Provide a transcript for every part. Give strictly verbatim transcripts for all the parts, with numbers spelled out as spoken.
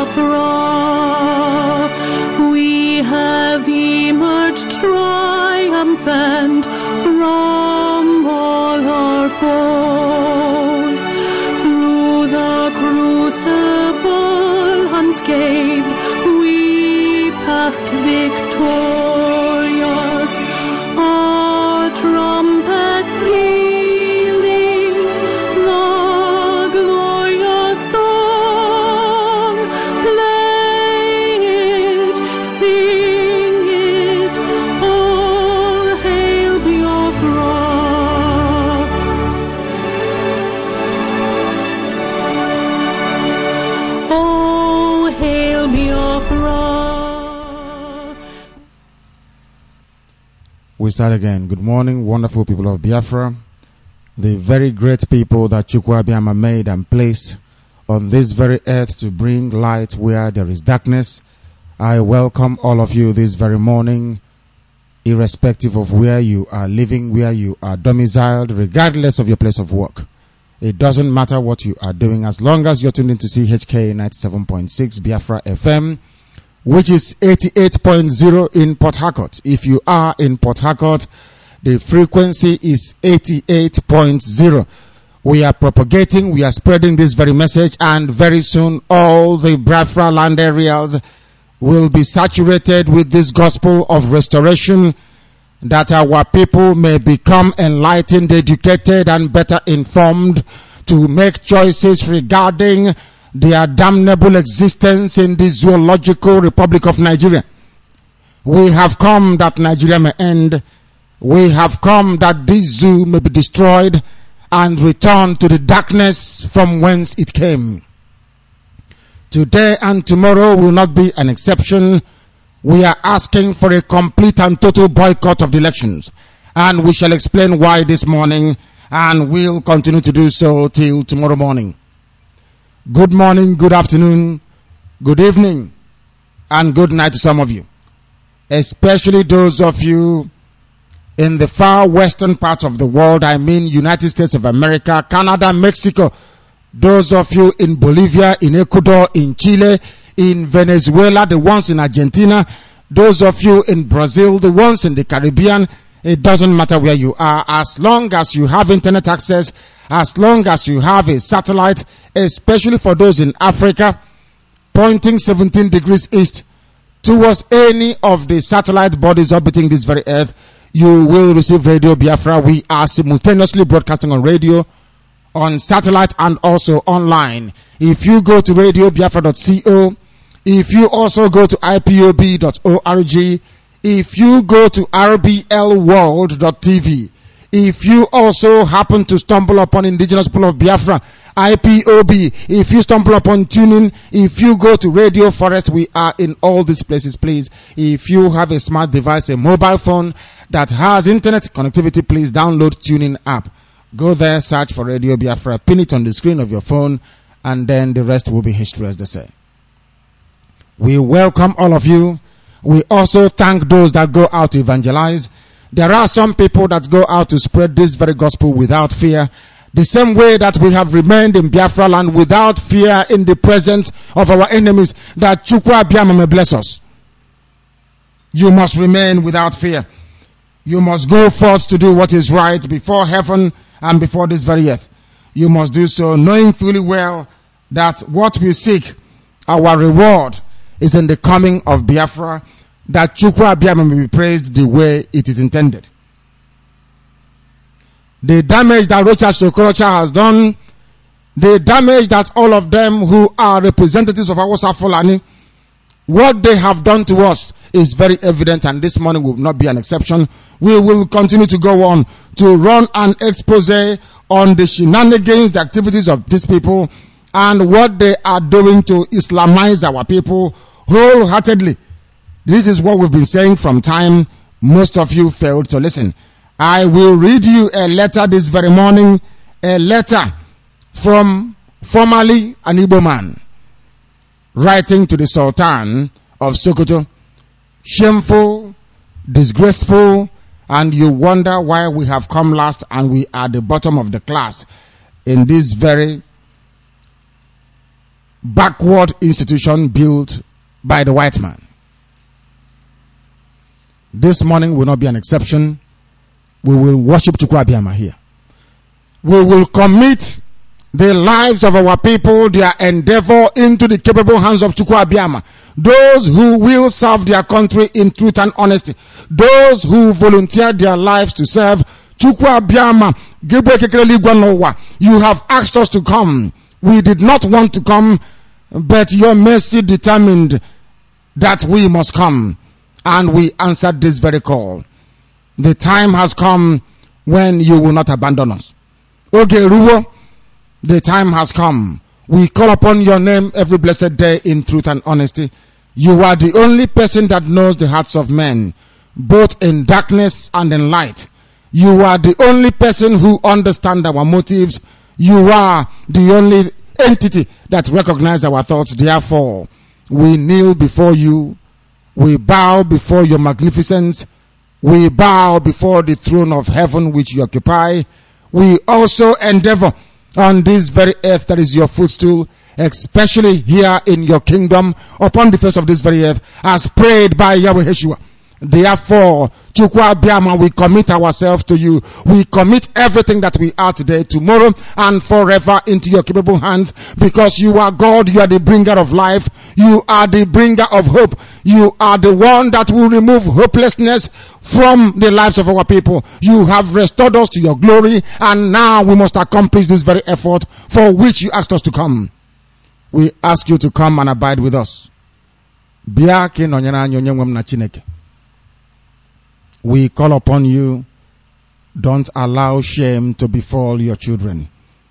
Biafra, we have emerged triumphant from all our foes. Through the crucible unscathed, we passed victorious. Our trumpets pealing the glorious song. Play it, sing it, all hail Biafra. All hail Biafra. We start again. Good morning, wonderful people of Biafra, the very great people that Chukwu Abiyama made and placed on this very earth to bring light where there is darkness. I welcome all of you this very morning, irrespective of where you are living, where you are domiciled, regardless of your place of work. It doesn't matter what you are doing, as long as you're tuned into C H K ninety-seven point six Biafra F M, which is eighty-eight point zero in Port Harcourt. If you are in Port Harcourt, the frequency is eighty-eight point zero. We are propagating, we are spreading this very message, and very soon all the Biafra land areas will be saturated with this gospel of restoration, that our people may become enlightened, educated, and better informed to make choices regarding their damnable existence in the zoological Republic of Nigeria. We have come that Nigeria may end. We have come that this zoo may be destroyed and return to the darkness from whence it came. Today and tomorrow will not be an exception. We are asking for a complete and total boycott of the elections, and we shall explain why this morning, and we'll continue to do so till tomorrow morning. Good morning, good afternoon, good evening, and good night to some of you, especially those of you in the far western part of the world. I mean United States of America, Canada, Mexico, those of you in Bolivia, in Ecuador, in Chile, in Venezuela, the ones in Argentina, those of you in Brazil, the ones in the Caribbean. It doesn't matter where you are, as long as you have internet access, as long as you have a satellite, especially for those in Africa, pointing seventeen degrees east towards any of the satellite bodies orbiting this very earth, you will receive Radio Biafra. We are simultaneously broadcasting on radio, on satellite, and also online. If you go to radio biafra dot co, if you also go to I P O B dot org, if you go to R B L world dot T V, if you also happen to stumble upon Indigenous People of Biafra, I P O B, if you stumble upon TuneIn, if you go to Radio Forest, we are in all these places, please. If you have a smart device, a mobile phone that has internet connectivity, please download TuneIn app. Go there, search for Radio Biafra, pin it on the screen of your phone, and then the rest will be history, as they say. We welcome all of you. We also thank those that go out to evangelize. There are some people that go out to spread this very gospel without fear, the same way that we have remained in Biafra land without fear in the presence of our enemies, that Chukwu Abiyama may bless us. You must remain without fear. You must go forth to do what is right before heaven and before this very earth. You must do so knowing fully well that what we seek, our reward, is in the coming of Biafra, that Chukwu Abiyama may be praised the way it is intended. The damage that Rocha Sokorocha has done, the damage that all of them who are representatives of Hausa Fulani, what they have done to us is very evident, and this morning will not be an exception. We will continue to go on to run an expose on the shenanigans, the activities of these people, and what they are doing to Islamize our people wholeheartedly. This is what we've been saying from time. Most of you failed to listen. I will read you a letter this very morning, a letter from formerly an Igbo man, writing to the Sultan of Sokoto. Shameful, disgraceful, and you wonder why we have come last and we are the bottom of the class in this very backward institution built by the white man. This morning will not be an exception. We will worship Chukwu Abiyama here. We will commit the lives of our people, their endeavor, into the capable hands of Chukwu Abiyama. Those who will serve their country in truth and honesty. Those who volunteer their lives to serve Chukwu Abiyama. You have asked us to come. We did not want to come, but your mercy determined that we must come. And we answered this very call. The time has come when you will not abandon us. Okay, Ruwo, the time has come. We call upon your name every blessed day in truth and honesty. You are the only person that knows the hearts of men, both in darkness and in light. You are the only person who understands our motives. You are the only entity that recognizes our thoughts. Therefore, we kneel before you. We bow before your magnificence. We bow before the throne of heaven which you occupy. We also endeavor on this very earth that is your footstool, especially here in your kingdom, upon the face of this very earth, as prayed by Yahweh Yeshua. Therefore, Chukwu Abiyama, we commit ourselves to you. We commit everything that we are today, tomorrow, and forever into your capable hands, because you are God, you are the bringer of life, you are the bringer of hope, you are the one that will remove hopelessness from the lives of our people. You have restored us to your glory, and now we must accomplish this very effort for which you asked us to come. We ask you to come and abide with us. We call upon you. Don't allow shame to befall your children.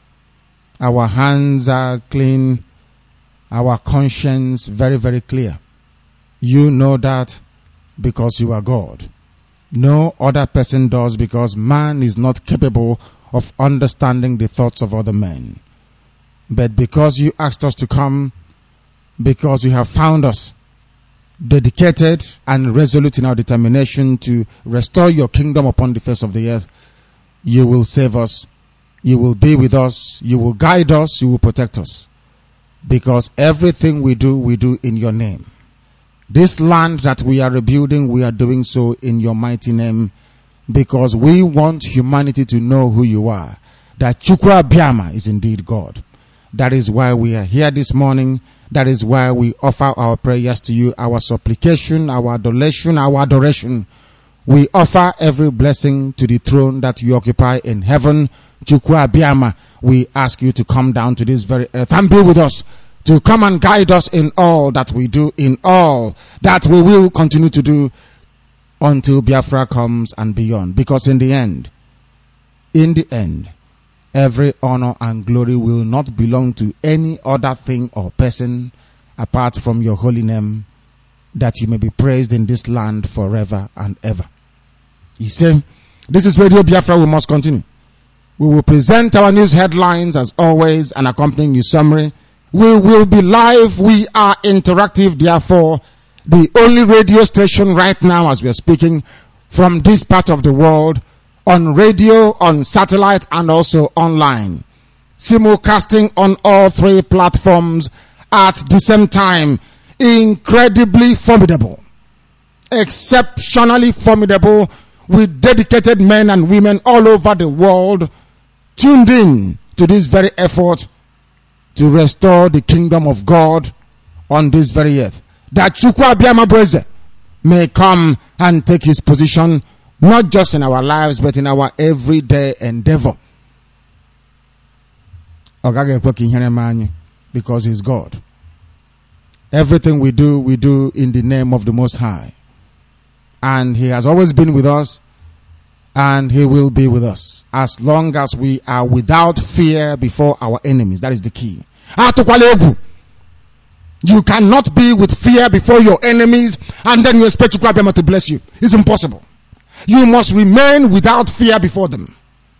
Our hands are clean. Our conscience very, very clear. You know that because you are God. No other person does, because man is not capable of understanding the thoughts of other men. But because you asked us to come, because you have found us dedicated and resolute in our determination to restore your kingdom upon the face of the earth, you will save us, you will be with us, you will guide us, you will protect us. Because everything we do, we do in your name. This land that we are rebuilding, we are doing so in your mighty name, because we want humanity to know who you are, that Chukwu Abiyama is indeed God. That is why we are here this morning. That is why we offer our prayers to you, our supplication, our adulation, our adoration. We offer every blessing to the throne that you occupy in heaven. Chukwu Abiyama, we ask you to come down to this very earth and be with us, to come and guide us in all that we do, in all that we will continue to do until Biafra comes and beyond. Because in the end, in the end, every honor and glory will not belong to any other thing or person apart from your holy name, that you may be praised in this land forever and ever. You say, this is Radio Biafra. We must continue. We will present our news headlines as always, and accompanying news summary. We will be live. We are interactive. Therefore, the only radio station right now as we are speaking from this part of the world, on radio, on satellite, and also online. Simulcasting on all three platforms at the same time. Incredibly formidable. Exceptionally formidable, with dedicated men and women all over the world tuned in to this very effort to restore the kingdom of God on this very earth. That Chukwu Abiyama Bweze may come and take his position, not just in our lives, but in our everyday endeavor. Because he's God. Everything we do, we do in the name of the Most High. And he has always been with us, and he will be with us as long as we are without fear before our enemies. That is the key. You cannot be with fear before your enemies and then you expect Chukwu Abiyama to bless you. It's impossible. You must remain without fear before them.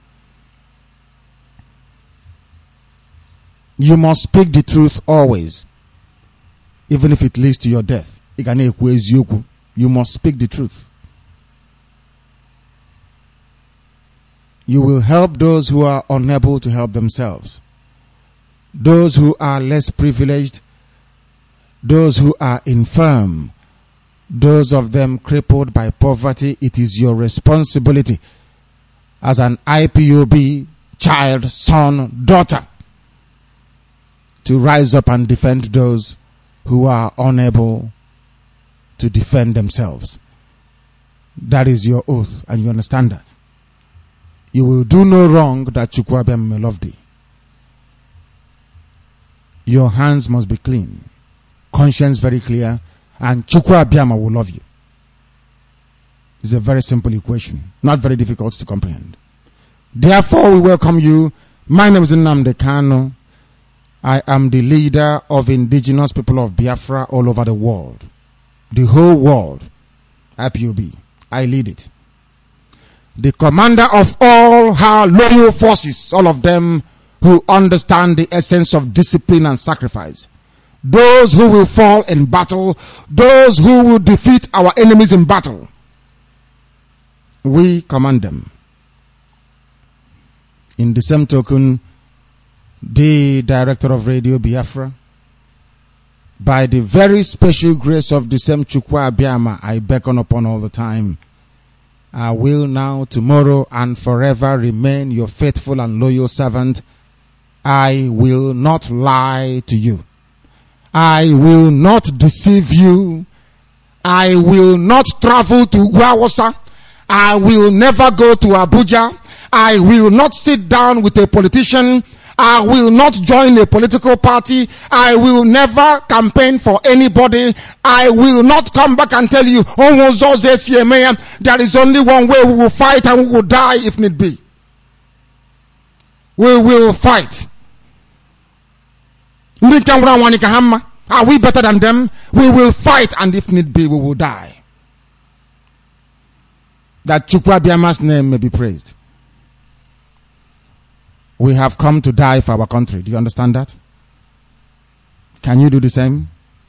You must speak the truth always, even if it leads to your death. You must speak the truth. You will help those who are unable to help themselves. those who are less privileged, those who are infirm, those of them crippled by poverty. It is your responsibility as an I P O B child, son, daughter to rise up and defend those who are unable to defend themselves. That is your oath, and you understand that. You will do no wrong that Chukwuabiama may love thee. Your hands must be clean, conscience very clear, and Chukwuabiama will love you. It's a very simple equation, not very difficult to comprehend. Therefore, we welcome you. My name is Nnamdi Kanu. I am the leader of indigenous people of Biafra all over the world. The whole world. I P O B. I lead it. The commander of all our loyal forces, all of them who understand the essence of discipline and sacrifice. Those who will fall in battle, those who will defeat our enemies in battle. We command them. In the same token, the director of Radio Biafra, by the very special grace of the same Chukwuabiama I beckon upon all the time, I will now, tomorrow, and forever remain your faithful and loyal servant. I will not lie to you. I will not deceive you. I will not travel to Gwawasa. I will never go to Abuja. I will not sit down with a politician. I will not join a political party. I will never campaign for anybody. I will not come back and tell you, oh, there is only one way we will fight and we will die if need be. We will fight. Are we better than them? We will fight, and if need be, we will die. That Chukwuabiama's name may be praised. We have come to die for our country. Do you understand that? Can you do the same?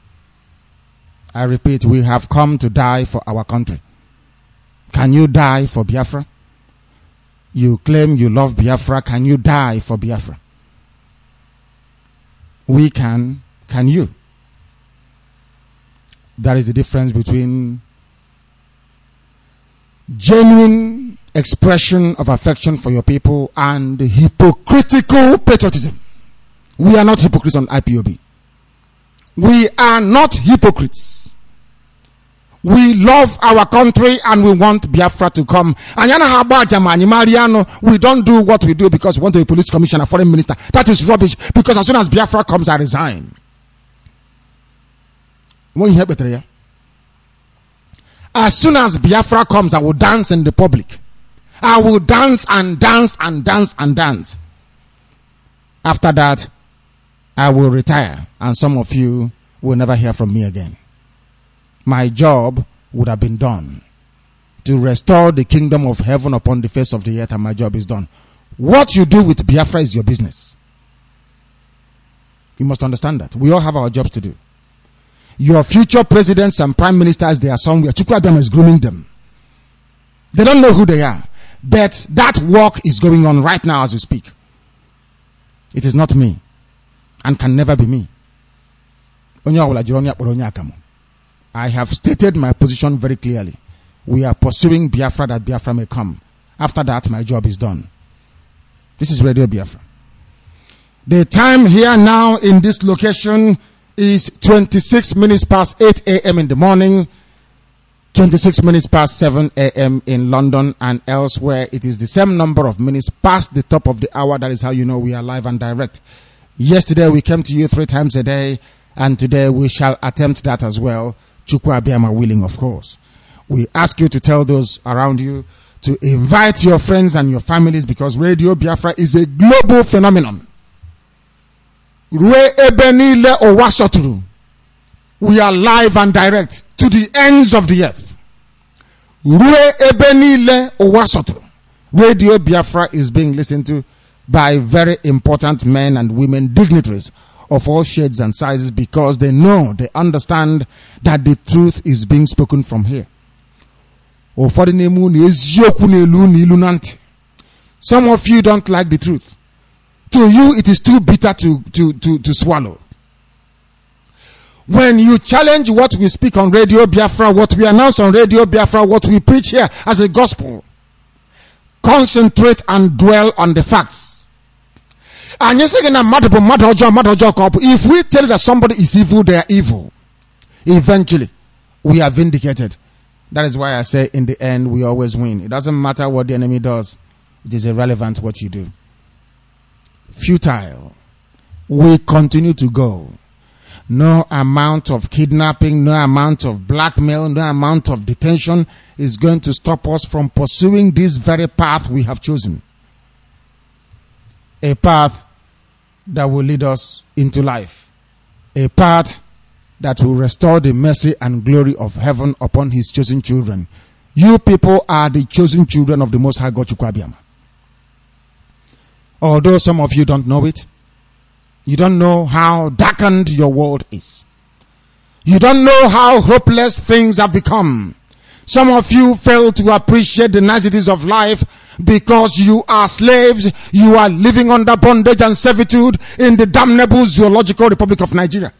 I repeat, we have come to die for our country. Can you die for Biafra? You claim you love Biafra. Can you die for Biafra? We can. Can you? There is a difference between genuine expression of affection for your people and hypocritical patriotism. We are not hypocrites on I P O B. We are not hypocrites. We love our country and we want Biafra to come. We don't do what we do because we want to be a police commissioner, foreign minister. That is rubbish, because as soon as Biafra comes, I resign. As soon as Biafra comes, I will dance in the public. I will dance and dance and dance and dance. After that, I will retire, and some of you will never hear from me again. My job would have been done to restore the kingdom of heaven upon the face of the earth, and my job is done. What you do with Biafra is your business. You must understand that. We all have our jobs to do. Your future presidents and prime ministers, they are somewhere. Chukwuabiama is grooming them. They don't know who they are. But that work is going on right now as we speak. It is not me, and can never be me. I have stated my position very clearly. We are pursuing Biafra that Biafra may come. After that, my job is done. This is Radio Biafra. The time here now in this location is twenty-six minutes past eight a.m. in the morning, twenty-six minutes past seven a.m. in London and elsewhere. It is the same number of minutes past the top of the hour. That is how you know we are live and direct. Yesterday we came to you three times a day, and today we shall attempt that as well. Chukwuabiama willing, of course. We ask you to tell those around you to invite your friends and your families, because Radio Biafra is a global phenomenon. We are live and direct to the ends of the earth. Radio Biafra is being listened to by very important men and women, dignitaries of all shades and sizes, because they know, they understand that the truth is being spoken from here. Some of you don't like the truth. To you, it is too bitter to, to, to, to swallow. When you challenge what we speak on Radio Biafra, what we announce on Radio Biafra, what we preach here as a gospel, concentrate and dwell on the facts. And you say, if we tell you that somebody is evil, they are evil. Eventually, we are vindicated. That is why I say in the end, we always win. It doesn't matter what the enemy does. It is irrelevant what you do. Futile. We continue to go. No amount of kidnapping, no amount of blackmail, no amount of detention is going to stop us from pursuing this very path we have chosen. A path that will lead us into life. A path that will restore the mercy and glory of heaven upon his chosen children. You people are the chosen children of the Most High God Chukwu Abịama. Although some of you don't know it, you don't know how darkened your world is. You don't know how hopeless things have become. Some of you fail to appreciate the niceties of life because you are slaves. You are living under bondage and servitude in the damnable zoological Republic of Nigeria.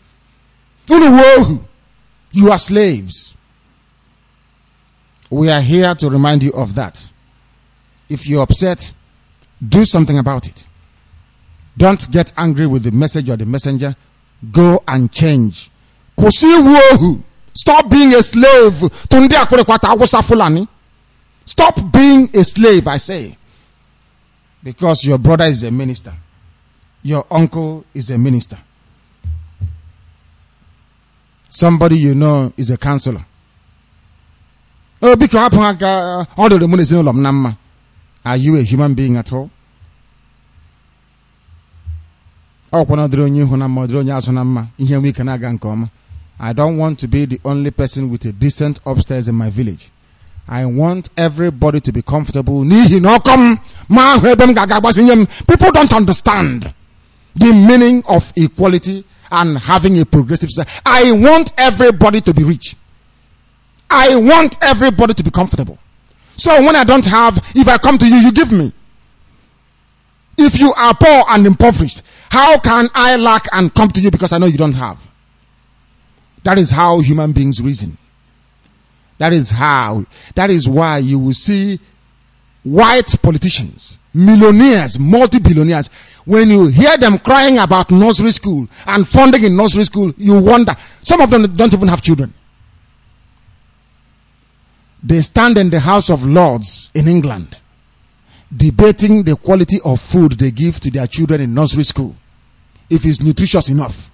You are slaves. We are here to remind you of that. If you're upset, do something about it. Don't get angry with the message or the messenger. Go and change. Stop being a slave. Stop being a slave, I say. Because your brother is a minister. Your uncle is a minister. Somebody you know is a counselor. Oh, because all the money is in. Are you a human being at all? I don't want to be the only person with a decent upstairs in my village. I want everybody to be comfortable. People don't understand the meaning of equality and having a progressive society. I want everybody to be rich. I want everybody to be comfortable. So when I don't have, if I come to you, you give me. If you are poor and impoverished, how can I lack and come to you because I know you don't have? That is how human beings reason. That is how, that is why you will see white politicians, millionaires, multi-billionaires, when you hear them crying about nursery school and funding in nursery school, you wonder. Some of them don't even have children. They stand in the House of Lords in England debating the quality of food they give to their children in nursery school, if it's nutritious enough.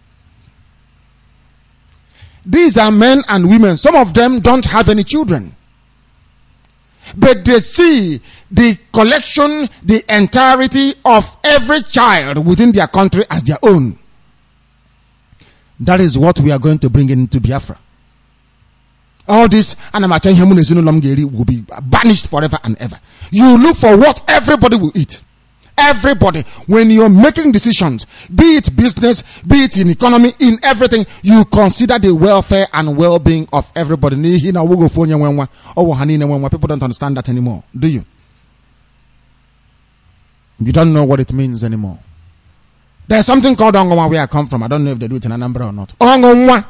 These are men and women. Some of them don't have any children. But they see the collection, the entirety of every child within their country as their own. That is what we are going to bring into Biafra. All this will be banished forever and ever. You look for what everybody will eat. Everybody. When you're making decisions, be it business, be it in economy, in everything, you consider the welfare and well-being of everybody. People don't understand that anymore, do you? You don't know what it means anymore. There's something called Ongoma where I come from. I don't know if they do it in Anambra or not. Ongoma.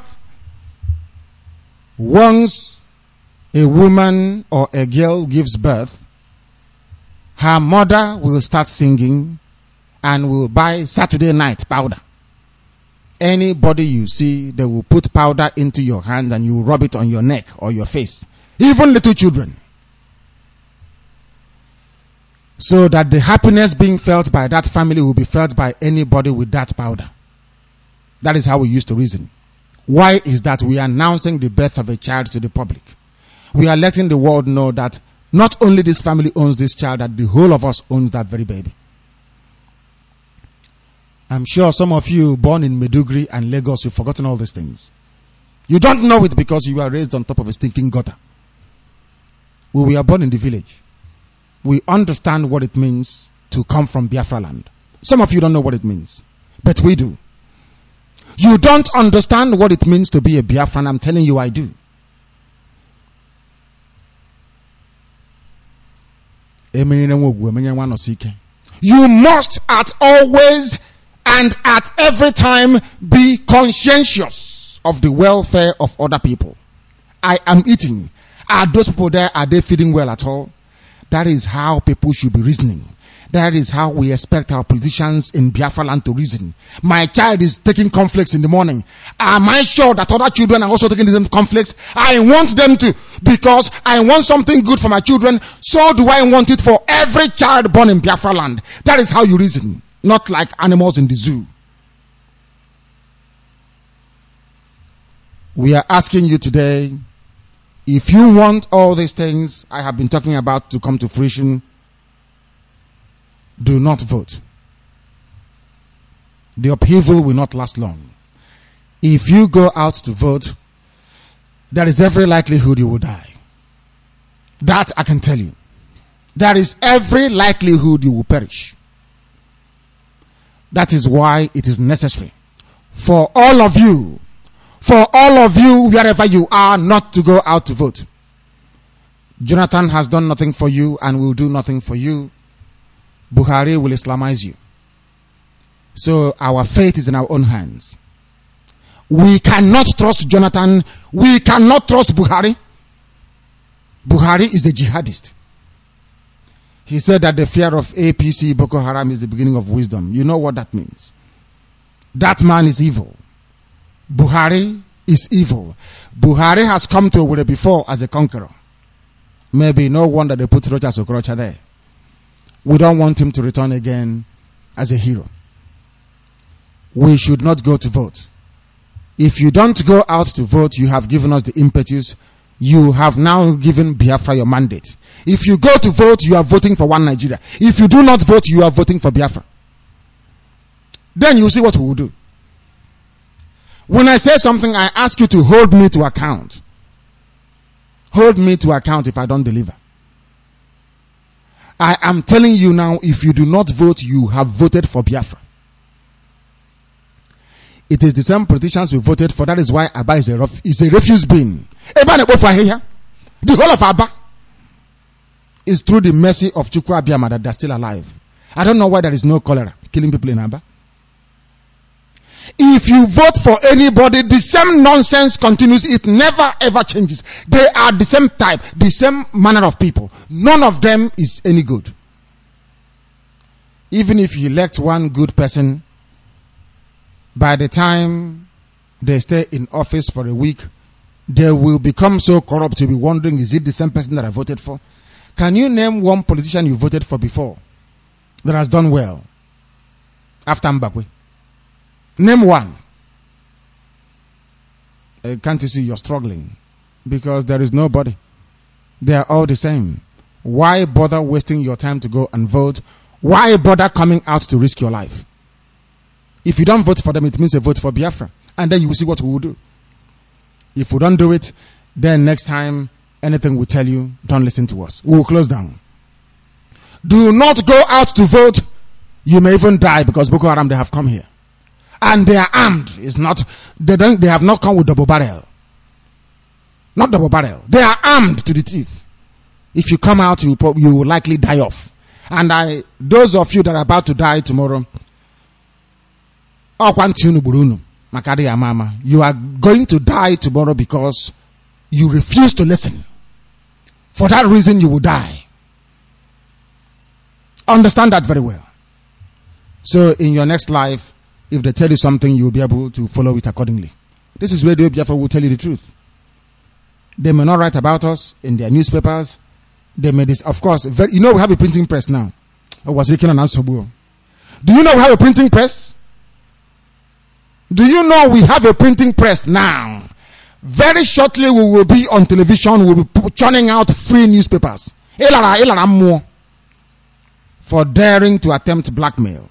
Once a woman or a girl gives birth, her mother will start singing and will buy Saturday night powder. Anybody you see, they will put powder into your hand and you rub it on your neck or your face. Even little children. So that the happiness being felt by that family will be felt by anybody with that powder. That is how we used to reason. Why is that? We are announcing the birth of a child to the public. We are letting the world know that not only this family owns this child, that the whole of us owns that very baby. I'm sure some of you born in Meduguri and Lagos, you've forgotten all these things. You don't know it because you were raised on top of a stinking gutter. Well, we are born in the village. We understand what it means to come from Biafra land. Some of you don't know what it means, but we do. You don't understand what it means to be a Biafran. I'm telling you, I do. You You must at always and at every time be conscientious of the welfare of other people. I am eating. Are those people there, are they feeding well at all? That is how people should be reasoning. That is how we expect our politicians in Biafra land to reason. My child is taking conflicts in the morning. Am I sure that other children are also taking the same conflicts? I want them to, because I want something good for my children. So do I want it for every child born in Biafra land. That is how you reason. Not like animals in the zoo. We are asking you today, if you want all these things I have been talking about to come to fruition, do not vote. The upheaval will not last long. If you go out to vote, there is every likelihood you will die. That I can tell you. There is every likelihood you will perish. That is why it is necessary for all of you, for all of you, wherever you are, not to go out to vote. Jonathan has done nothing for you and will do nothing for you. Buhari will Islamize you. So our fate is in our own hands. We cannot trust Jonathan. We cannot trust Buhari. Buhari is a jihadist. He said that the fear of A P C, Boko Haram, is the beginning of wisdom. You know what that means. That man is evil. Buhari is evil. Buhari has come to Owerri before as a conqueror. Maybe no wonder they put Rochas Okorocha there. We don't want him to return again as a hero. We should not go to vote. If you don't go out to vote, you have given us the impetus. You have now given Biafra your mandate. If you go to vote, you are voting for one Nigeria. If you do not vote, you are voting for Biafra. Then you see what we will do. When I say something, I ask you to hold me to account. Hold me to account if I don't deliver. I am telling you now, if you do not vote, you have voted for Biafra. It is the same politicians we voted for. That is why Aba is a, ref- is a refuse bin. The whole of Aba is through the mercy of Chukwu Abiyama that they are still alive. I don't know why there is no cholera killing people in Aba. If you vote for anybody, the same nonsense continues. It never ever changes. They are the same type, the same manner of people. None of them is any good. Even if you elect one good person, by the time they stay in office for a week, they will become so corrupt you'll be wondering, is it the same person that I voted for? Can you name one politician you voted for before that has done well after Mbakwe? Name one. Uh, can't you see you're struggling? Because there is nobody. They are all the same. Why bother wasting your time to go and vote? Why bother coming out to risk your life? If you don't vote for them, it means a vote for Biafra. And then you will see what we will do. If we don't do it, then next time, anything we tell you, don't listen to us. We will close down. Do not go out to vote. You may even die because Boko Haram, they have come here. And they are armed. It's not, they don't, they have not come with double barrel. Not double barrel. They are armed to the teeth. If you come out, you, you will likely die off. And I, those of you that are about to die tomorrow, you are going to die tomorrow because you refuse to listen. For that reason, you will die. Understand that very well. So in your next life, if they tell you something, you will be able to follow it accordingly. This is Radio Biafra will tell you the truth. They may not write about us in their newspapers. They may, dis- of course, very, you know we have a printing press now. I was looking on Ansobu. Do you know we have a printing press? Do you know we have a printing press now? Very shortly we will be on television. We will be churning out free newspapers. For daring to attempt blackmail.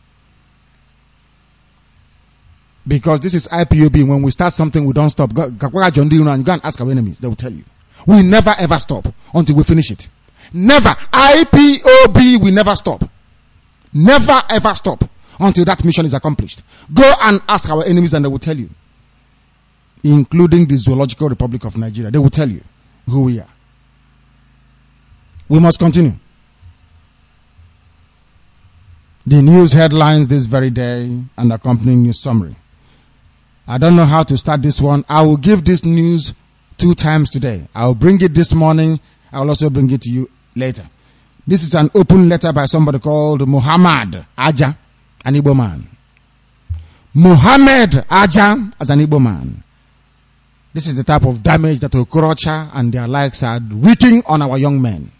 Because this is I P O B. When we start something, we don't stop. Go, go and ask our enemies. They will tell you. We never ever stop until we finish it. Never. I P O B, we never stop. Never ever stop until that mission is accomplished. Go and ask our enemies and they will tell you. Including the Zoological Republic of Nigeria. They will tell you who we are. We must continue. The news headlines this very day and accompanying news summary. I don't know how to start this one. I will give this news two times today. I will bring it this morning. I will also bring it to you later. This is an open letter by somebody called Muhammad Aja, an Igbo man. Muhammad Aja as an Igbo man. This is the type of damage that Okorocha and their likes are wreaking on our young men.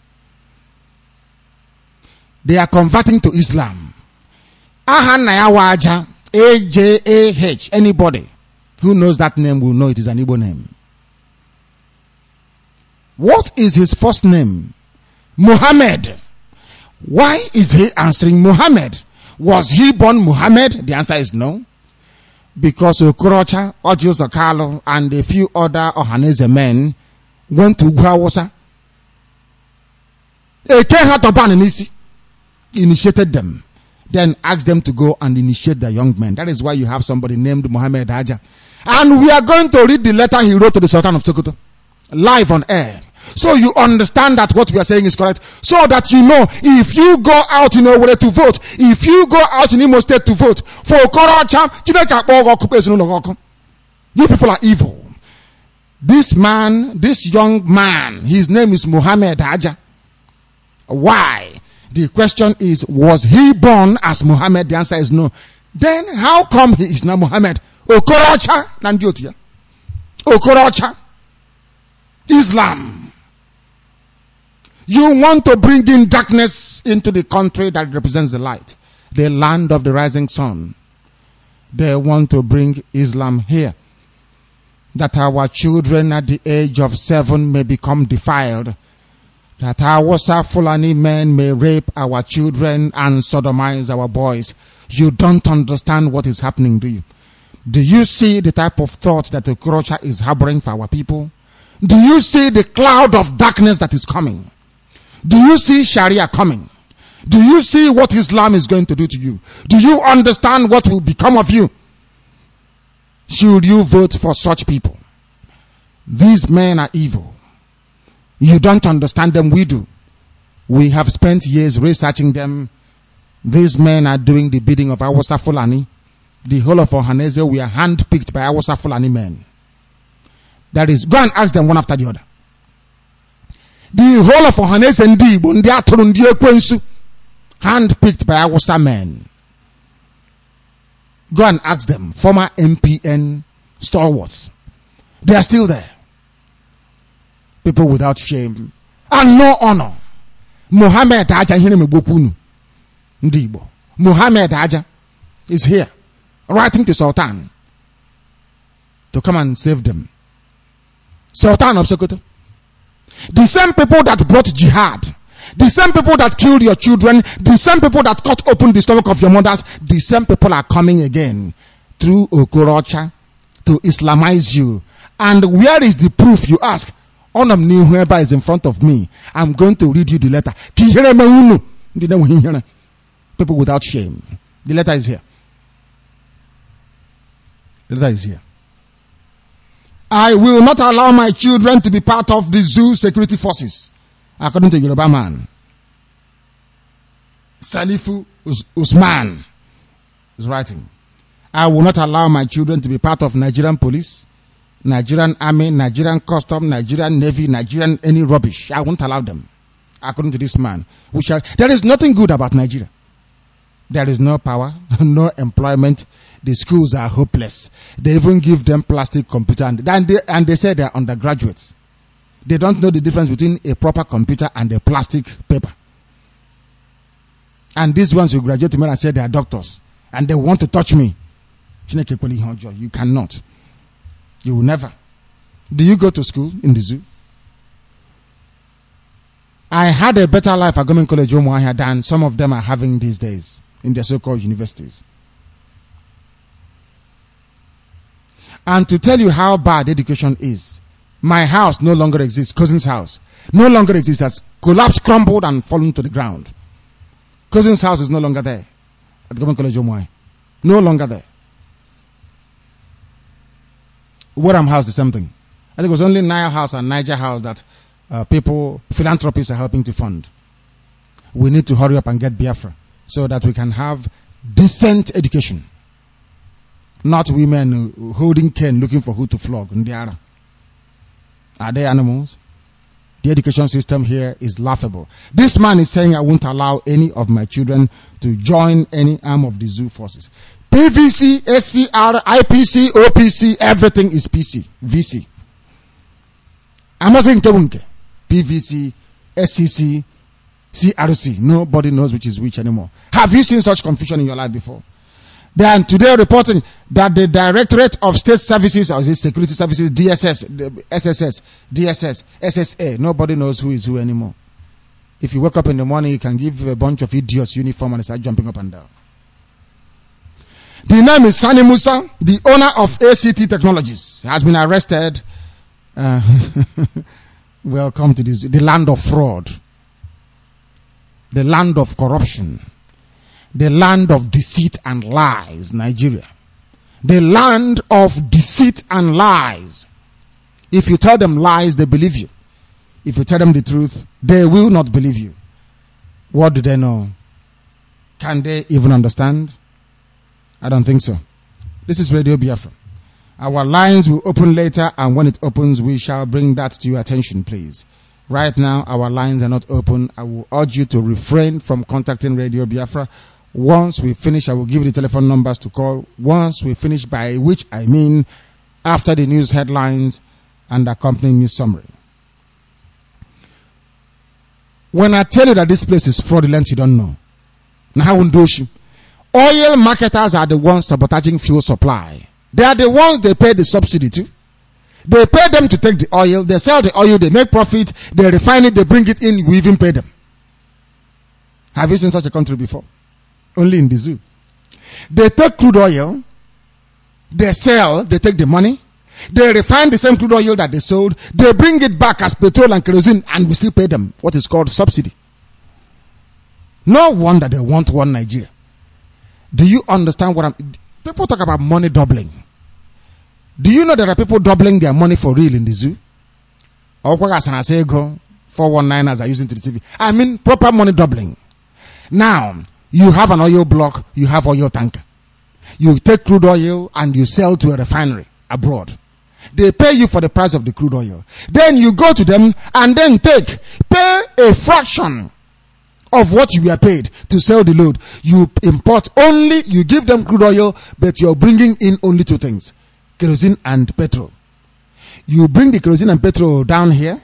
They are converting to Islam. Ahanayawaja, A J A H. Anybody who knows that name will know it is an Igbo name. What is his first name? Muhammad. Why is he answering Muhammad? Was he born Muhammad? The answer is no. Because Okorocha, Ojus Okalo, and a few other Ohanese men went to Ugwawasa. Eke initiated them. Then asked them to go and initiate the young men. That is why you have somebody named Muhammad Aja. And we are going to read the letter he wrote to the Sultan of Sokoto. Live on air. So you understand that what we are saying is correct. So that you know, if you go out in Owerri to vote, if you go out in Imo State to vote, for Okorocha, you people are evil. This man, this young man, his name is Muhammad Aja. Why? The question is, was he born as Muhammad? The answer is no. Then how come he is not Muhammad? Okorocha, Nandiotia. Okorocha. Islam. You want to bring in darkness into the country that represents the light, the land of the rising sun. They want to bring Islam here, that our children at the age of seven may become defiled, that our Fulani men may rape our children and sodomize our boys. You don't understand what is happening, do you? Do you see the type of thought that the Okorocha is harboring for our people? Do you see the cloud of darkness that is coming? Do you see Sharia coming? Do you see what Islam is going to do to you? Do you understand what will become of you? Should you vote for such people? These men are evil. You don't understand them, we do. We have spent years researching them. These men are doing the bidding of Awasa Fulani. The whole of Ohanese, we are handpicked by Awasa Fulani men. That is, go and ask them one after the other. The whole of Ohanese and Di, handpicked by Awasa men. Go and ask them, former M P N stalwarts. They are still there. People without shame and no honor. Muhammad Aja Ndibo. Muhammad Aja is here, writing to Sultan to come and save them. Sultan of Sokoto. The same people that brought jihad, the same people that killed your children, the same people that cut open the stomach of your mothers, the same people are coming again through Okorocha to Islamize you. And where is the proof, you ask? Onam ni whoever is in front of me, I'm going to read you the letter. People without shame. The letter is here. The letter is here. I will not allow my children to be part of the zoo security forces, according to Yoruba man. Salifu Usman is writing. I will not allow my children to be part of Nigerian police, Nigerian army, Nigerian custom, Nigerian navy, Nigerian any rubbish. I won't allow them, according to this man. Which are, there is nothing good about Nigeria. There is no power, no employment. The schools are hopeless. They even give them plastic computer, and, and, they, and they say they are undergraduates. They don't know the difference between a proper computer and a plastic paper. And these ones who graduate to me and say they are doctors, and they want to touch me. You cannot. You will never. Do you go to school in the zoo? I had a better life at Government College Umuahia than some of them are having these days in their so-called universities. And to tell you how bad education is, my house no longer exists. Cousin's house no longer exists. Has collapsed, crumbled, and fallen to the ground. Cousin's house is no longer there at Government College Umuahia. No longer there. Wareham House, the same thing. I think it was only Nile House and Niger House that uh, people, philanthropists are helping to fund. We need to hurry up and get Biafra so that we can have decent education. Not women holding cane looking for who to flog. Are they animals? The education system here is laughable. This man is saying I won't allow any of my children to join any arm of the zoo forces. P V C, S C R, I P C, O P C, everything is P C, V C. I'm not saying P V C, S C C, C R C. Nobody knows which is which anymore. Have you seen such confusion in your life before? They are today reporting that the Directorate of State Services, or is it Security Services, D S S, S S S, D S S, S S A, nobody knows who is who anymore. If you wake up in the morning, you can give a bunch of idiots uniform and start jumping up and down. The name is Sani Musa, the owner of A C T Technologies, has been arrested. Uh, welcome to this, the land of fraud, the land of corruption, the land of deceit and lies, Nigeria. The land of deceit and lies. If you tell them lies, they believe you. If you tell them the truth, they will not believe you. What do they know? Can they even understand? I don't think so. This is Radio Biafra. Our lines will open later, and when it opens, we shall bring that to your attention, please. Right now, our lines are not open. I will urge you to refrain from contacting Radio Biafra. Once we finish, I will give you the telephone numbers to call. Once we finish, by which I mean after the news headlines and accompanying news summary. When I tell you that this place is fraudulent, you don't know. Now, oil marketers are the ones sabotaging fuel supply. They are the ones they pay the subsidy to. They pay them to take the oil. They sell the oil. They make profit. They refine it. They bring it in. We even pay them. Have you seen such a country before? Only in the zoo. They take crude oil. They sell. They take the money. They refine the same crude oil that they sold. They bring it back as petrol and kerosene, and we still pay them what is called subsidy. No wonder they want one Nigeria. Do you understand what I'm... People talk about money doubling. Do you know there are people doubling their money for real in the zoo? Or four one niners are using to the T V. I mean proper money doubling. Now, you have an oil block, you have oil tanker. You take crude oil and you sell to a refinery abroad. They pay you for the price of the crude oil. Then you go to them and then take, pay a fraction of what you were paid to sell the load. You import only, you give them crude oil, but you're bringing in only two things. Kerosene and petrol. You bring the kerosene and petrol down here.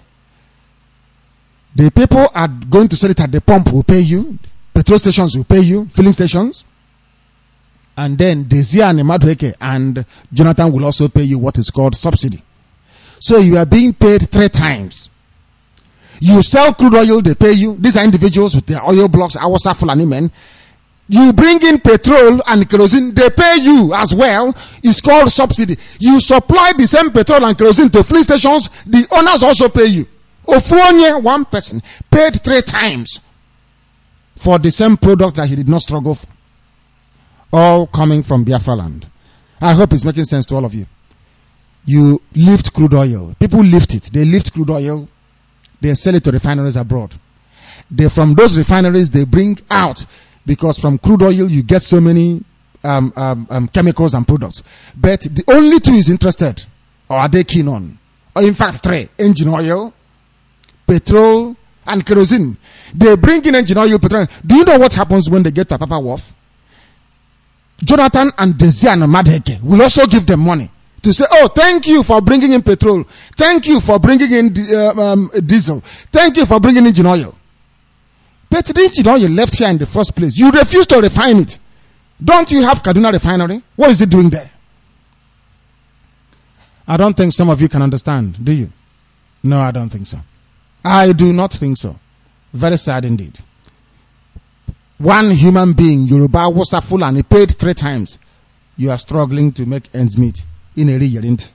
The people are going to sell it at the pump will pay you. Petrol stations will pay you. Filling stations. And then Dezia and Madweke and Jonathan will also pay you what is called subsidy. So you are being paid three times. You sell crude oil, they pay you. These are individuals with their oil blocks, Awasa Fulani men. You bring in petrol and kerosene, they pay you as well. It's called subsidy. You supply the same petrol and kerosene to filling stations, the owners also pay you. Ofuonye, one person, paid three times for the same product that he did not struggle for. All coming from Biafra land. I hope it's making sense to all of you. You lift crude oil. People lift it. They lift crude oil. They sell it to refineries abroad. They, from those refineries, they bring out, because from crude oil you get so many um, um, um, chemicals and products. But the only two is interested, or are they keen on? Or in fact three, engine oil, petrol, and kerosene. They bring in engine oil, petrol. Do you know what happens when they get to Apapa Wharf? Jonathan and Desian and Madheke will also give them money to say, oh, thank you for bringing in petrol. Thank you for bringing in uh, um, diesel. Thank you for bringing in engine oil. But the engine oil left here in the first place. You refuse to refine it. Don't you have Kaduna refinery? What is it doing there? I don't think some of you can understand, do you? No, I don't think so. I do not think so. Very sad indeed. One human being, Yoruba, Hausa, Fulani, paid three times. You are struggling to make ends meet. In a year, isn't?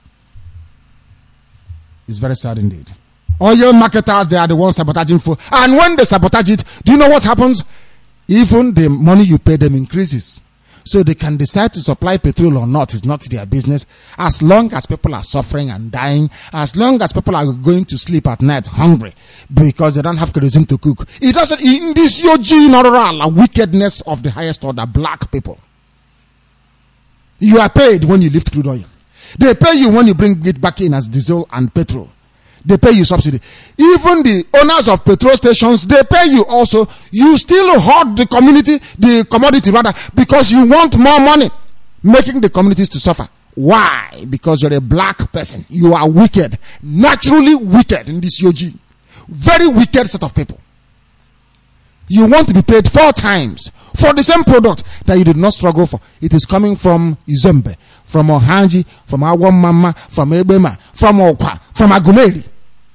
It's very sad indeed. Oil marketers, they are the ones sabotaging food. And when they sabotage it, do you know what happens? Even the money you pay them increases. So they can decide to supply petrol or not is not their business. As long as people are suffering and dying, as long as people are going to sleep at night hungry because they don't have kerosene to cook. It doesn't, in this your general wickedness of the highest order, black people. You are paid when you lift crude oil. They pay you when you bring it back in as diesel and petrol. They pay you subsidy. Even the owners of petrol stations, they pay you also. You still hoard the community, the commodity rather, because you want more money, making the communities to suffer. Why? Because you're a black person. You are wicked. Naturally wicked in this U G. Very wicked set of people. You want to be paid four times for the same product that you did not struggle for. It is coming from Izembe, from Ohanji, from Awamama, from Ebema, from Okwa, from Agumeri.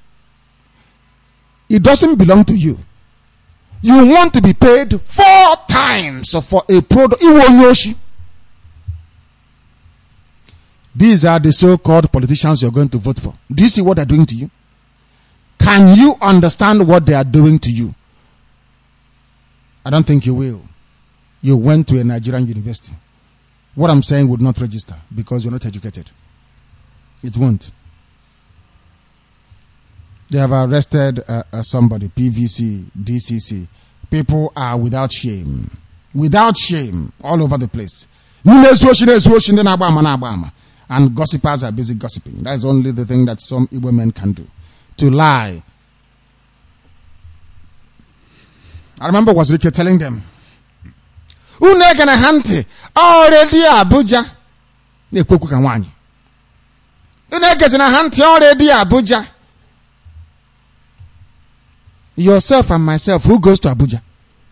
It doesn't belong to you. You want to be paid four times for a product. These are the so-called politicians you're going to vote for. Do you see what they're doing to you? Can you understand what they are doing to you? I don't think you will. You went to a Nigerian university. What I'm saying would not register because you're not educated. It won't. They have arrested uh, uh, somebody, P V C, D C C. People are without shame. Without shame all over the place. And gossipers are busy gossiping. That's only the thing that some Igbo men can do. To lie. I remember Wazirike telling them, Unege na hanti, already Abuja. Nekweku kanwanyi. Unege na hanti, already Abuja. Yourself and myself, who goes to Abuja?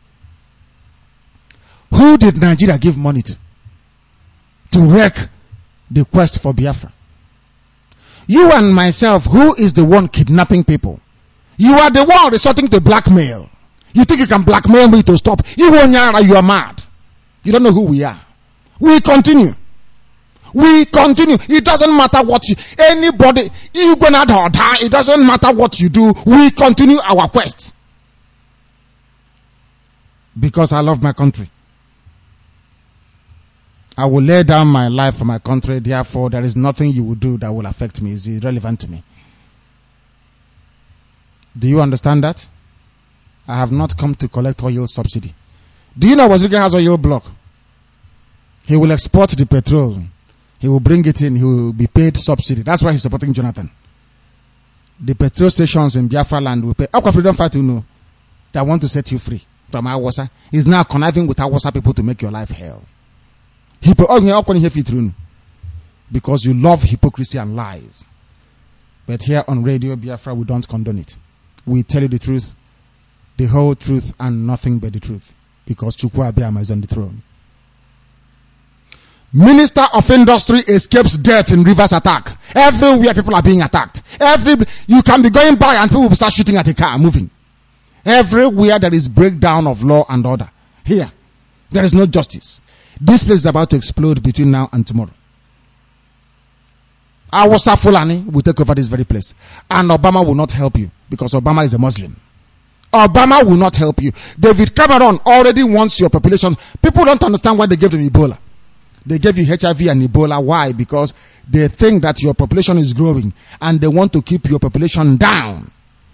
Who did Nigeria give money to? To wreck the quest for Biafra. You and myself, who is the one kidnapping people? You are the one resorting to blackmail. You think you can blackmail me to stop? You are mad. You don't know who we are. We continue. We continue. It doesn't matter what you, anybody, you gonna die. It doesn't matter what you do. We continue our quest. Because I love my country. I will lay down my life for my country. Therefore, there is nothing you will do that will affect me. It's irrelevant to me. Do you understand that? I have not come to collect oil subsidy. Do you know Wazirike has oil block? He will export the petrol. He will bring it in. He will be paid subsidy. That's why he's supporting Jonathan. The petrol stations in Biafra land will pay. Aqua Freedom Fight, you know, that want to set you free from Awasa is now conniving with Awasa people to make your life hell. Because you love hypocrisy and lies. But here on Radio Biafra, we don't condone it. We tell you the truth, the whole truth, and nothing but the truth. Because Chukwu Abiyama is on the throne. Minister of Industry escapes death in Rivers attack. Everywhere people are being attacked. Every, you can be going by and people will start shooting at a car moving. Everywhere there is breakdown of law and order. Here, there is no justice. This place is about to explode between now and tomorrow. Awasa Fulani will take over this very place. And Obama will not help you because Obama is a Muslim. Obama will not help you. David Cameron already wants your population. People don't understand why they gave them Ebola. They gave you H I V and Ebola. Why? Because they think that your population is growing and they want to keep your population down.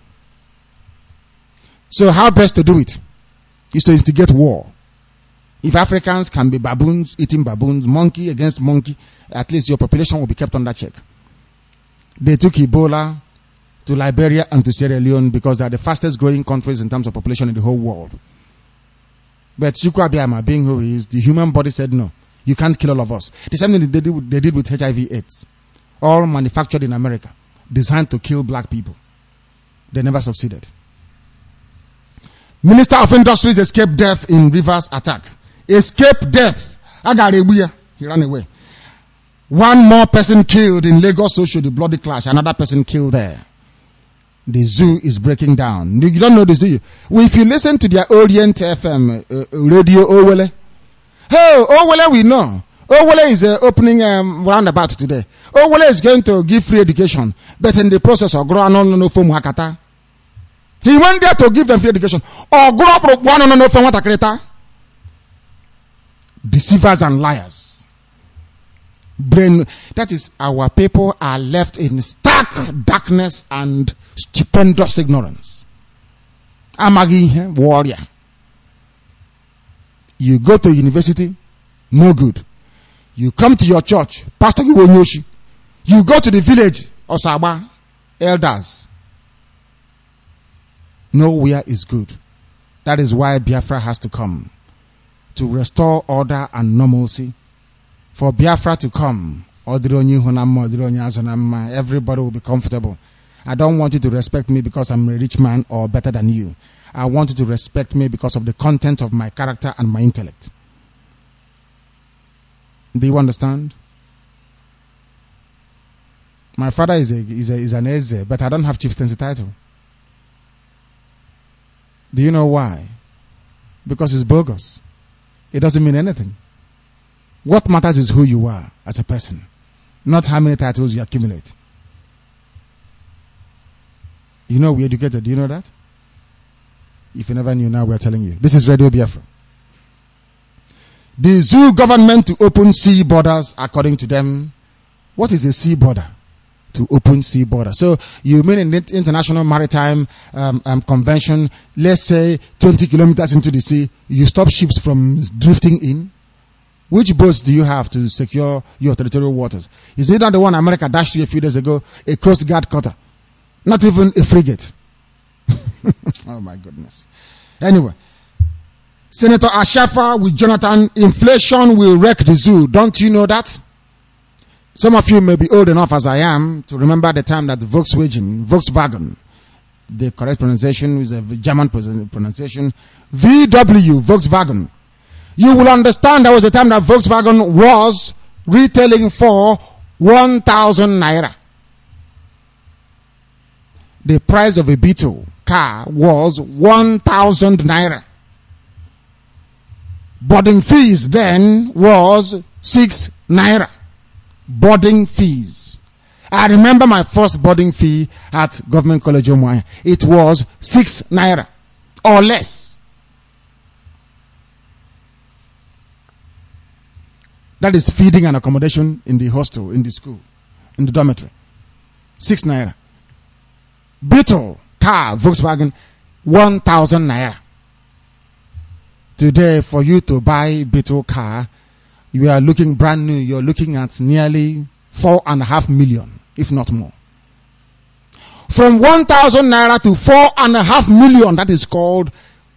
So how best to do it is to instigate war. If Africans can be baboons eating baboons, monkey against monkey, at least your population will be kept under check. They took Ebola to Liberia and to Sierra Leone because they are the fastest growing countries in terms of population in the whole world. But Chukwu Abiyama, being who he is, the human body said no. You can't kill all of us. The same thing they did, with, they did with H I V AIDS. All manufactured in America. Designed to kill black people. They never succeeded. Minister of Industries escaped death in Rivers attack. Escaped death. Agarebuya. He ran away. One more person killed in Lagos Social, the bloody clash. Another person killed there. The zoo is breaking down. You don't know this, do you? Well, if you listen to their Orient F M uh, radio, Owele. Hey, Owele we know. Owele is uh, opening um, roundabout today. Owele is going to give free education. But in the process of growing on no from Wakata. He went there to give them free education. Or grow up one on no from Watakata. deceivers and liars. Brain, that is, our people are left in stark darkness and stupendous ignorance. Amagi warrior. You go to university, no good. You come to your church, Pastor Giwonyoshi. You go to the village, Osaba, elders. Nowhere is good. That is why Biafra has to come, to restore order and normalcy. For Biafra to come, everybody will be comfortable. I don't want you to respect me because I'm a rich man or better than you. I want you to respect me because of the content of my character and my intellect. Do you understand? My father is a, is a, is an Eze, but I don't have chieftaincy title. Do you know why? Because it's bogus. It doesn't mean anything. What matters is who you are as a person, not how many titles you accumulate. You know we're educated. Do you know that? If you never knew, now we're telling you. This is Radio Biafra. The zoo government to open sea borders, according to them. What is a sea border? To open sea border. So you mean in the International Maritime um, um, Convention, let's say twenty kilometers into the sea, you stop ships from drifting in? Which boats do you have to secure your territorial waters? Is it not the one America dashed to you a few days ago? A Coast Guard cutter. Not even a frigate. Oh my goodness. Anyway. Senator Ashafa with Jonathan, inflation will wreck the zoo. Don't you know that? Some of you may be old enough as I am to remember the time that Volkswagen, Volkswagen, the correct pronunciation is a German pronunciation, V W, Volkswagen. You will understand there was a time that Volkswagen was retailing for one thousand naira. The price of a Beetle car was one thousand naira. Boarding fees then was six naira. Boarding fees. I remember my first boarding fee at Government College Omoaya. It was six naira or less. That is feeding and accommodation in the hostel, in the school, in the dormitory. Six naira. Beetle car, Volkswagen, one thousand naira. Today, for you to buy Beetle car, you are looking brand new. You're looking at nearly four and a half million, if not more. From one thousand naira to four and a half million, that is called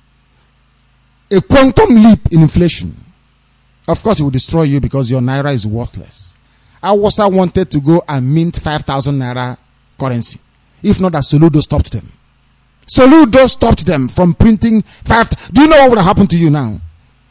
a quantum leap in inflation. Of course, it will destroy you because your naira is worthless. Awasa wanted to go and mint five thousand naira currency. If not, that Soludo stopped them. Soludo stopped them from printing five. Do you know what would have happened to you now?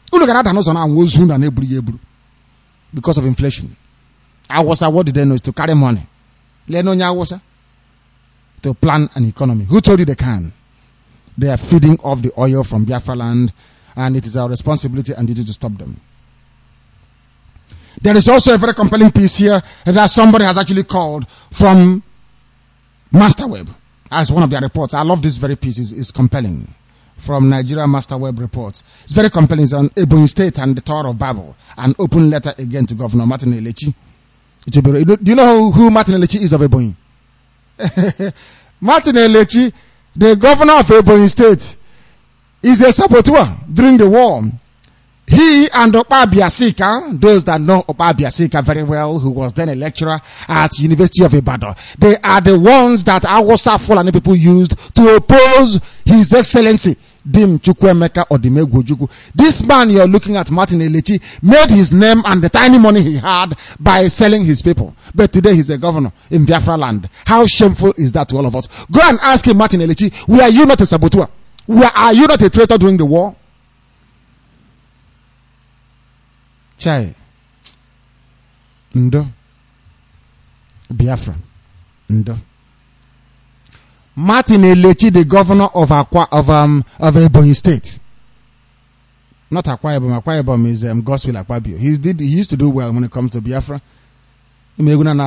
Because of inflation. Awasa, what did they know? Is to carry money. To plan an economy. Who told you they can? They are feeding off the oil from Biafra land, and it is our responsibility and duty to stop them. There is also a very compelling piece here that somebody has actually called from Masterweb as one of their reports. I love this very piece. It's, it's compelling. From Nigeria Masterweb reports. It's very compelling. It's on Ebonyi State and the Tower of Babel. An open letter again to Governor Martin Elechi. Do you know who Martin Elechi is of Ebonyi? Martin Elechi, the governor of Ebonyi State, is a saboteur during the war. He and Opa Biasika, those that know Opa Biasika very well, who was then a lecturer at University of Ibadan, they are the ones that Awasa Fulani people used to oppose His Excellency Dim Chukwuemeka Odimegwu. This man you're looking at, Martin Elechi, made his name and the tiny money he had by selling his people. But today he's a governor in Biafra land. How shameful is that to all of us? Go and ask him, Martin Elechi, were you not a saboteur? Were, are you not a traitor during the war? Chai. Ndo. Biafra. Ndo. Martin Elechi, the governor of Akwa, of um of Ebonyi State. Not Akwa Ibom. Akwa Ibom is um, Gospel Akpabio. He did. He used to do well when it comes to Biafra. Martin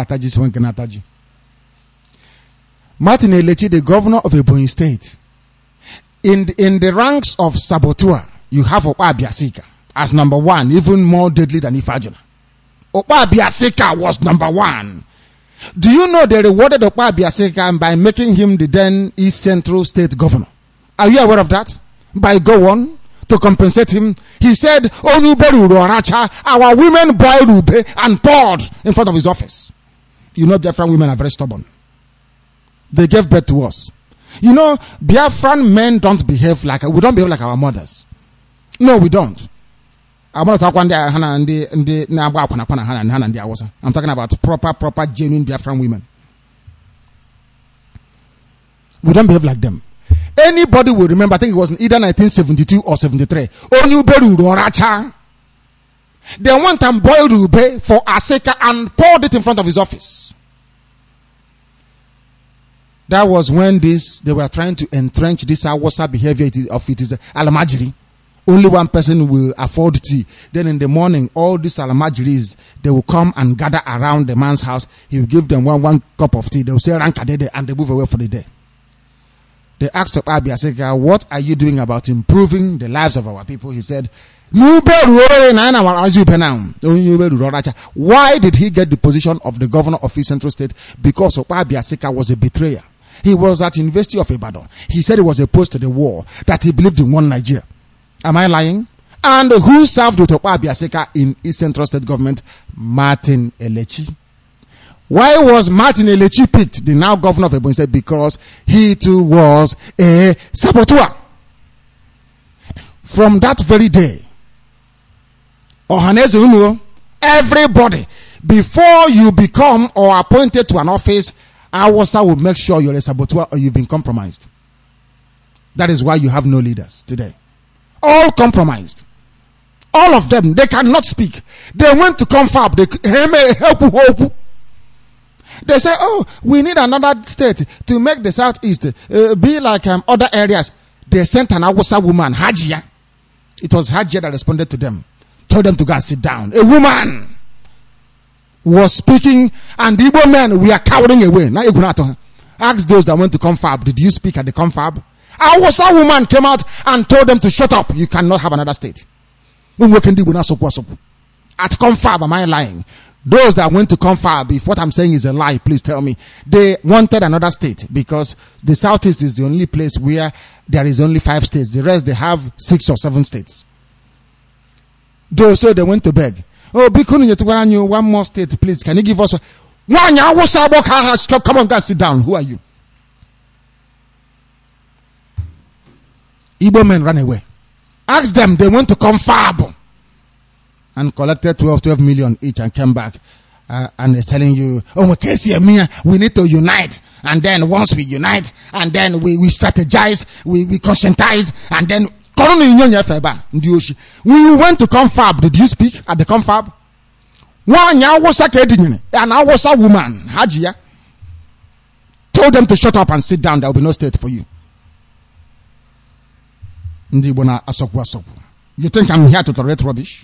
Elechi, the governor of Ebonyi State. In the, in the ranks of saboteur, you have Opa Biasika. as number one, even more deadly than Ifajuna. Okpa Abiasika was number one. Do you know they rewarded Okpa Abiasika by making him the then East Central State Governor? Are you aware of that? By go on to compensate him, he said, "Onuberu Roracha, our women boiled ube and poured in front of his office." You know, Biafran women are very stubborn. They gave birth to us. You know, Biafran men don't behave like we don't behave like our mothers. No, we don't. I'm talking about proper, proper, genuine Biafran women. We don't behave like them. Anybody will remember, I think it was either nineteen seventy-two or seventy-three. Onuberu Roracha. They went and boiled ube for Aseka and poured it in front of his office. That was when this, they were trying to entrench this Awasa behavior of it is Alamajiri. Only one person will afford tea. Then in the morning, all these Alamajiris, they will come and gather around the man's house. He will give them one, one cup of tea. They will say, Rankadede, and they move away for the day. They asked Okpa Abiasika, what are you doing about improving the lives of our people? He said, why did he get the position of the governor of East Central State? Because Okpa Abiasika was a betrayer. He was at University of Ibadan. He said it was opposed to the war, that he believed in one Nigeria. Am I lying? And who served with Okpa Abiasika in East Central State government? Martin Elechi. Why was Martin Elechi picked, the now governor of Ebonyi State? Because he too was a saboteur. From that very day, Ohaneze Unuo, everybody, before you become or appointed to an office, Awasa will make sure you're a saboteur or you've been compromised. That is why you have no leaders today. All compromised. All of them, they cannot speak. They went to confab. They, they say, oh, we need another state to make the southeast uh, be like um, other areas. They sent an Awasa woman, Hajia. It was Hajia that responded to them. Told them to go and sit down. A woman was speaking and the Igbo men were cowering away. Now ask those that went to confab, did you speak at the confab? Awasa woman came out and told them to shut up. You cannot have another state. At confab, am I lying? Those that went to confab, if what I'm saying is a lie, please tell me. They wanted another state because the southeast is the only place where there is only five states. The rest, they have six or seven states. Those, so they went to beg. Oh, Bikuni, one more state, please. Can you give us one? Come on, guys, sit down. Who are you? Igbo men ran away. Ask them, they went to confab and collected twelve, twelve million each and came back. Uh, and they're telling you, oh, we need to unite. And then once we unite, and then we, we strategize, we, we conscientize, and then we went to confab. Did you speak at the confab? One an Awasa woman, Hajia, told them to shut up and sit down. There will be no state for you. You think I'm here to tolerate rubbish?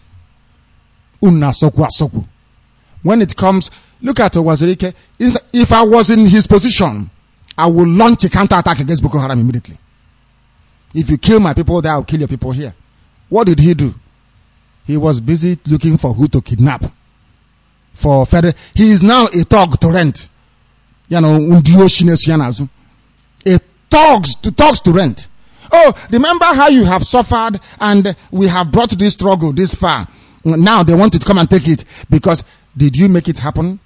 When it comes, look at Wazirike. If I was in his position, I would launch a counterattack against Boko Haram immediately. If you kill my people there, I'll kill your people here. What did he do? He was busy looking for who to kidnap. For federal, he is now a thug to rent. You know, a thugs to thugs to rent. Oh, remember how you have suffered and we have brought this struggle this far. Now they want to come and take it because did you make it happen?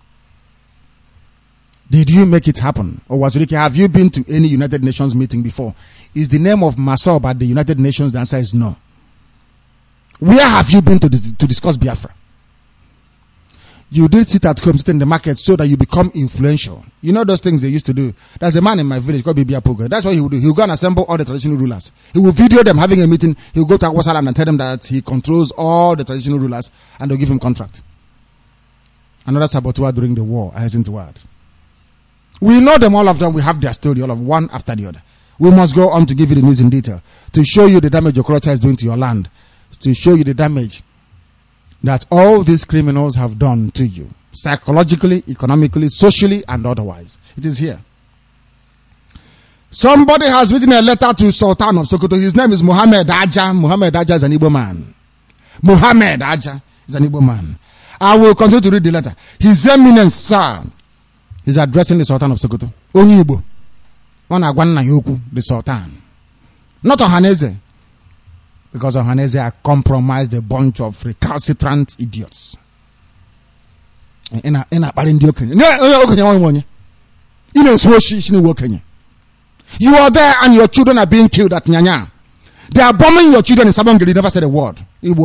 Did you make it happen? Or Wazirike, have you been to any United Nations meeting before? Is the name of Masob at the United Nations? The answer is no. Where have you been to, to discuss Biafra? You did sit at home, sit in the market so that you become influential. You know those things they used to do. There's a man in my village called Bibi Apogo. That's what he would do. He would go and assemble all the traditional rulers. He will video them having a meeting. He will go to Awasa and tell them that he controls all the traditional rulers and they'll give him contract. Another saboteur during the war, I hasten to add. We know them, all of them. We have their story, all of one after the other. We must go on to give you the news in detail, to show you the damage Okorocha is doing to your land, to show you the damage that all these criminals have done to you, psychologically, economically, socially, and otherwise. It is here. Somebody has written a letter to Sultan of Sokoto. His name is Muhammad Aja. Muhammad Aja is an Igbo man. Muhammad Aja is an Igbo man. I will continue to read the letter. His Eminence, sir, is addressing the Sultan of Sokoto. Only Igbo. The Sultan. Not Ohaneze. Because Ohaneze are compromised a bunch of recalcitrant idiots. In a in a You are there and your children are being killed at Nyanya. They are bombing your children in Sabongeri. You never said a word.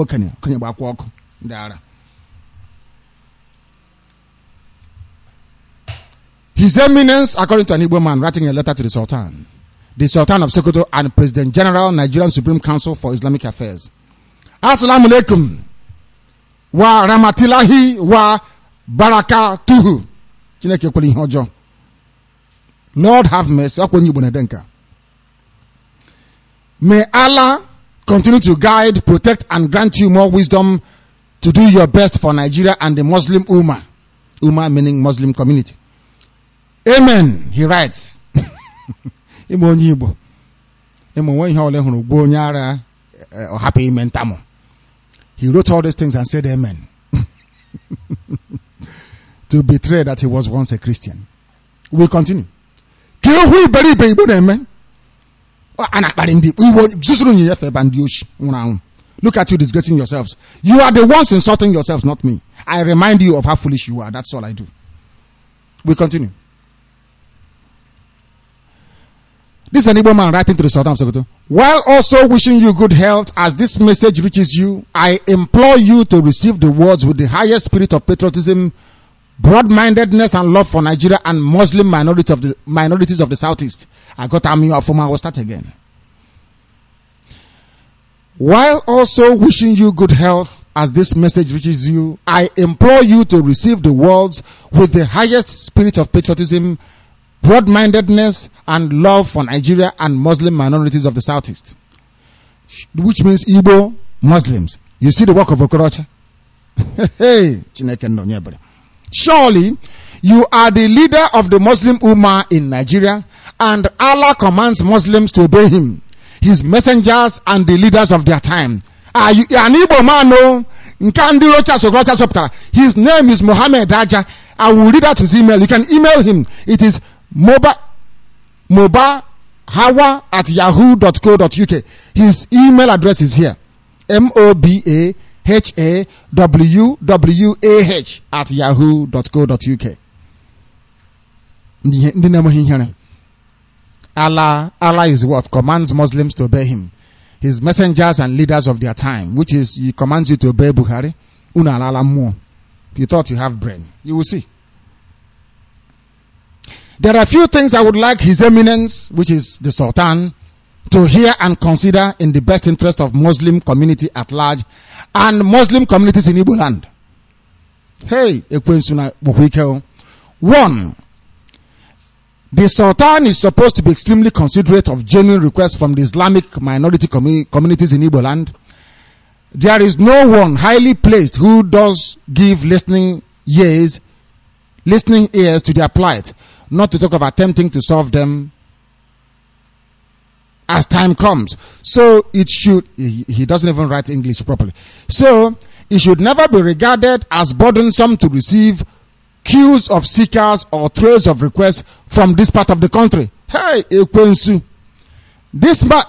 His Eminence, according to an Igbo man, writing a letter to the Sultan, the Sultan of Sokoto and President General, Nigerian Supreme Council for Islamic Affairs. Assalamu alaikum wa rahmatullahi wa barakatuhu. Chineke kweli ihe ọjọọ. Lord have mercy. May Allah continue to guide, protect, and grant you more wisdom to do your best for Nigeria and the Muslim Ummah. Ummah meaning Muslim community. Amen. He writes. He wrote all these things and said amen. To betray that he was once a Christian. We continue. Look at you disgracing yourselves. You are the ones insulting yourselves, not me. I remind you of how foolish you are. That's all I do. We continue. This is an Igbo man writing to the Sultan of Sokoto. While also wishing you good health as this message reaches you, I implore you to receive the words with the highest spirit of patriotism, broad-mindedness and love for Nigeria and Muslim minorities of the minorities of the Southeast. I got army of I will start again. While also wishing you good health as this message reaches you, I implore you to receive the words with the highest spirit of patriotism, broad-mindedness and love for Nigeria and Muslim minorities of the Southeast. Which means Igbo Muslims. You see the work of Okorocha? Hey, Chineke no nyebere. Surely, you are the leader of the Muslim Ummah in Nigeria, and Allah commands Muslims to obey him, his messengers and the leaders of their time. Ah, you an Igbo man, no? His name is Muhammad Aja. I will read out his email. You can email him. It is moba moba hawa at yahoo dot co dot uk. His email address is here. M O B A H A W W A H at yahoo dot co dot uk. Allah, Allah is what? Commands Muslims to obey him. His messengers and leaders of their time, which is, he commands you to obey Buhari. Una lala mo. You thought you have brain. You will see. There are a few things I would like His Eminence, which is the Sultan, to hear and consider in the best interest of Muslim community at large and Muslim communities in Igbo land. Hey, one, the Sultan is supposed to be extremely considerate of genuine requests from the Islamic minority commu- communities in Igbo land. There is no one highly placed who does give listening ears, listening ears to their plight, not to talk of attempting to solve them as time comes. So it should, he, he doesn't even write English properly. So it should never be regarded as burdensome to receive queues of seekers or trails of requests from this part of the country. Hey, Ekwensu. This man,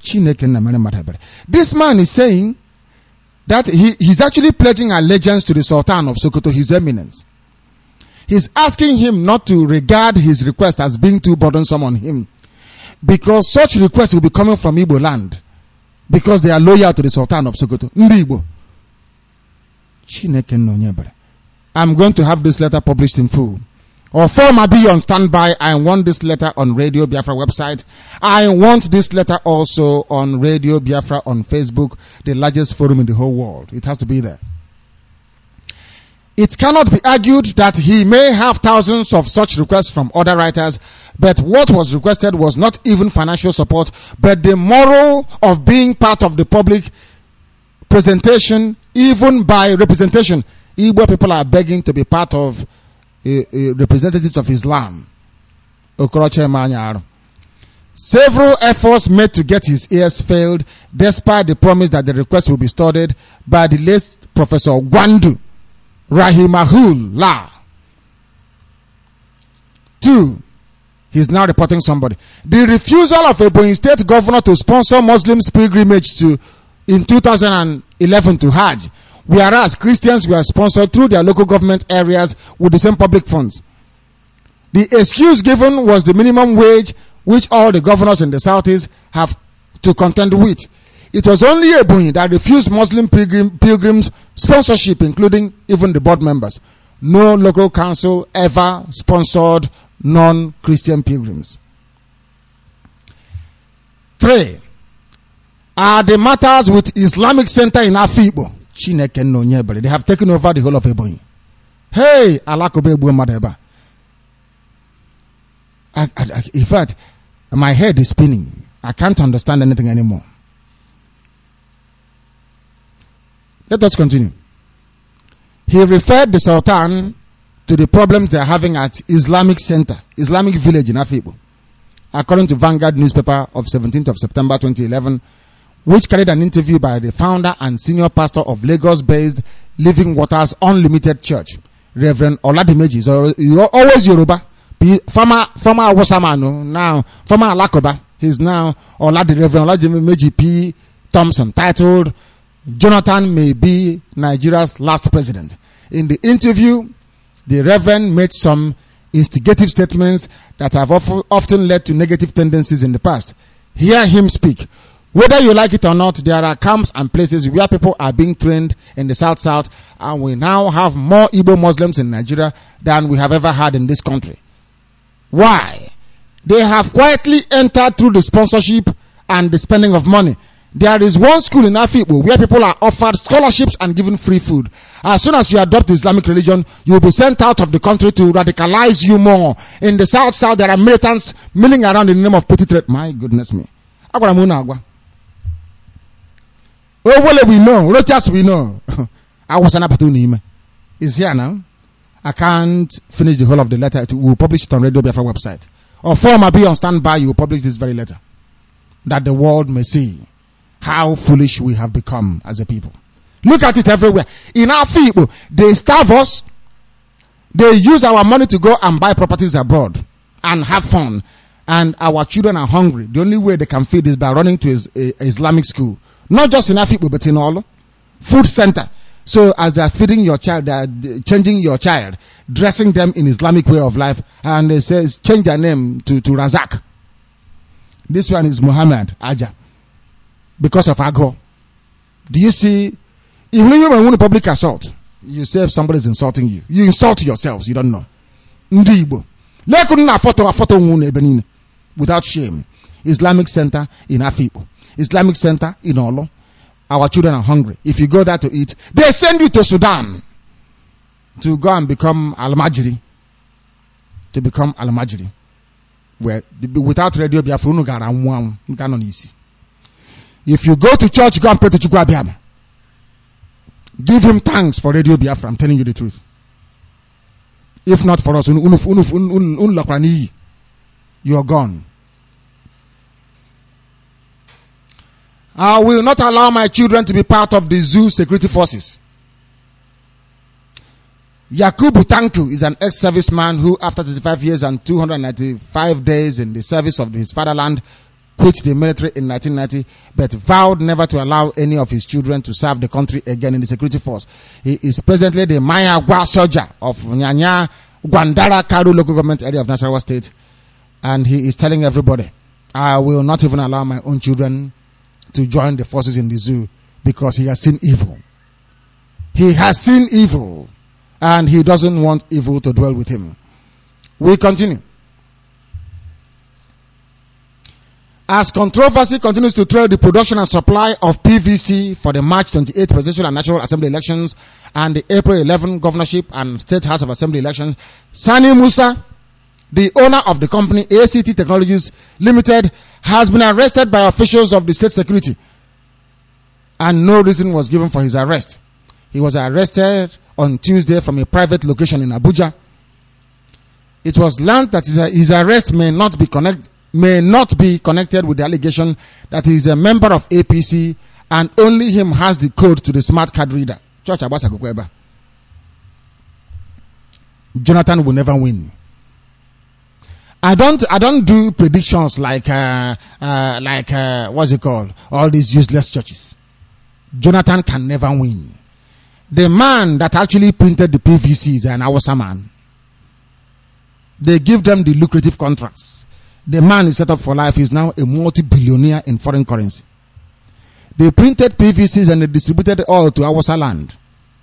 this man is saying that he, he's actually pledging allegiance to the Sultan of Sokoto, His Eminence. He's asking him not to regard his request as being too burdensome on him, because such requests will be coming from Igbo land, because they are loyal to the Sultan of Sokoto. Ndi Igbo. I'm going to have this letter published in full. Or former be on standby. I want this letter on Radio Biafra website. I want this letter also on Radio Biafra on Facebook, the largest forum in the whole world. It has to be there. It cannot be argued that he may have thousands of such requests from other writers, but what was requested was not even financial support, but the moral of being part of the public presentation, even by representation. Igbo people are begging to be part of uh, uh, representatives of Islam. Several efforts made to get his ears failed, despite the promise that the request will be studied by the late Professor Gwandu Rahimahullah. Two, he's now reporting somebody. The refusal of Ebonyi State Governor to sponsor Muslims' pilgrimage to in two thousand eleven to Hajj, whereas Christians were sponsored through their local government areas with the same public funds. The excuse given was the minimum wage, which all the governors in the Southeast have to contend with. It was only Ebonyi that refused Muslim pilgrim, pilgrims sponsorship, including even the board members. No local council ever sponsored non-Christian pilgrims. Three, are the matters with Islamic Center in Afibo. They have taken over the whole of Ebonyi. Hey, Alakobe Madeba. In fact, my head is spinning. I can't understand anything anymore. Let us continue. He referred the Sultan to the problems they are having at Islamic Center, Islamic Village in Afibo. According to Vanguard newspaper of seventeenth of September twenty eleven, which carried an interview by the founder and senior pastor of Lagos-based Living Waters Unlimited Church, Reverend Oladimeji. So, always Yoruba. Former, former Wasamano, now, former Alakoba. He's now Oladi, Reverend Oladimeji P. Thompson, titled, Jonathan May Be Nigeria's Last President. In the interview, the Reverend made some instigative statements that have often led to negative tendencies in the past. Hear him speak. Whether you like it or not, there are camps and places where people are being trained in the South South, and we now have more Igbo Muslims in Nigeria than we have ever had in this country. Why? They have quietly entered through the sponsorship and the spending of money. There is one school in Afibo where people are offered scholarships and given free food. As soon as you adopt the Islamic religion, you will be sent out of the country to radicalize you more. In the South South, there are militants milling around in the name of petty threat. My goodness me. Oh, well, we know. Rochas, we know. I was an opportunity. It's here now. I can't finish the whole of the letter. We'll publish it on Radio Biafra website. Or form be on standby, you will publish this very letter. That the world may see how foolish we have become as a people. Look at it everywhere. In our people, they starve us. They use our money to go and buy properties abroad and have fun. And our children are hungry. The only way they can feed is by running to a Islamic school. Not just in Afibo, but in all. Food center. So as they are feeding your child, they are changing your child, dressing them in Islamic way of life, and they say change their name to, to Razak. This one is Muhammad Aja. Because of Agro. Do you see, even when you want a public assault, you say if somebody is insulting you, you insult yourselves, you don't know. Ndibo. Without shame. Islamic Center in Afibo. Islamic Center in Olo. Our children are hungry. If you go there to eat, they send you to Sudan to go and become Al-Majri. To become Al-Majri. Where, without Radio Biafra, if you go to church, go and pray to Chukwu Abiyama. Give him thanks for Radio Biafra. I'm telling you the truth. If not for us, you are gone. I will not allow my children to be part of the zoo security forces. Yakubu Tanku is an ex-serviceman who, after thirty-five years and two hundred ninety-five days in the service of his fatherland, quit the military in nineteen ninety, but vowed never to allow any of his children to serve the country again in the security force. He is presently the Maya Gwa soldier of Nyanya Gwandara Karu local government area of Nasarawa State, and he is telling everybody, I will not even allow my own children to join the forces in the zoo because he has seen evil. He has seen evil and he doesn't want evil to dwell with him. We continue. As controversy continues to trail the production and supply of P V C for the March twenty-eighth Presidential and National Assembly elections and the April eleventh Governorship and State House of Assembly elections, Sani Musa, the owner of the company A C T Technologies Limited, has been arrested by officials of the state security, and no reason was given for his arrest. He was arrested on Tuesday from a private location in Abuja. It was learned that his arrest may not be connect, may not be connected with the allegation that he is a member of A P C and only him has the code to the smart card reader. Church Abasa Kukweba. Jonathan will never win. I don't, I don't do predictions like, uh, uh, like, uh, what's it called? All these useless churches. Jonathan can never win. The man that actually printed the P V C is an Awasa man. They give them the lucrative contracts. The man is set up for life. Is now a multi-billionaire in foreign currency. They printed P V Cs and they distributed it all to Awasa land.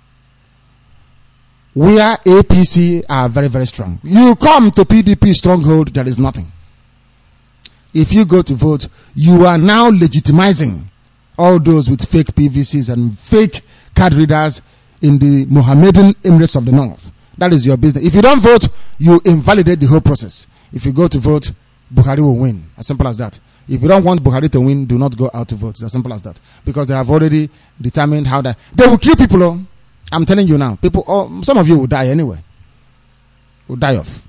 Where A P C are very, very strong. You come to P D P stronghold, there is nothing. If you go to vote, you are now legitimizing all those with fake P V Cs and fake card readers in the Mohammedan Emirates of the North. That is your business. If you don't vote, you invalidate the whole process. If you go to vote, Buhari will win. As simple as that. If you don't want Buhari to win, do not go out to vote. It's as simple as that. Because they have already determined how that. They will kill people. Oh. I'm telling you now. People, oh, some of you will die anyway. Will die off.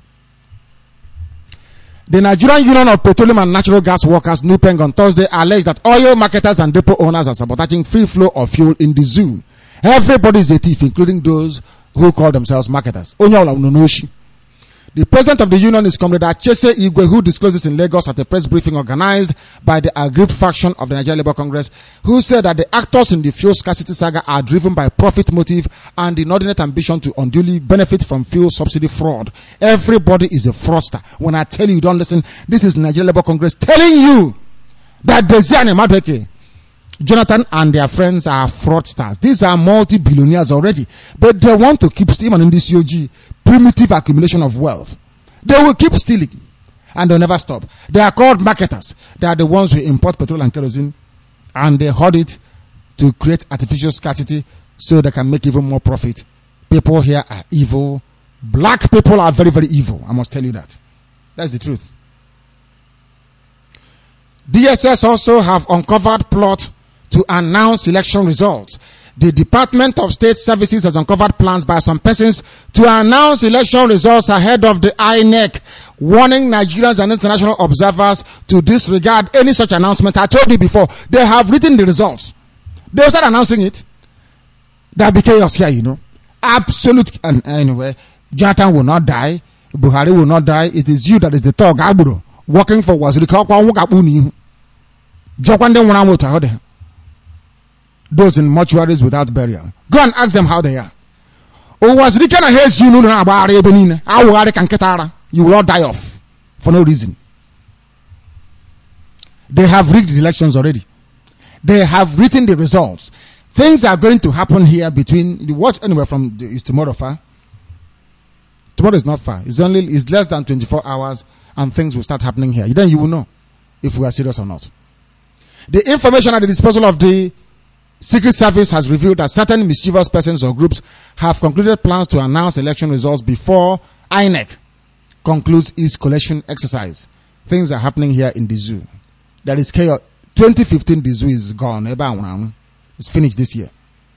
The Nigerian Union of Petroleum and Natural Gas Workers, NUPENG, on Thursday alleged that oil marketers and depot owners are sabotaging free flow of fuel in the zoo. Everybody is a thief, including those who call themselves marketers. The president of the union is Comrade Achese Igwe, who disclosed this in Lagos at a press briefing organized by the aggrieved faction of the Nigerian Labour Congress, who said that the actors in the fuel scarcity saga are driven by profit motive and inordinate ambition to unduly benefit from fuel subsidy fraud. Everybody is a fraudster. When I tell you, don't listen. This is Nigerian Labour Congress telling you that Desiane Madueke, Jonathan and their friends are fraudsters. These are multi-billionaires already. But they want to keep stealing in this C O G, primitive accumulation of wealth. They will keep stealing. And they'll never stop. They are called marketers. They are the ones who import petrol and kerosene. And they hoard it to create artificial scarcity so they can make even more profit. People here are evil. Black people are very, very evil. I must tell you that. That's the truth. D S S also have uncovered plot to announce election results. The Department of State Services has uncovered plans by some persons to announce election results ahead of the I N E C, warning Nigerians and international observers to disregard any such announcement. I told you before, they have written the results. They will start announcing it. There'll be chaos here, you know. Absolute. And anyway, Jonathan will not die. Buhari will not die. It is you that is the thug, Aburo, working for Wazirika. Those in mortuaries without burial. Go and ask them how they are. Oh, was the kind of haze you know about Ebenin? I will can Ketara. You will all die off for no reason. They have rigged the elections already. They have written the results. Things are going to happen here between the watch anywhere from the, is tomorrow far. Tomorrow is not far. It's only it's less than twenty-four hours, and things will start happening here. Then you will know if we are serious or not. The information at the disposal of the Secret Service has revealed that certain mischievous persons or groups have concluded plans to announce election results before I N E C concludes its collection exercise. Things are happening here in the zoo. There is chaos. twenty fifteen, the zoo is gone. It's finished this year.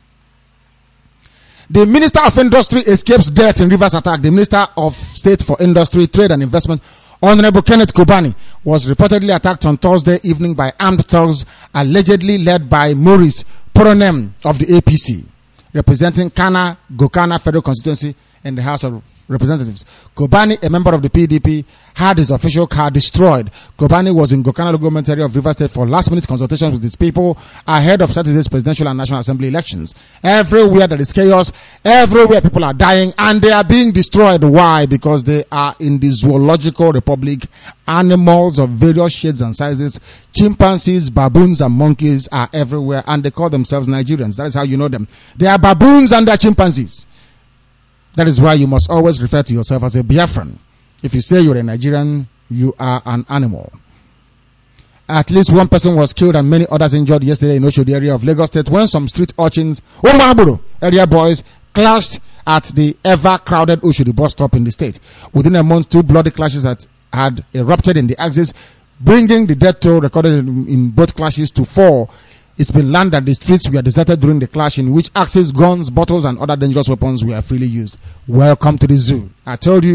The Minister of Industry escapes death in Rivers attack. The Minister of State for Industry, Trade and Investment, Honorable Kenneth Kobani, was reportedly attacked on Thursday evening by armed thugs allegedly led by Maurice Poronem of the A P C, representing Kana Gokana Federal Constituency in the House of Representatives. Kobani, a member of the P D P, had his official car destroyed. Kobani was in Gokana local government area of Rivers State for last-minute consultations with his people ahead of Saturday's presidential and national assembly elections. Everywhere there is chaos, everywhere people are dying, and they are being destroyed. Why? Because they are in the zoological republic. Animals of various shades and sizes, chimpanzees, baboons, and monkeys are everywhere, and they call themselves Nigerians. That is how you know them. They are baboons and they are chimpanzees. That is why you must always refer to yourself as a Biafran. If you say you're a Nigerian, you are an animal. At least one person was killed and many others injured yesterday in Oshodi area of Lagos State when some street urchins, area boys, clashed at the ever-crowded Oshodi bus stop in the state. Within a month, two bloody clashes that had erupted in the axis, bringing the death toll recorded in, in both clashes to four. It's been learned that the streets were deserted during the clash in which axes, guns, bottles, and other dangerous weapons were freely used. Welcome to the zoo. I told you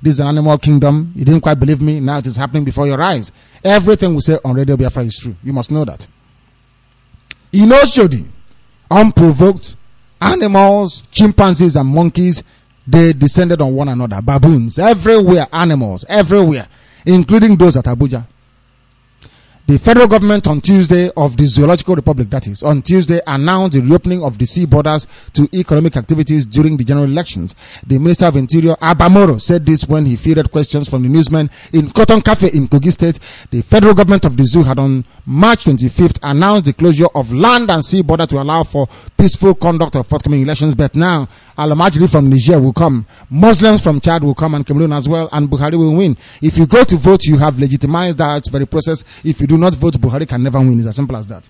this is an animal kingdom. You didn't quite believe me. Now it is happening before your eyes. Everything we say on Radio Biafra is true. You must know that. Inoshodi, unprovoked, animals, chimpanzees and monkeys, they descended on one another. Baboons, everywhere, animals, everywhere, including those at Abuja. The federal government on Tuesday of the Zoological Republic, that is, on Tuesday announced the reopening of the sea borders to economic activities during the general elections. The Minister of Interior, Abamoro, said this when he fielded questions from the newsmen in Cotton Cafe in Kogi State. The federal government of the zoo had on March twenty-fifth announced the closure of land and sea border to allow for peaceful conduct of forthcoming elections. But now, Al-Majri from Niger will come, Muslims from Chad will come and Cameroon as well, and Buhari will win. If you go to vote, you have legitimized that very process. If you do not vote, Buhari can never win. It's as simple as that.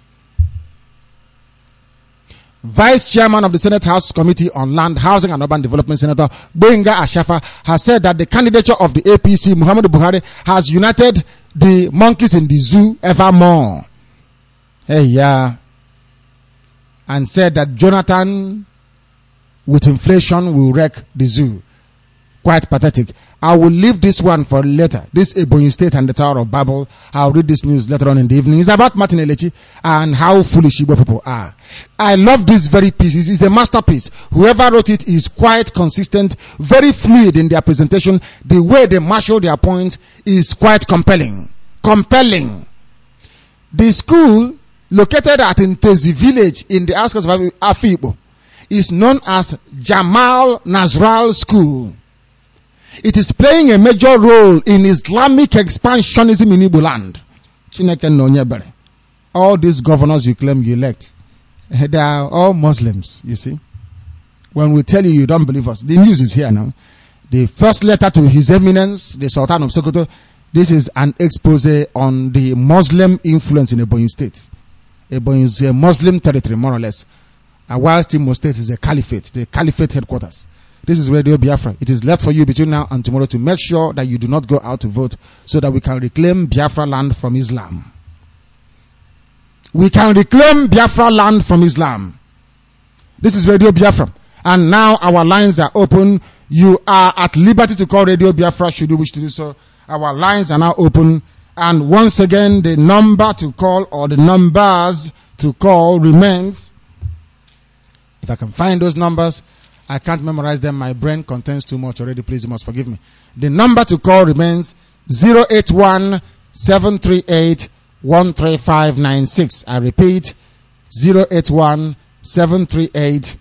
Vice Chairman of the Senate House Committee on Land, Housing and Urban Development, Senator Boyinga Ashafa, has said that the candidature of the A P C, Muhammadu Buhari, has united the monkeys in the zoo evermore. Hey, yeah. And said that Jonathan, with inflation, will wreck the zoo. Quite pathetic. I will leave this one for later. This Ebonyi State and the Tower of Babel. I'll read this news later on in the evening. It's about Martin Elechi and how foolish Igbo people are. I love this very piece. It's a masterpiece. Whoever wrote it is quite consistent, very fluid in their presentation. The way they marshal their points is quite compelling. Compelling. The school, located at Ntezi village in the outskirts of Afibo, is known as Jamal Nazral School. It is playing a major role in Islamic expansionism in Igbo land. Chineke no nyebere. All these governors you claim you elect, they are all Muslims, you see. When we tell you, you don't believe us. The news is here now. The first letter to His Eminence, the Sultan of Sokoto, this is an expose on the Muslim influence in Ebonyi State. Ebonyi is a Muslim territory, more or less. And whilst Imo State is a caliphate, the caliphate headquarters. This is Radio Biafra. It is left for you between now and tomorrow to make sure that you do not go out to vote so that we can reclaim Biafra land from Islam. We can reclaim Biafra land from Islam. This is Radio Biafra. And now our lines are open. You are at liberty to call Radio Biafra should you wish to do so. Our lines are now open. And once again, the number to call or the numbers to call remains. If I can find those numbers, I can't memorize them. My brain contains too much already. Please, you must forgive me. The number to call remains zero eight one, seven three eight, one three five nine six. I repeat, zero eight one, seven three eight,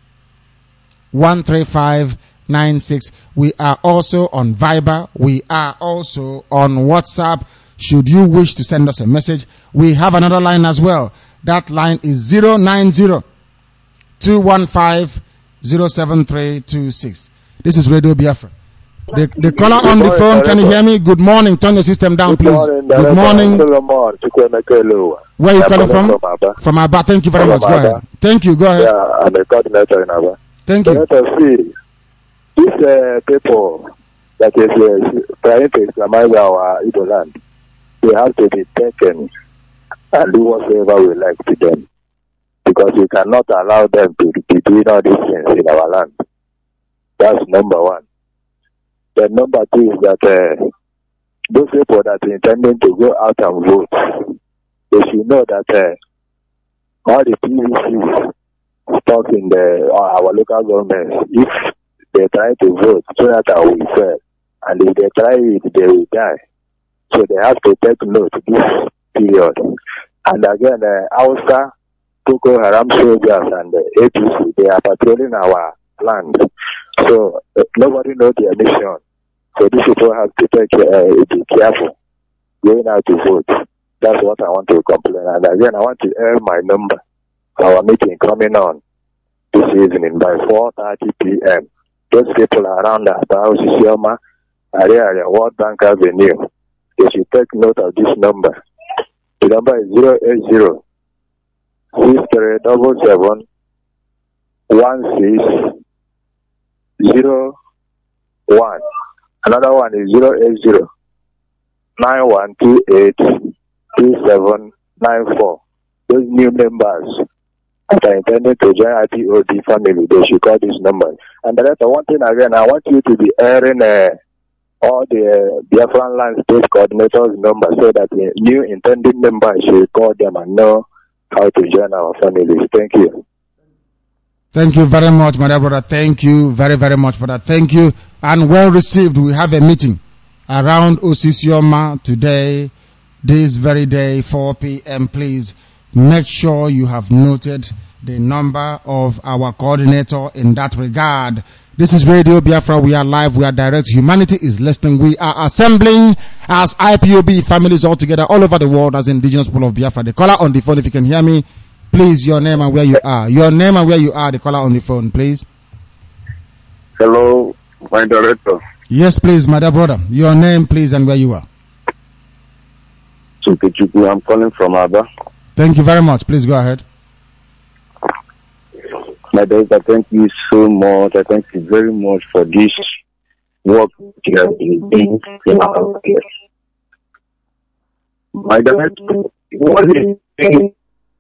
one three five nine six. We are also on Viber. We are also on WhatsApp. Should you wish to send us a message, we have another line as well. That line is zero nine zero, two one five, zero seven three two six. This is Radio Biafra. The, the caller on the phone, can you hear me? Good morning. Turn your system down, please. Good morning. Where are you calling from? From Aba. Thank you very much. Go ahead. Thank you. Go ahead. Yeah, I'm a coordinator in Aba. Thank you. Let us see. These uh, people that is uh, trying to Islamize our Igbo land, they have to be taken and do whatever we like to them. Because we cannot allow them to be doing all these things in our land. That's number one. The number two is that uh, those people that are intending to go out and vote, they should know that uh, all the P V Cs stuck in the uh, our local governments, if they try to vote, Jonathan will fail. And if they try it, they will die. So they have to take note this period. And again, uh, Hausa, Boko Haram soldiers and the A P C, they are patrolling our land. So uh, nobody knows their mission. So these people have to take uh, be careful going out to vote. That's what I want to complain. And again, I want to air my number. Our meeting coming on this evening by four thirty p.m. Those people around the house, Sioma, area, World Bank Avenue, they should take note of this number. The number is zero eight zero. Six three double seven one six zero one. Another one is zero eight zero nine one two eight two seven nine four. Those new members, that are intending to join I P O B family, they should call this number. And the other one thing again, I want you to be airing uh, all the uh, Biafran Land State coordinators' number so that the new intending members should call them and know how to join our families. Thank you. Thank you very much, my dear brother. Thank you very, very much for that. Thank you. And well received. We have a meeting around Osisioma today, this very day, four p.m. Please make sure you have noted the number of our coordinator in that regard. This is Radio Biafra. We are live. We are direct. Humanity is listening. We are assembling as I P O B families all together all over the world as indigenous people of Biafra. The caller on the phone, if you can hear me, please, your name and where you are. Your name and where you are, the caller on the phone, please. Hello, my director. Yes, please, my dear brother. Your name, please, and where you are. Chukwuchukwu, I'm calling from Aba. Thank you very much. Please go ahead. My director, thank you so much. I thank you very much for this work you have been doing in our care. My director, what is it?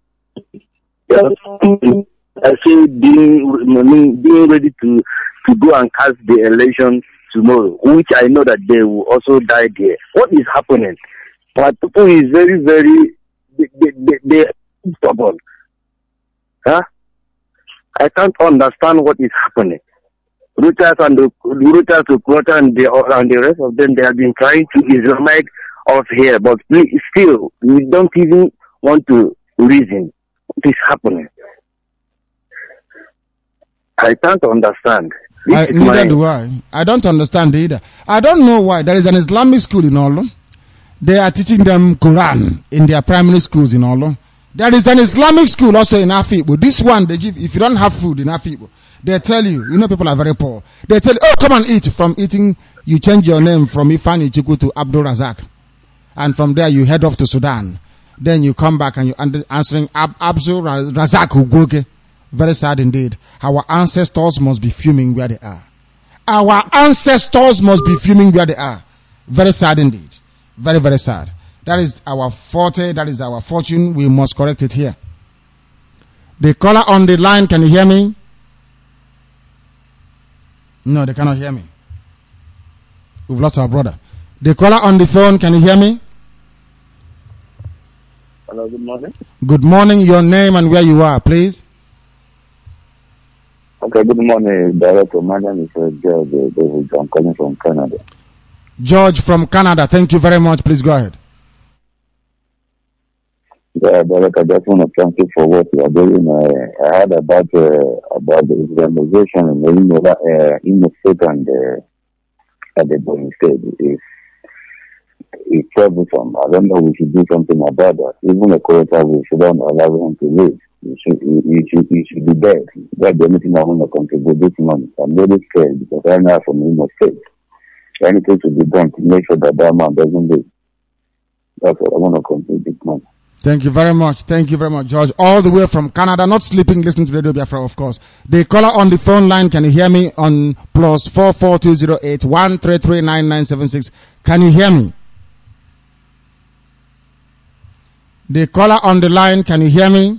I say being, being ready to, to go and cast the election tomorrow, which I know that they will also die there. What is happening? My people is very, very, they, they, they are stubborn. Huh? I can't understand what is happening. Reuters and the Reuters, Quota and the and the rest of them, they have been trying to Islamize us here, but still, we don't even want to reason what is happening. I can't understand. I, neither my... do I. I don't understand either. I don't know why. There is an Islamic school in Olo. They are teaching them Quran in their primary schools in Olo. There is an Islamic school also in Afibo. This one, they give, if you don't have food in Afibo, they tell you, you know people are very poor. They tell you, oh, come and eat. From eating, you change your name from Ifani Chukwu to Abdul Razak. And from there, you head off to Sudan. Then you come back and you're answering Ab- Abdul Razak Ugoge. Very sad indeed. Our ancestors must be fuming where they are. Our ancestors must be fuming where they are. Very sad indeed. Very, very sad. That is our forte. That is our fortune. We must correct it here. The caller on the line, can you hear me? No, they cannot hear me. We've lost our brother. The caller on the phone, can you hear me? Hello, good morning. Good morning. Your name and where you are, please. Okay, good morning, Director. My name is uh, George David. I'm calling from Canada. George from Canada. Thank you very much. Please go ahead. Yeah, Director, I just want to thank you for what you are doing. Uh, I heard about uh, about the Islamization in the Imo, uh, Imo State and uh, at the Borno State. It's, it's troublesome. I don't know. We should do something about that. Even a quarter, we shouldn't allow him to live. You should, you should, you should be dead. That's the only thing I want to contribute this month. I'm very scared because right now from Imo State, anything to be done to make sure that that man doesn't live. That's what I want to contribute this month. Thank you very much. Thank you very much, George. All the way from Canada, not sleeping, listening to Radio Biafra, of course. The caller on the phone line, can you hear me on plus four four two zero eight one three three nine nine seven six? Can you hear me? The caller on the line, can you hear me?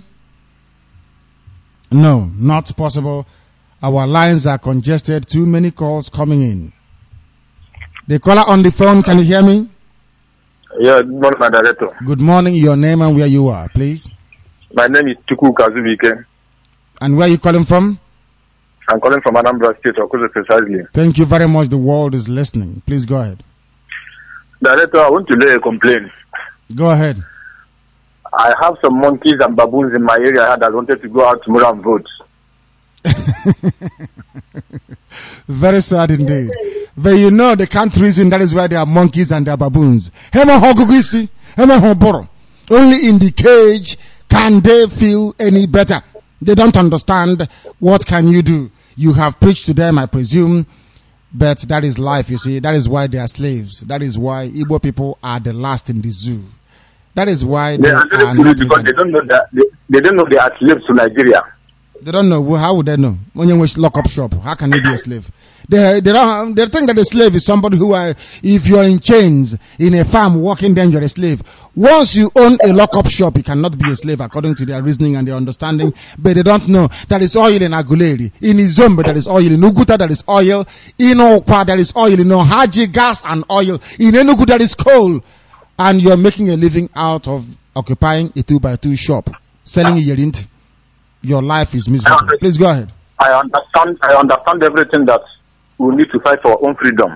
No, not possible. Our lines are congested. Too many calls coming in. The caller on the phone, can you hear me? Yeah, good morning, my director. Good morning. Your name and where you are, please. My name is Tuku Kazubike. And where are you calling from? I'm calling from Anambra State, Okuzo precisely. Thank you very much. The world is listening. Please go ahead. Director, I want to lay a complaint. Go ahead. I have some monkeys and baboons in my area that wanted to go out tomorrow and vote. Very sad indeed. But you know they can't reason, that is why there are monkeys and there are baboons. Only in the cage can they feel any better. They don't understand. What can you do? You have preached to them, I presume. But that is life, you see. That is why they are slaves. That is why Igbo people are the last in the zoo. That is why they, they are not because they don't know that they, they don't know they are slaves to Nigeria. They don't know. Well, how would they know? When you wish lock up shop, how can they be a slave? They they don't. They think that a slave is somebody who, are, if you're in chains in a farm working, then you're a slave. Once you own a lock up shop, you cannot be a slave according to their reasoning and their understanding. But they don't know that is oil in Aguleri, in Izombe that is oil, in Uguta that is oil, in Okwa that is oil, in Ohaji gas and oil, in Enugu that is coal, and you're making a living out of occupying a two by two shop, selling a yerint. Your life is miserable. Please go ahead. I understand. I understand everything that we need to fight for our own freedom.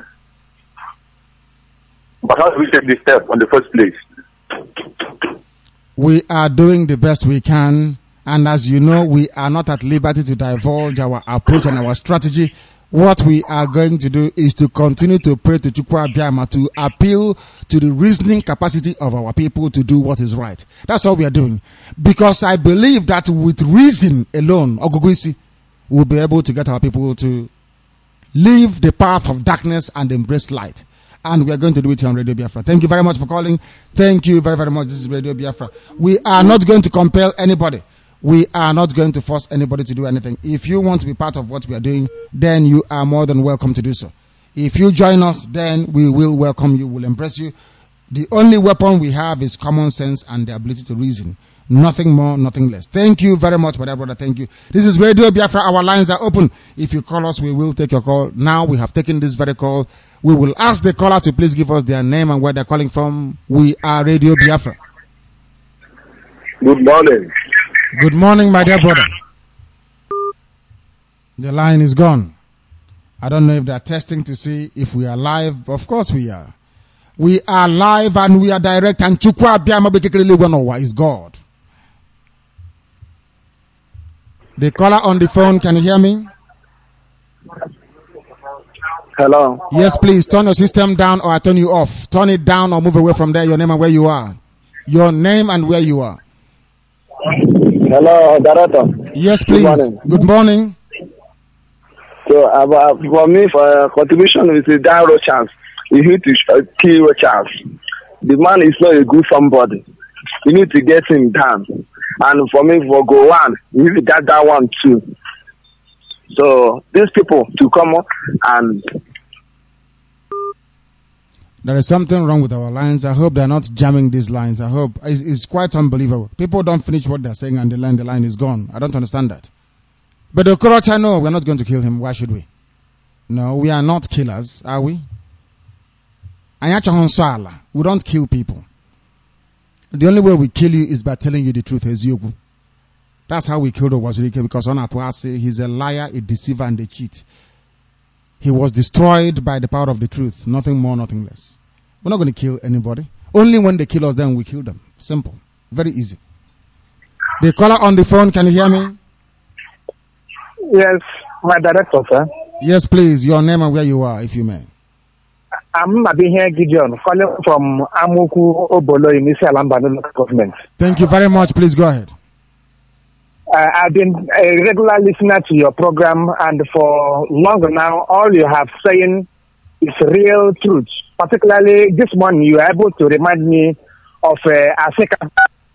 But how do we take this step in the first place? We are doing the best we can, and as you know, we are not at liberty to divulge our approach and our strategy. What we are going to do is to continue to pray to Chukwu Abiyama to appeal to the reasoning capacity of our people to do what is right. That's all we are doing. Because I believe that with reason alone, Oguguisi will be able to get our people to leave the path of darkness and embrace light. And we are going to do it here on Radio Biafra. Thank you very much for calling. Thank you very, very much. This is Radio Biafra. We are not going to compel anybody. We are not going to force anybody to do anything. If you want to be part of what we are doing, then you are more than welcome to do so. If you join us, then we will welcome you, we'll embrace you. The only weapon we have is common sense and the ability to reason. Nothing more, nothing less. Thank you very much, my dear brother. Thank you. This is Radio Biafra. Our lines are open. If you call us, we will take your call. Now we have taken this very call. We will ask the caller to please give us their name and where they're calling from. We are Radio Biafra. Good morning. Good morning, my dear brother. The line is gone. I don't know if they're testing to see if we are live. Of course we are. We are live and we are direct, and Chukwu Abiyama Bekekele is God. The caller on the phone, can you hear me? Hello. Yes, please turn your system down or I turn you off. Turn it down or move away from there. Your name and where you are. Your name and where you are. Hello, Director. Yes, please. Good morning. Good morning. So, uh, for me, for uh, contribution with the Dan Rochas, you need to uh, kill Rochas. The man is not a good somebody. You need to get him down. And for me, for go one, you need to get that one too. So, these people to come up and... There is something wrong with our lines. I hope they're not jamming these lines. I hope. It's, it's quite unbelievable. People don't finish what they're saying and the line, the line is gone. I don't understand that. But the Okorocha, no, we're not going to kill him. Why should we? No, we are not killers, are we? We don't kill people. The only way we kill you is by telling you the truth, Eziogu. That's how we killed Owazurike, because on Atwase, he's a liar, a deceiver, and a cheat. He was destroyed by the power of the truth. Nothing more, nothing less. We're not going to kill anybody. Only when they kill us, then we kill them. Simple. Very easy. The caller on the phone, can you hear me? Yes, my director, sir. Yes, please. Your name and where you are, if you may. I'm Abihe Gideon, calling from Amuku Obolo in Isi Alambano local government. Thank you very much. Please go ahead. Uh, I've been a regular listener to your program, and for long now, all you have saying is real truth. Particularly this morning, you are able to remind me of uh, Aseka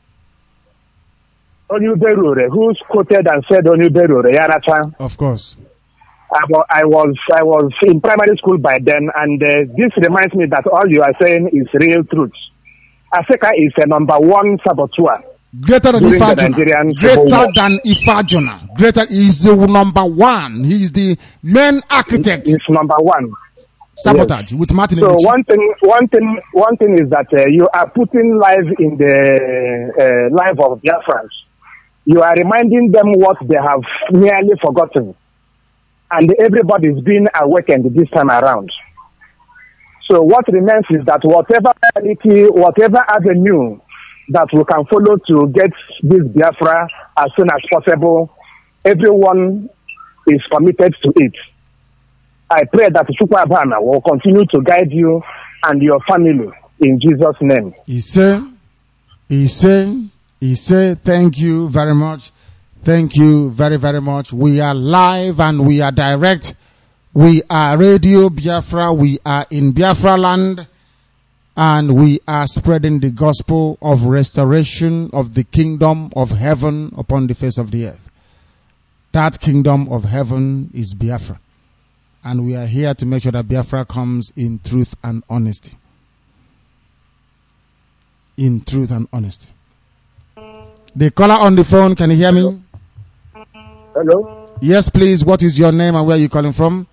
Onyuberure, who's quoted and said Onyuberure, Yarata. Of course. I was, I was I was in primary school by then, and uh, this reminds me that all you are saying is real truth. Aseka is a number one saboteur. Greater than Ifajona. Greater than Ifajona. Greater is the number one. He is the main architect. He's number one. Sabotage yes. With Martin. So one thing, one thing, one thing is that uh, you are putting life in the uh, life of Biafrans. You are reminding them what they have nearly forgotten, and everybody is being awakened this time around. So what remains is that whatever reality, whatever avenue that we can follow to get this Biafra as soon as possible, everyone is committed to it. I pray that Chukwu Abiyama will continue to guide you and your family in Jesus' name. He said, he said, he said, thank you very much. Thank you very, very much. We are live and we are direct. We are Radio Biafra. We are in Biafra land. And we are spreading the gospel of restoration of the kingdom of heaven upon the face of the earth. That kingdom of heaven is Biafra. And we are here to make sure that Biafra comes in truth and honesty. In truth and honesty. The caller on the phone, can you hear me? Hello? Yes, please. What is your name and where are you calling from?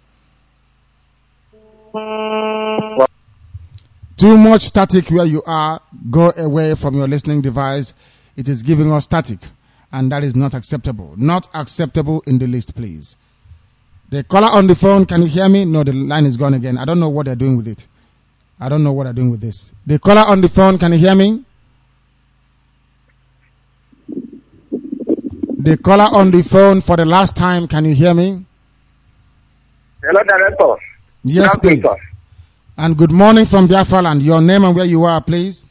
Too much static where you are. Go away from your listening device. It is giving us static. And that is not acceptable. Not acceptable in the least, please. The caller on the phone, can you hear me? No, the line is gone again. I don't know what they're doing with it. I don't know what they're doing with this. The caller on the phone, can you hear me? The caller on the phone for the last time, can you hear me? Hello, Director. Yes, please. And good morning from Biafra land. Your name and where you are, please.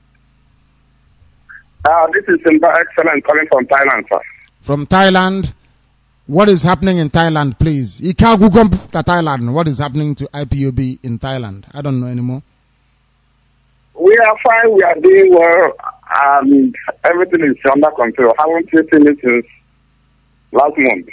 Uh, this is Simba Excellent calling from Thailand, sir. From Thailand. What is happening in Thailand, please? Thailand. What is happening to I P O B in Thailand? I don't know anymore. We are fine. We are doing well. And everything is under control. I haven't seen it since last month.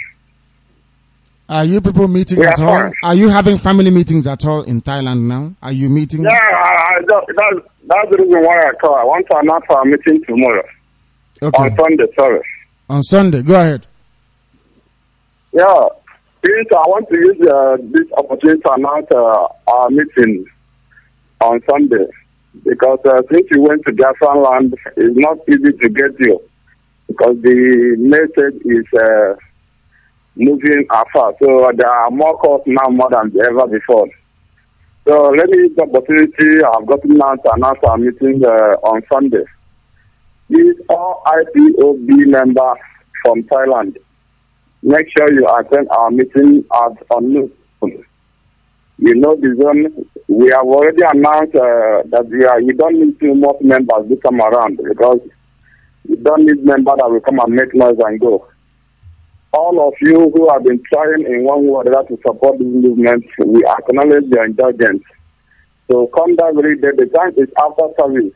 Are you people meeting we at are all? fine. Are you having family meetings at all in Thailand now? Are you meeting? Yeah, I, I just, that's, that's the reason why I call. I want to announce our meeting tomorrow. Okay. On Sunday, sorry. On Sunday. Go ahead. Yeah. Since I want to use uh, this opportunity to announce uh, our meeting on Sunday. Because uh, since you went to Biafran land, it's not easy to get you. Because the message is uh, moving afar. So there are more calls now more than ever before. So let me use the opportunity I've gotten now to announce our meeting uh, on Sunday. These all I P O B members from Thailand. Make sure you attend our meeting at on You know the zone. We have already announced uh, that we are. You don't need too much members to come around because you don't need members that will come and make noise and go. All of you who have been trying in one way or the other to support this movement, we acknowledge your indulgence. So come down very day. The time is after service.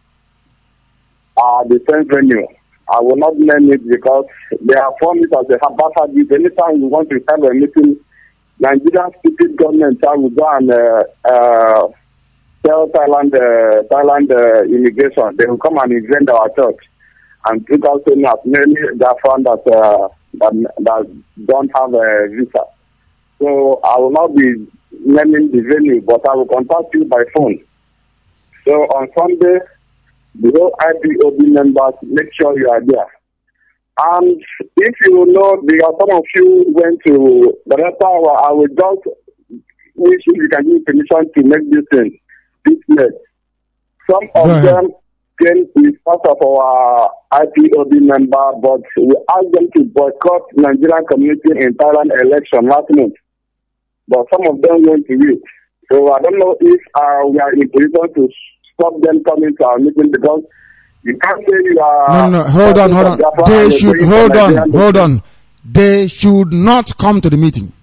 Uh, the same venue. I will not name it because they are promised as a habata. Anytime we want to have a meeting, Nigerian stupid government will go and uh, uh, tell Thailand, uh, Thailand uh, immigration. They will come and invade our church and take out as many Biafran that, uh, that that don't have a visa. So I will not be naming the venue, but I will contact you by phone. So on Sunday, the whole I P O B members, make sure you are there. And if you know, because some of you went to the rest of I will just wish you can give permission to make this thing business. Some of them came with part of our I P O B member, but we asked them to boycott Nigerian community in Thailand election last month. But some of them went to it. So I don't know if uh, we are in position to stop them coming to our meeting because you can't say you are... No, no, hold on, hold on. They should, hold on, hold on. They should not come to the meeting.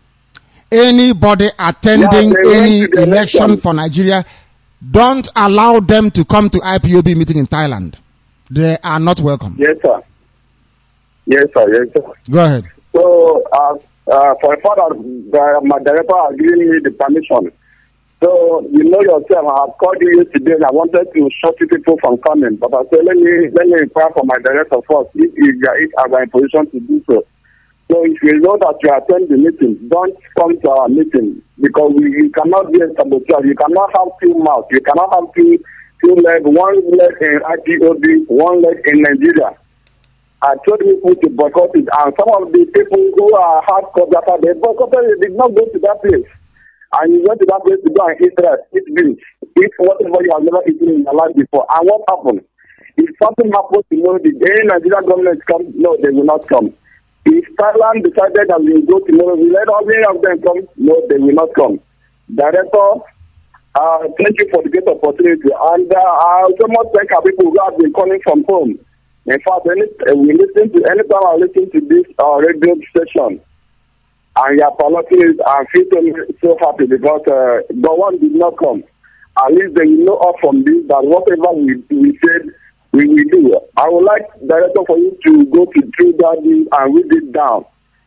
Anybody attending yeah, any election, election for Nigeria, don't allow them to come to I P O B meeting in Thailand. They are not welcome. Yes, sir. Yes, sir, yes, sir. Go ahead. So, uh, uh, for a father, the, my director has given me the permission. So, you know yourself, I have called you today and I wanted to shut you people from coming. But I said, let me let me inquire for my director first, if you are in position to do so. So, if you know that you attend the meeting, don't come to our meeting. Because we, you cannot be a saboteur. You cannot have two mouths. You cannot have two, two legs, one leg in I P O B, one leg in Nigeria. I told people to boycott it. And some of the people who are hardcore, they boycotted, they did not go to that place. And you went to that place to go and eat rice, eat beans, eat whatever you have never eaten in your life before. And what happened? If something happens tomorrow, the day Nigerian government come, no, they will not come. If Thailand decided that we will go tomorrow, we let all many of them come, no, they will not come. Director, uh, thank you for the great opportunity. And uh, I also must thank our people who have been calling from home. In fact, any, uh, we listen to, anytime I listen to this uh, radio station, and your policy is, I feel so happy because uh, the one did not come. At least they will know up from this that whatever we, we said, we will do. I would like, Director, for you to go to True Daddy and read it down.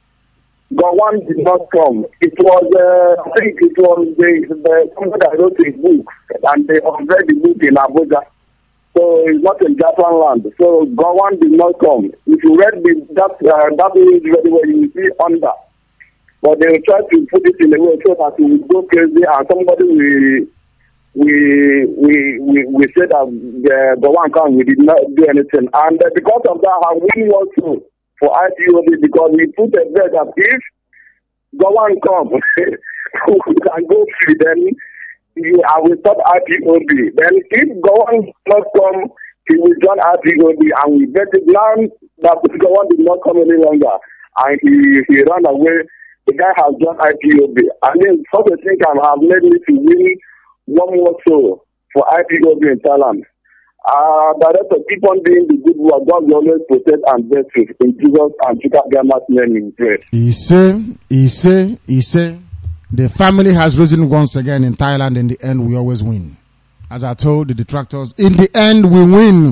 Gowon did not come. It was, uh, I think it was the, the someone that wrote a book, and they read the book in Abuja. So it's not in Japan land. So Gowon did not come. If you read the, that, uh, that is very well, you will see under. But they will try to put it in a way so that we will go crazy and somebody will, we, we, we, we say that uh, Gowon come, we did not do anything. And uh, because of that, I win also for I P O B because we put a bet that if Gowon come, we can go free, then you, I will stop I P O B. Then if Gowon not come, he will join I P O B, and we bet it now that Gowon did not come any longer, and he, he ran away. The guy has joined I P O B. I mean, such a thing can have made me to win one more show for I P O B in Thailand. Uh, director, keep on doing the good work. God will always protect and bless you. In Jesus and Chika Gama's name in prayer. He say, he say, he say, the family has risen once again in Thailand. In the end, we always win. As I told the detractors, in the end, we win.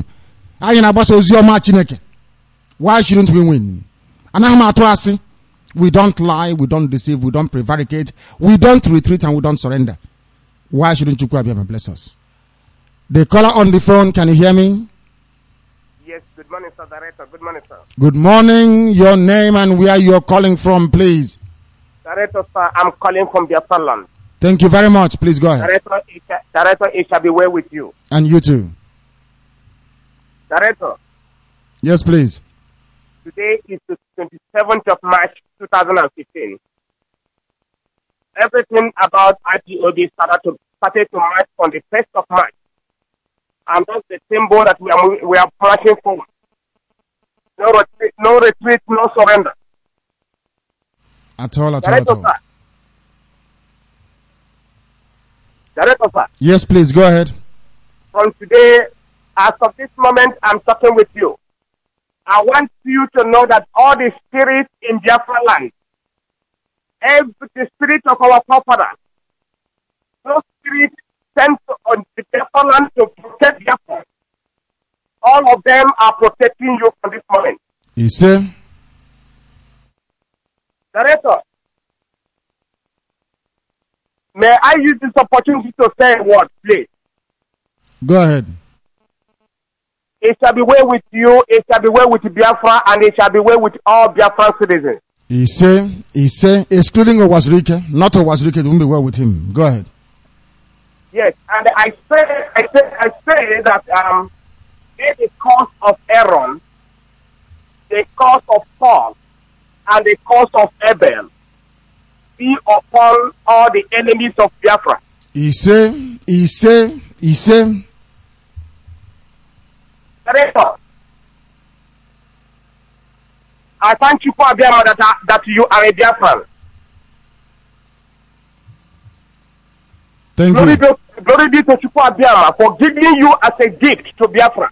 Why shouldn't we win? We don't lie, we don't deceive, we don't prevaricate, we don't retreat, and we don't surrender. Why shouldn't you bless us? The caller on the phone, can you hear me? Yes, good morning, sir, Director. Good morning, sir. Good morning, your name and where you're calling from, please. Director, sir, I'm calling from Biafra land. Thank you very much. Please go ahead. Director, it, Director, it shall be well with you. And you too. Director. Yes, please. Today is the twenty-seventh of March, two thousand fifteen. Everything about I P O B started to, started to march on the first of March. And that's the symbol that we are, we are marching forward. No retreat, no retreat, no surrender. At all, at Director, all, at all. Sir. Director, sir. Yes, please, go ahead. From today, as of this moment, I'm talking with you. I want you to know that all the spirits in Biafra land, every the spirit of our forefathers, no spirit sent on the Biafra land to protect Biafra, all of them are protecting you from this moment. You see? Director, may I use this opportunity to say a word, please? Go ahead. It shall be well with you, it shall be well with Biafra, and it shall be well with all Biafran citizens. He say, he say, excluding Owazurike, not Owazurike, it won't be well with him. Go ahead. Yes, and I say, I say, I say that um, the cause of Aaron, the cause of Paul, and the cause of Abel be upon all the enemies of Biafra. He say, he say, he say. Director, I thank you for Abiyama that, that you are a Biafran. Thank glory you. Be, glory be to Chukwu Abiyama for giving you as a gift to Biafra.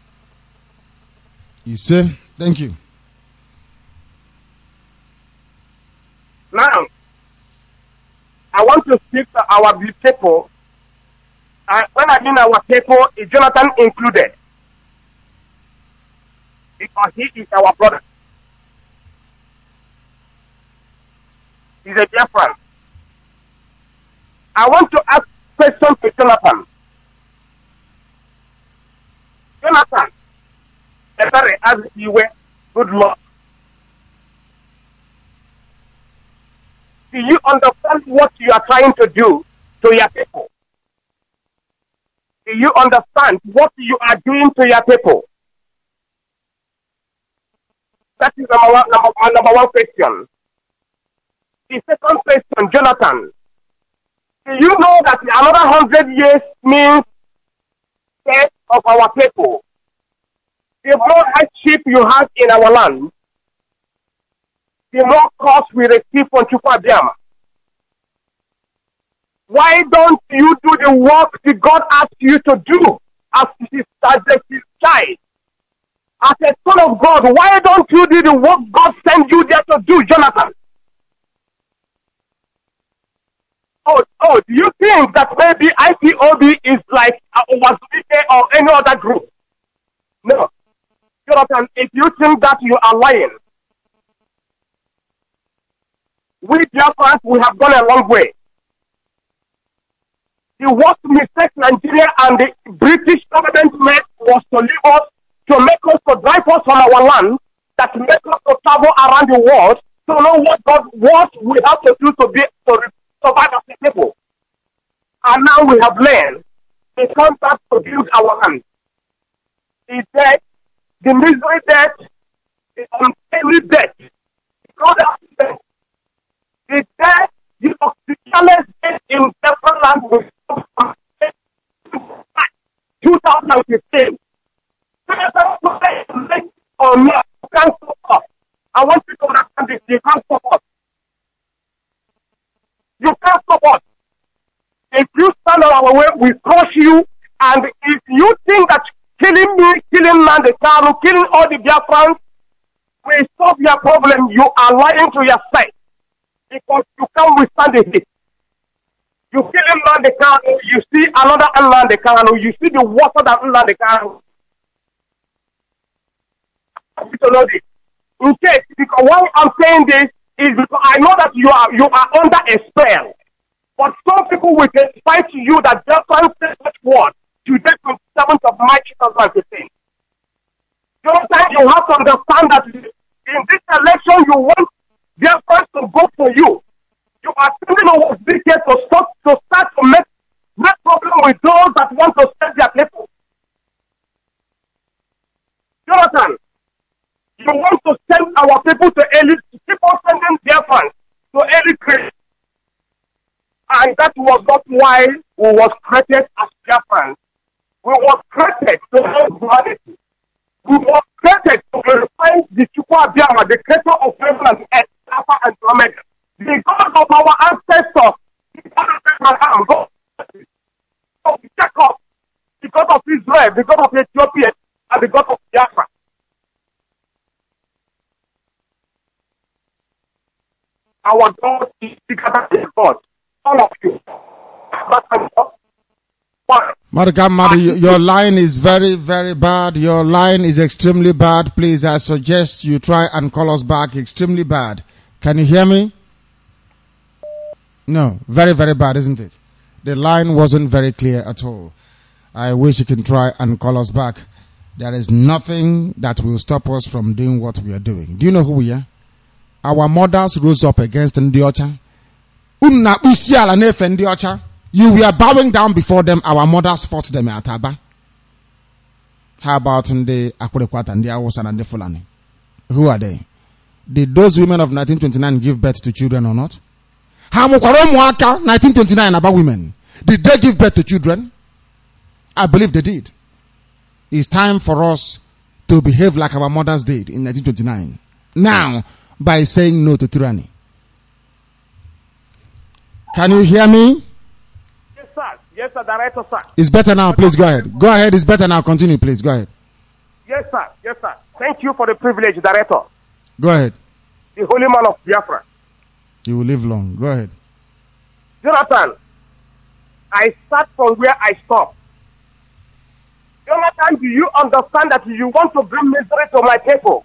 You say, thank you. Now, I want to speak to our people. Uh, when I mean our people, is Jonathan included. Because he is our brother. He's a dear friend. I want to ask question to Jonathan. Jonathan, sorry, as you were, good luck. Do you understand what you are trying to do to your people? Do you understand what you are doing to your people? That is number one, number one, number one question. The second question, Jonathan. Do you know that another hundred years means death of our people? The more hardship you have in our land, the more cost we receive from Chukwu Abiyama. Why don't you do the work that God asked you to do as his, as his child? As a son of God, why don't you do the work God sent you there to do, Jonathan? Oh, oh, do you think that maybe I P O B is like uh, Owazurike or any other group? No. Jonathan, if you think that, you are lying. we Biafrans, we have gone a long way. The worst mistake Nigeria and the British government made was to leave us, to make us, to drive us from our land, that make us to travel around the world to know what God, what we have to do to be to survive as a people. And now we have learned the concept to build our land. The debt, the misery debt, the unpaid debt, God debt, the debt, the oxygenless debt in different lands two thousand fifteen. Or not, you can't stop us. I want you to understand this. You can't stop us. You can't stop us. If you stand on our way, we crush you. And if you think that killing me, killing Nnamdi Kanu, killing all the Biafrans will solve your problem, you are lying to yourself. Because you can't withstand the heat. You kill Nnamdi Kanu, you see another Nnamdi Kanu, you see the water that Nnamdi Kanu. To know this. In case, because why I'm saying this is because I know that you are you are under a spell. But some people will testify to you that Biafrans said such word today, twenty-seventh of March twenty fifteen. Sometimes you have to understand that in this election you want Biafrans to vote for you. You are sending over this year to start to start to make make problem with those that want to save their people. Jonathan, you want to send our people to elite, keep on sending their funds to elite creation. And that was not why we was created as Biafrans. We was created to help humanity. We was created to glorify the Chukwu Abiyama, the creator of heaven and earth, Alpha and Omega. The God of our ancestors, the God of Abraham, God of Jacob, the God of Israel, the God of Ethiopia, and the God of Biafra. Our God is bigger than the God. All of you. Madam, your line is very, very bad. Your line is extremely bad. Please, I suggest you try and call us back. Extremely bad. Can you hear me? No, very, very bad, isn't it? The line wasn't very clear at all. I wish you can try and call us back. There is nothing that will stop us from doing what we are doing. Do you know who we are? Our mothers rose up against Ndiocha. You were bowing down before them. Our mothers fought them at Aba. How about the Akwekwata and the Awusan and the Fulani? Who are they? Did those women of nineteen twenty-nine give birth to children or not? nineteen twenty-nine about women. Did they give birth to children? I believe they did. It's time for us to behave like our mothers did in nineteen twenty-nine. Now, by saying no to tyranny. Can you hear me? Yes, sir. Yes, sir. Director, sir. It's better now. Please go ahead. Go ahead. It's better now. Continue, please. Go ahead. Yes, sir. Yes, sir. Thank you for the privilege, Director. Go ahead. The holy man of Biafra. You will live long. Go ahead. Jonathan, I start from where I stop. Jonathan, do you understand that you want to bring misery to my people?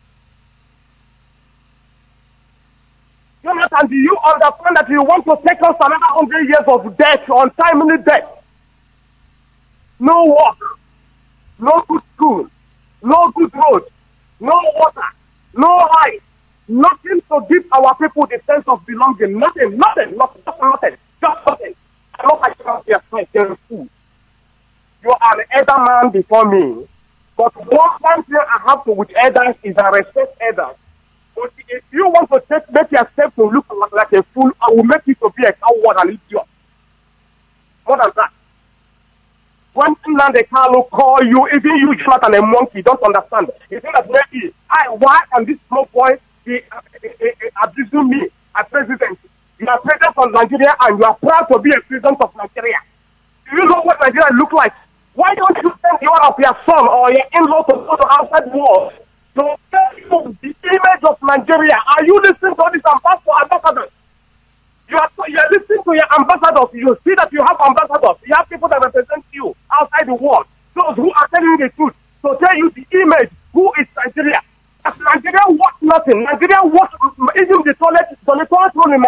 Jonathan, do you understand that you want to take us another hundred years of death, untimely death? No work, no good school, no good road, no water, no light, nothing to give our people the sense of belonging. Nothing, nothing, nothing, just nothing, just nothing. I know I can't be a friend, there is food. You are an elder man before me, but one thing I have to with elders is I respect elders. But if you want to take, make yourself to look like, like a fool, I will make you to be a coward and idiot. More than that. When Nnamdi Kanu call you, even you, Jonathan, a monkey, don't understand. You think that maybe, I, why can this small boy be uh, uh, uh, abusing me as president? You are president of Nigeria and you are proud to be a president of Nigeria. Do you know what Nigeria look like? Why don't you send one of your son or your in-law to go to outside world to tell you the image of Nigeria? Are you listening to this ambassador? ambassadors? You are, you are listening to your ambassadors. You see that you have ambassadors. You have people that represent you outside the world. Those who are telling you the truth. To tell you the image, who is Nigeria. As Nigeria worth nothing. Nigeria worth, even the toilet, the toilet roll in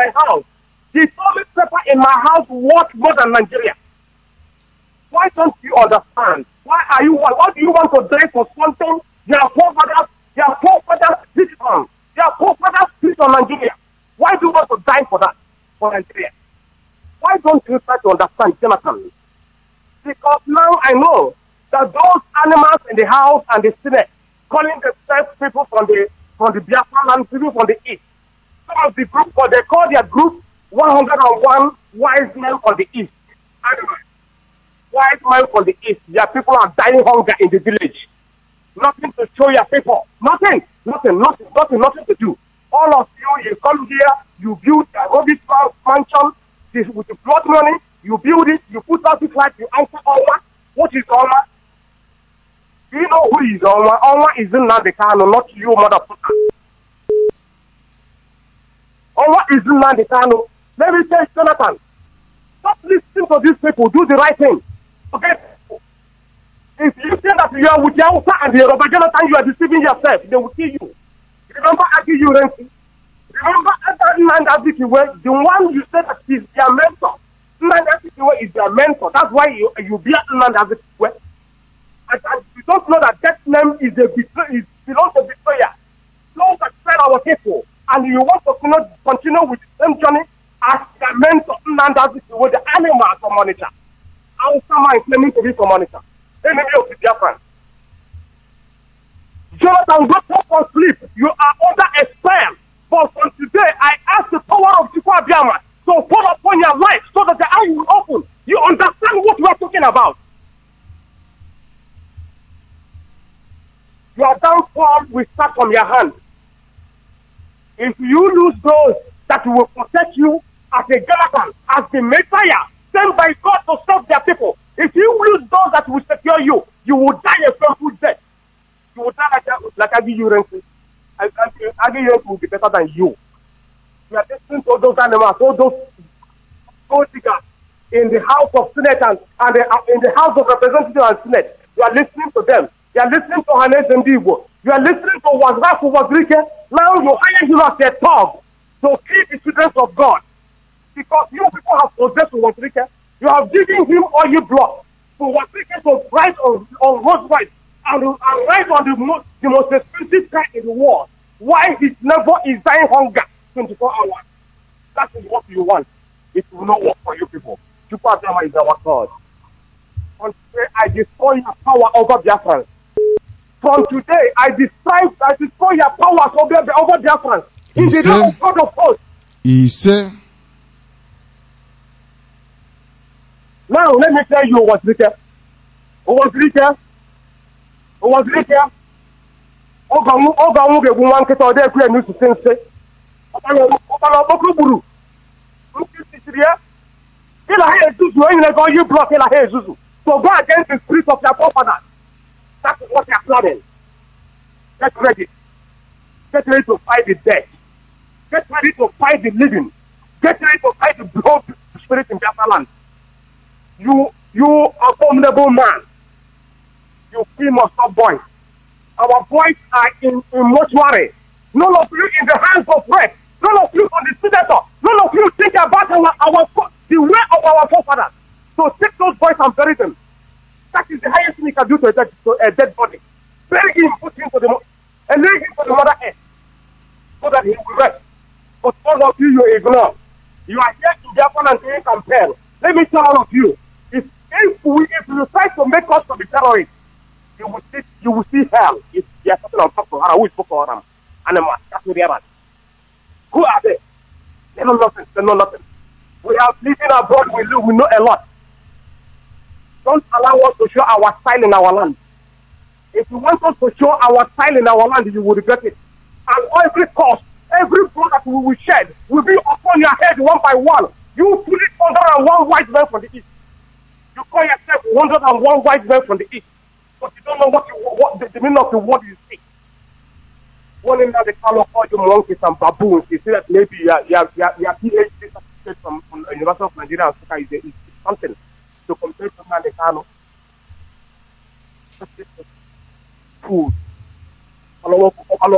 Why don't you understand? Why are you, why do you want to die for something their forefathers, their forefathers did on? Their forefathers did on Nigeria. Why do you want to die for that, for Nigeria? Why don't you try to understand, Jonathan? Because now I know that those animals in the house and the Senate, calling themselves people from the from the Biafra land, people from the east. Some of the group, or they call their group one hundred one wise men from the east. Animals. Wise men from the east. Their people are dying hunger in the village. Nothing to show your people. Nothing. Nothing. Nothing. Nothing. Nothing to do. All of you, you come here, you build a rubbish mansion this, with the blood money. You build it. You put out the flag. You answer Onwa. What is Onwa? Do you know who is Onwa? Onwa is in Nnamdi Kanu, not you, motherfucker. Onwa is in Nnamdi Kanu. Let me tell you, Jonathan. Stop listening to these people. Do the right thing. Okay? If you say that you are with the Hausa and the Yoruba, Jonathan, you are deceiving yourself. They will kill you. Remember Agi Urensi? Remember Nnamdi Azikiwe, the one you said that is their mentor. Nnamdi Azikiwe is their mentor. That's why you you bear Nnamdi Azikiwe. And, and you don't know that that name is a betray, is belongs to betrayer. Those that sell our people, and you want to continue, continue with the same journey as their mentor, Nnamdi Azikiwe, the animal for monitor. How someone is claiming to be for monitor. Enemy of the Biafran. Jonathan, go up for sleep. You are under a spell. But from today, I ask the power of Chukwu Abiyama to fall upon your life so that the eye will open. You understand what we are talking about. Your downfall will start from your hand. If you lose those that will protect you as a Jonathan, as the Messiah, sent by God to serve their people, if you lose those that will secure you, you will die a painful death. You will die like, like Agi Urensi. Agi Urensi will be better than you. You are listening to all those animals, all those gold diggers in the House of Senate and, and the, uh, in the House of Representatives and Senate. You are listening to them. You are listening to Hanes Ndibo. You are listening to Wazrafu Wazrike. Now you hire him as a thug to kill the children of God. Because you people have possessed Wazrike. You have given him oil blood for Wazrike to write on, on Rolls Royce and, and write on the most, the most expensive car in the world. Why his neighbor is dying hunger twenty-four hours. That is what you want. It will not work for you people. Chukwu Abiyama is our God. From today, I destroy your power over Biafrans. From today, I destroy, I destroy your powers over, over Biafrans. In the name of God of hosts. He said, now, let me tell you what's written. What's written? What's written? Oga oga oga gu wan kete ode ku enu sense. Opalo opalo boku buru. Nki sisiria. Ila he zuzu enyi na go you block ila he zuzu. So go against the spirit of your forefathers. That is what they are planning. Get ready. Get ready to fight the dead. Get ready to fight the living. Get ready to fight the blood spirit in Biafra land. You, you abominable man. You female stop boys. Our boys are in, in mortuary. None of you in the hands of rape. None of you on the senator. None of you think about our, our the way of our forefathers. So take those boys and bury them. That is the highest thing you can do to a dead, to a dead body. Bury him, put him to the and lay him to the mother earth so that he will rest. But all of you, you ignore. You are here to Japan and to compare. Let me tell all of you. If if we if you try to make us to be terrorists, you will see you will see hell. If they are something on top of Hara, who is Boko Haram? Animals, that's who they are. Who are they? They know nothing. They know nothing. We have living abroad. We live. We know a lot. Don't allow us to show our style in our land. If you want us to show our style in our land, you will regret it. And every cost, every blood that we will shed will be upon your head one by one. You put it under and one white man from the east. You call yourself one hundred and one white men from the east, but you don't know what, you, what the, the meaning of the word you speak. One in that they call all you monkeys and baboons. You see that maybe your your your, your PhD certificate from, from the University of Nigeria and is, is something to compare to Nnamdi Kanu. Food. I don't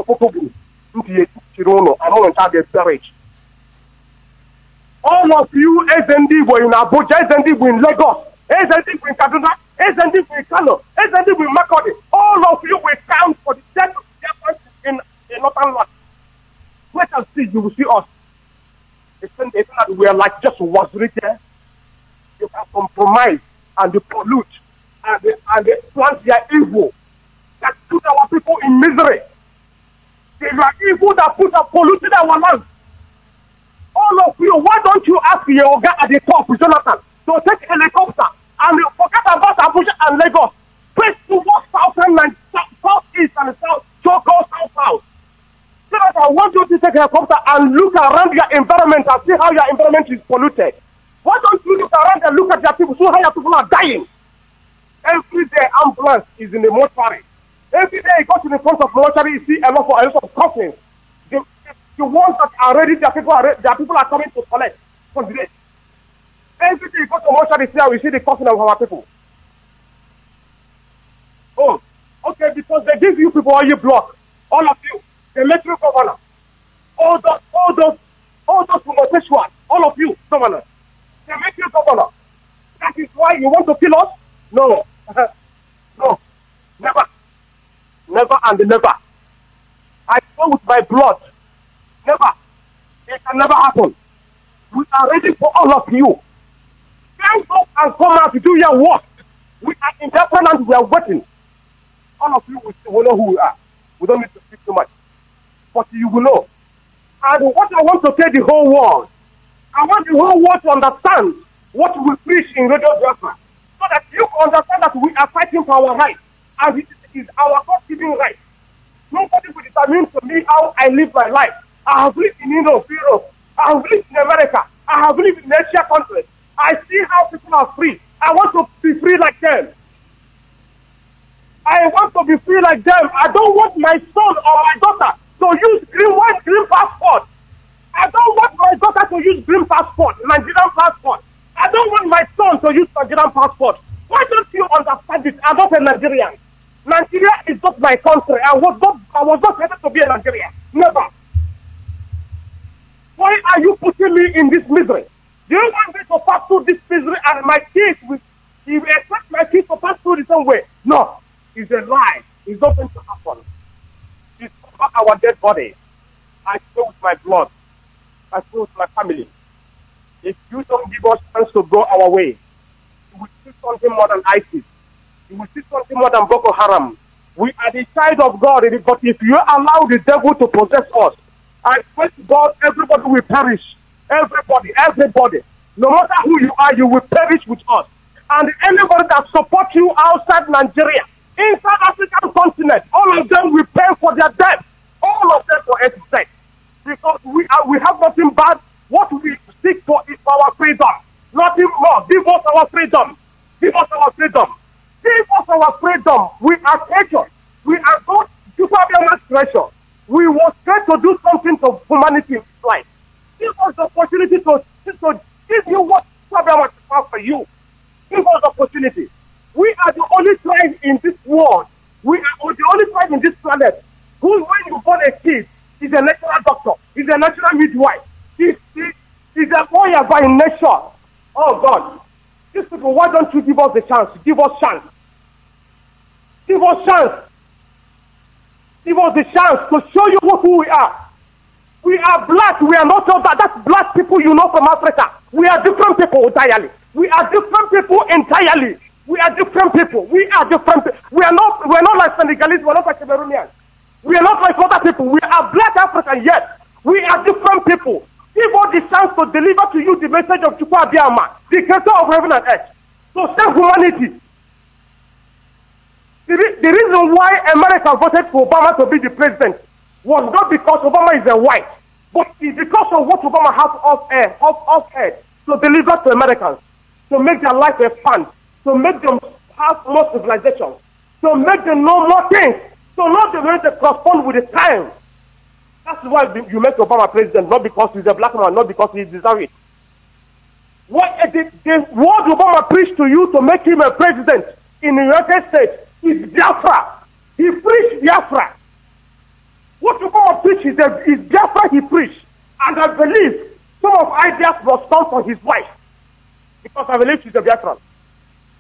want to have a marriage. All of you, S N D were in Abuja, S N D were in Lagos. Executive in Kaduna, Executive in Kano, Executive in Makodi. All of you will count for the death of Biafrans in, in Northern Land. Wait and see, you will see us. It's not that we are like just was written. You can compromise and you pollute and they, and they plant their evil that put our people in misery. They are evil that put up polluted our land. All of you, why don't you ask your guy at the top, Jonathan, to take a helicopter and forget about Abuja and Lagos, face towards southern and south east and south, so go south south. Jonathan, I want you to take a helicopter and look around your environment and see how your environment is polluted. Why don't you look around and look at your people, see how your people are dying? Every day ambulance is in the mortuary. Every day you go to the front of the mortuary, you see a lot of, a lot of coffins. The, the ones that are ready, their people are ready, their people are coming to collect from the day. Every day you go to the mortuary, see how we see the coffin of our people. Oh, okay, because they give you people all you block, all of you, the military governor, all those, all those, all those homosexuals, all of you, governor, the military governor. That is why you want to kill us? No, no, never, never and never. I go with my blood. Never. It can never happen. We are ready for all of you. Stand up and come out to do your work. We are in that land, we are waiting. All of you will know who we are. We don't need to speak too much. But you will know. And what I want to tell the whole world, I want the whole world to understand what we preach in Radio Biafra. So that you understand that we are fighting for our rights. And it is our God-given right. Nobody will determine to me how I live my life. I have lived in Europe, Europe. I have lived in America. I have lived in Asia countries. I see how people are free. I want to be free like them. I want to be free like them. I don't want my son or my daughter to use green white green passport. I don't want my daughter to use green passport, Nigerian passport. I don't want my son to use Nigerian passport. Why don't you understand this? I'm not a Nigerian. Nigeria is not my country. I was not I was not ready to be a Nigerian. Never. Why are you putting me in this misery? Do you want me to pass through this misery and my kids will you expect my kids to pass through the same way? No. It's a lie. It's not going to happen. It's about our dead body. I go with my blood. I go with my family. If you don't give us chance to go our way, you will see something more than ISIS. You will see something more than Boko Haram. We are the child of God, but if you allow the devil to possess us, I swear to God, everybody will perish. Everybody, everybody. No matter who you are, you will perish with us. And anybody that supports you outside Nigeria, inside African continent, all of them will pay for their debt. All of them for its debt. Because we are, we have nothing bad. What we seek for is our freedom. Nothing more. Give us our freedom. Give us our freedom. Give us our freedom. We are treasure. We are God, super treasure. We were trying to do something to humanity in life. Give us the opportunity to, to give you what Superman has for you. Give us the opportunity. We are the only tribe in this world. We are the only tribe in this planet who, when you born a kid, is a natural doctor, is a natural midwife. He's, he, he's a lawyer by nature. Oh God. These people, why don't you give us the chance? Give us chance. Give us chance. Give us the chance to show you who we are. We are black. We are not all that. That's black people you know from Africa. We are different people entirely. We are different people entirely. We are different people. We are different. We are not. We are not like Senegalese. We are not like Cameroonians. We are not like other people. We are black African. Yes, we are different people. Give us the chance to deliver to you the message of Chukwu Abiyama, the creator of heaven and earth, to save humanity. The, the reason why America voted for Obama to be the president was not because Obama is a white, but it's because of what Obama has off air, off, off air, to deliver to Americans, to make their life expand, to make them have more civilization, to make them know more things, to not the way they correspond with the time. That's why you make Obama president, not because he's a black man, not because he deserves it. What the, the word Obama preached to you to make him a president in the United States is Biafra. He preached Biafra. What Obama preached is, is Biafra he preached. And I believe some of ideas was come from his wife. Because I believe she's a Biafran.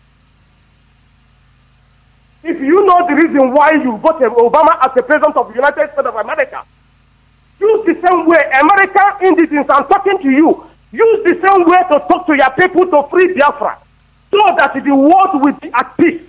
If you know the reason why you voted Obama as the president of the United States of America, use the same way, American indigents, I'm talking to you, use the same way to talk to your people to free Biafra, so that the world will be at peace.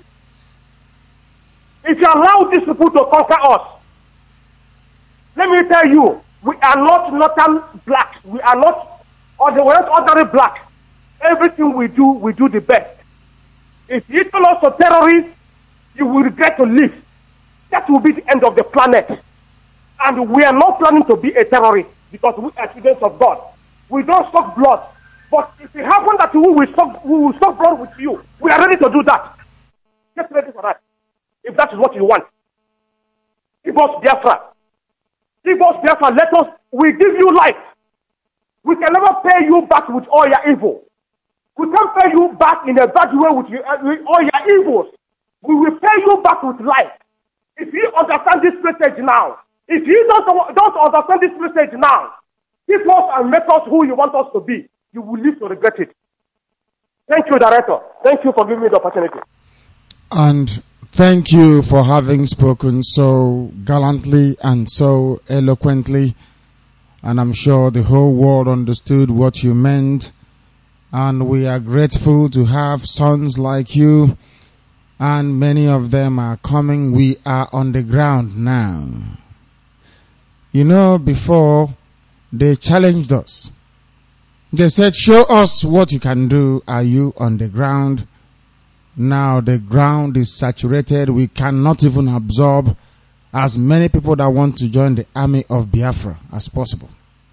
If you allow these people to conquer us, let me tell you, we are not northern black. We are not, or the not ordinary black. Everything we do, we do the best. If you turn us to terrorists, you will regret to live. That will be the end of the planet. And we are not planning to be a terrorist because we are students of God. We don't suck blood. But if it happens that we will suck, we will suck blood with you, we are ready to do that. Get ready for that. If that is what you want. Give us Biafra. Give us Biafra. Let us, we give you life. We can never pay you back with all your evil. We can't pay you back in a bad way with, you, uh, with all your evils. We will pay you back with life. If you understand this message now, if you don't, don't understand this message now, give us and make us who you want us to be. You will live to regret it. Thank you, Director. Thank you for giving me the opportunity. And thank you for having spoken so gallantly and so eloquently. And I'm sure the whole world understood what you meant. And we are grateful to have sons like you. And many of them are coming. We are on the ground now. You know, before they challenged us. They said, show us what you can do. Are you on the ground? Now the ground is saturated. We cannot even absorb as many people that want to join the army of Biafra as possible.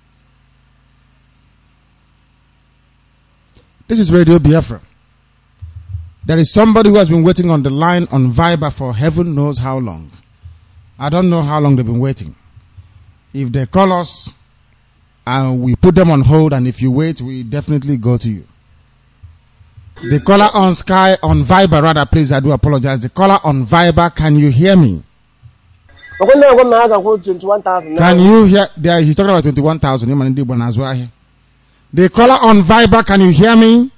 This is Radio Biafra. There is somebody who has been waiting on the line on Viber for heaven knows how long. I don't know how long they've been waiting. If they call us and we put them on hold, and if you wait, we definitely go to you. The caller on Sky, on Viber rather, please, I do apologize. The caller on Viber, can you hear me? Can you hear? There, he's talking about twenty-one thousand. The caller on Viber, can you hear me?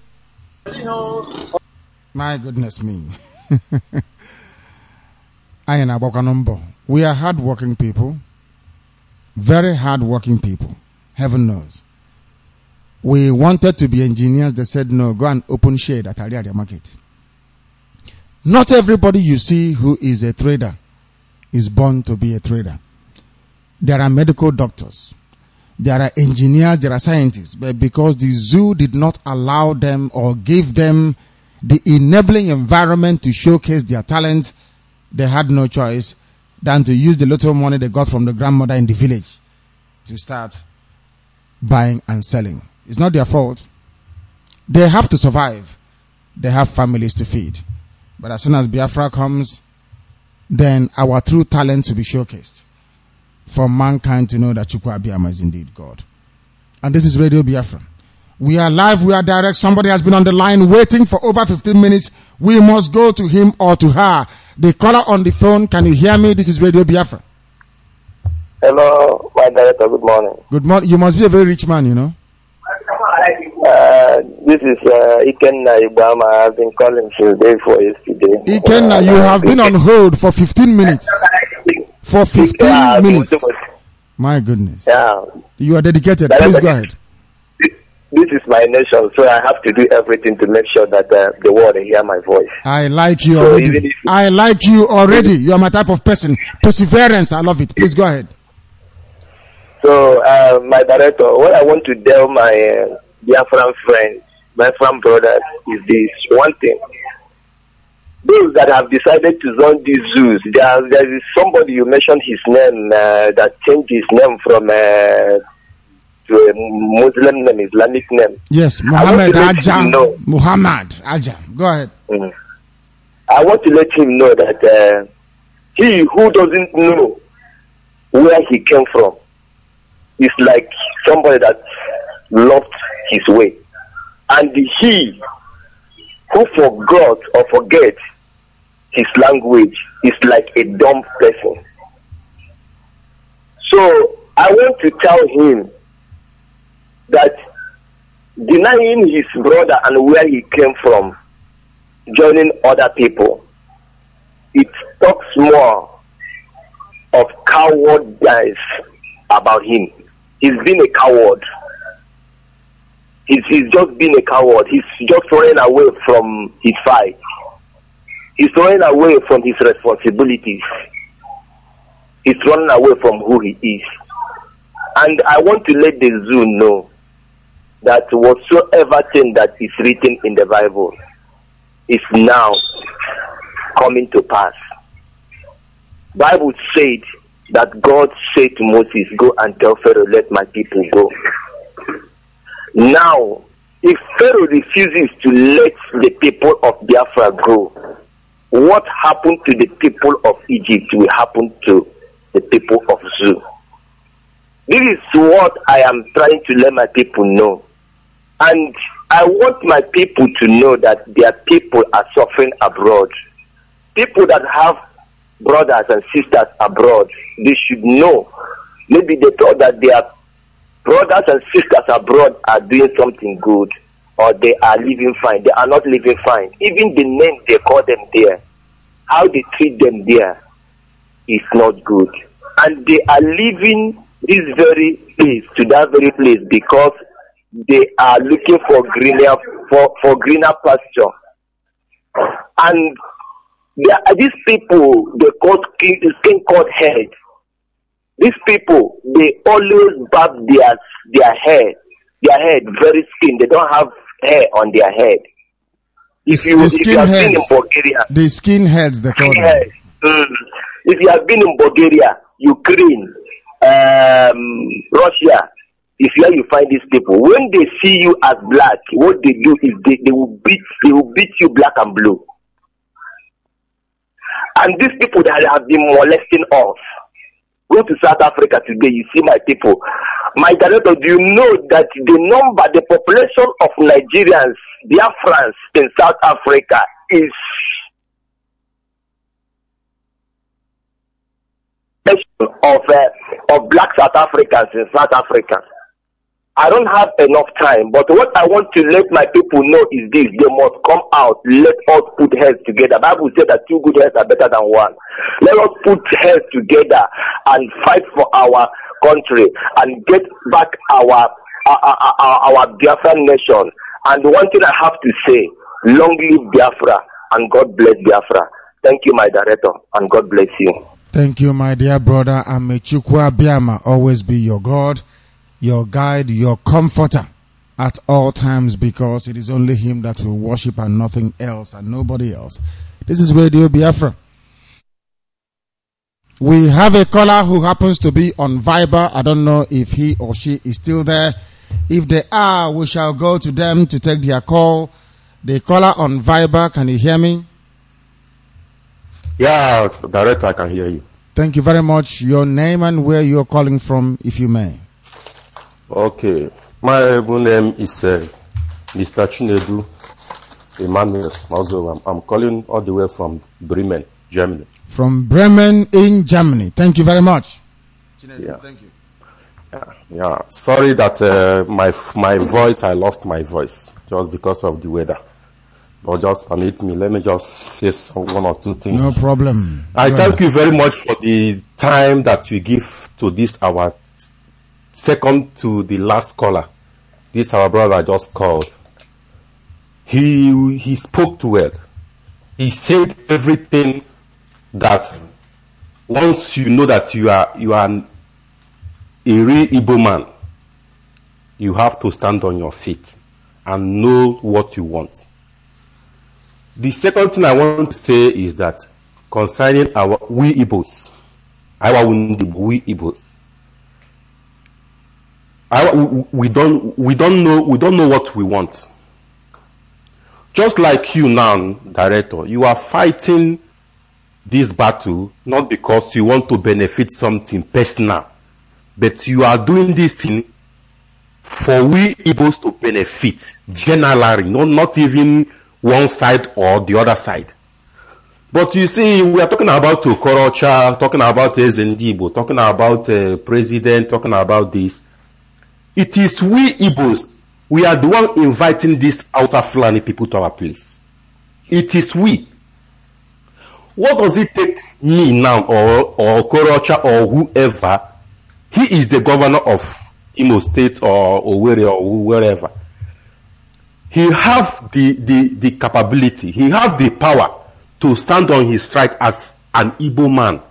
My goodness me. We are hard-working people. Very hard-working people. Heaven knows. We wanted to be engineers. They said, no, go and open shade at Ariaria Market. Not everybody you see who is a trader is born to be a trader. There are medical doctors. There are engineers. There are scientists. But because the zoo did not allow them or give them the enabling environment to showcase their talents, they had no choice than to use the little money they got from the grandmother in the village to start buying and selling. It's not their fault. They have to survive. They have families to feed. But as soon as Biafra comes, then our true talents will be showcased for mankind to know that Chukwu Abiyama is indeed God. And this is Radio Biafra. We are live, we are direct. Somebody has been on the line waiting for over fifteen minutes. We must go to him or to her. The caller on the phone, can you hear me? This is Radio Biafra. Hello, my director, good morning. Good morning. You must be a very rich man, you know. Uh, this is uh, Ikenna Ibama. I've been calling since day before yesterday. Ikenna, uh, you have been on hold for fifteen minutes. For fifteen yeah, minutes. My goodness. Yeah. You are dedicated. Please go ahead. This is my nation, so I have to do everything to make sure that uh, the world hear my voice. I like you so already. If, I like you already. You are my type of person. Perseverance, I love it. Please go ahead. So, uh, my director, what I want to tell my uh, Biafran friends, my friend brothers, is this one thing. Those that have decided to run these zoos, there, there is somebody, you mentioned his name, uh, that changed his name from uh, to a Muslim name, Islamic name. Yes, Muhammad Ajam. Muhammad Ajam. Go ahead. Mm. I want to let him know that uh, he who doesn't know where he came from is like somebody that lost his way. And he who forgot or forget his language is like a dumb person. So I want to tell him that denying his brother and where he came from, joining other people, it talks more of cowardice about him. He's been a coward. He's, he's just been a coward. He's just running away from his fight. He's running away from his responsibilities. He's running away from who he is. And I want to let the zoo know that whatsoever thing that is written in the Bible is now coming to pass. Bible said that God said to Moses, go and tell Pharaoh, let my people go. Now, if Pharaoh refuses to let the people of Biafra go, what happened to the people of Egypt will happen to the people of Zoo. This is what I am trying to let my people know. And I want my people to know that their people are suffering abroad. People that have brothers and sisters abroad, they should know. Maybe they thought that their brothers and sisters abroad are doing something good, or they are living fine. They are not living fine. Even the name they call them there, how they treat them there is not good. And they are leaving this very place to that very place because they are looking for greener for, for greener pasture. And there are these people they call skin, skin called head. These people, they always barb their their hair, their head very skin. They don't have hair on their head. If you, the if you have been in Bulgaria, the skinheads, they call them. Mm, if you have been in Bulgaria, Ukraine, um, Russia, if here you find these people, when they see you as black, what they do is they, they will beat they will beat you black and blue. And these people that have been molesting us, go to South Africa today, you see my people. My director, do you know that the number, the population of Nigerians, Biafrans in South Africa is of uh, of black South Africans in South Africa? I don't have enough time, but what I want to let my people know is this: they must come out. Let us put heads together. The Bible said that two good heads are better than one. Let us put heads together and fight for our country and get back our our, our, our Biafra nation. And one thing I have to say: long live Biafra and God bless Biafra. Thank you, my director, and God bless you. Thank you, my dear brother, and may Chukwu Abiyama always be your God, your guide, your comforter at all times, because it is only him that will worship and nothing else and nobody else. This is Radio Biafra. We have a caller who happens to be on Viber. I don't know if he or she is still there. If they are, we shall go to them to take their call. The caller on Viber, can you hear me? Yeah, Director, I can hear you. Thank you very much. Your name and where you're calling from, if you may. Okay. My name is uh, Mister Chinedu Emmanuel Mazowa. I'm calling all the way from Bremen, Germany. From Bremen in Germany. Thank you very much. Chinedu, yeah. Thank you. Yeah, yeah. Sorry that uh, my my voice, I lost my voice just because of the weather. But just permit me, let me just say some, one or two things. No problem. I Go thank ahead. you very much for the time that you give to this, our second to the last caller. This our brother just called. He he spoke to well. He said everything that once you know that you are you are a real Igbo man, you have to stand on your feet and know what you want. The second thing I want to say is that concerning our we Igbos, our we Igbos, our, we don't we don't know we don't know what we want. Just like you now, Director, you are fighting this battle not because you want to benefit something personal, but you are doing this thing for we Igbos to benefit generally, not not even one side or the other side. But you see, we are talking about Okorocha, talking about Ezendibo, talking about uh, president, talking about this. It is we Igbos, we are the one inviting these outer Fulani people to our place. It is we. What does it take me now, or or Korocha, or whoever? He is the governor of Imo State or Owerri or wherever. He has the, the, the capability, he has the power to stand on his right as an Igbo man.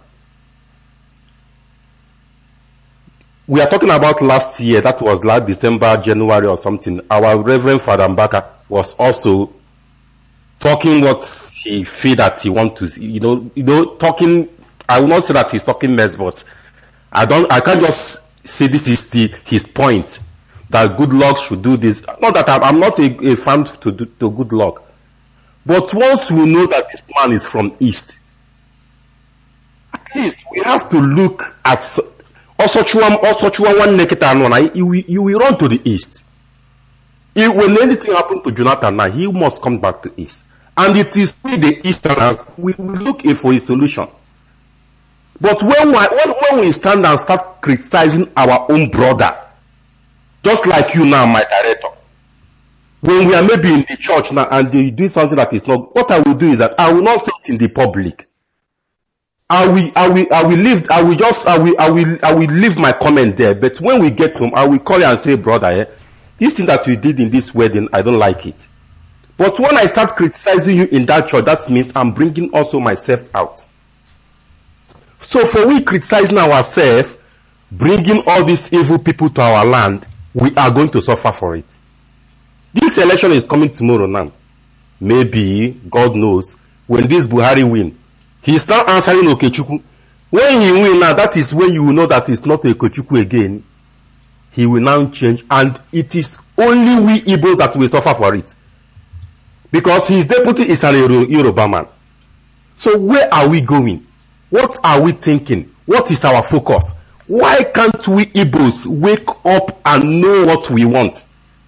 We are talking about last year, that was last December, January or something. Our Reverend Father Mbaka was also talking what he feel that he want to, you know, you know, talking. I will not say that he's talking mess, but I don't, I can't just say this is the his point that good luck should do this. Not that I'm, I'm not a, a fan to do to good luck, but once we know that this man is from East, at least we have to look at. Also, also, one naked and you will you will run to the East. If, when anything happens to Jonathan now, he must come back to East. And it is we the Easterners, we will look for a solution. But when we, when, when we stand and start criticizing our own brother, just like you now, my director, when we are maybe in the church now and they do something that is not, what I will do is that I will not say it in the public. I will, I will, I will leave, I will just, I will, I will, I will leave my comment there. But when we get home, I will call you and say, brother, eh, this thing that we did in this wedding, I don't like it. But when I start criticizing you in that church, that means I'm bringing also myself out. So for we criticizing ourselves, bringing all these evil people to our land, we are going to suffer for it. This election is coming tomorrow now. Maybe, God knows, when this Buhari win, he's now answering Okechukwu. When he win now, that is when you will know that it's not Okechukwu again. He will now change, and it is only we Igbos that will suffer for it. Because his deputy is an Yoruba man. So where are we going? What are we thinking? What is our focus? Why can't we Igbos wake up and know what we want?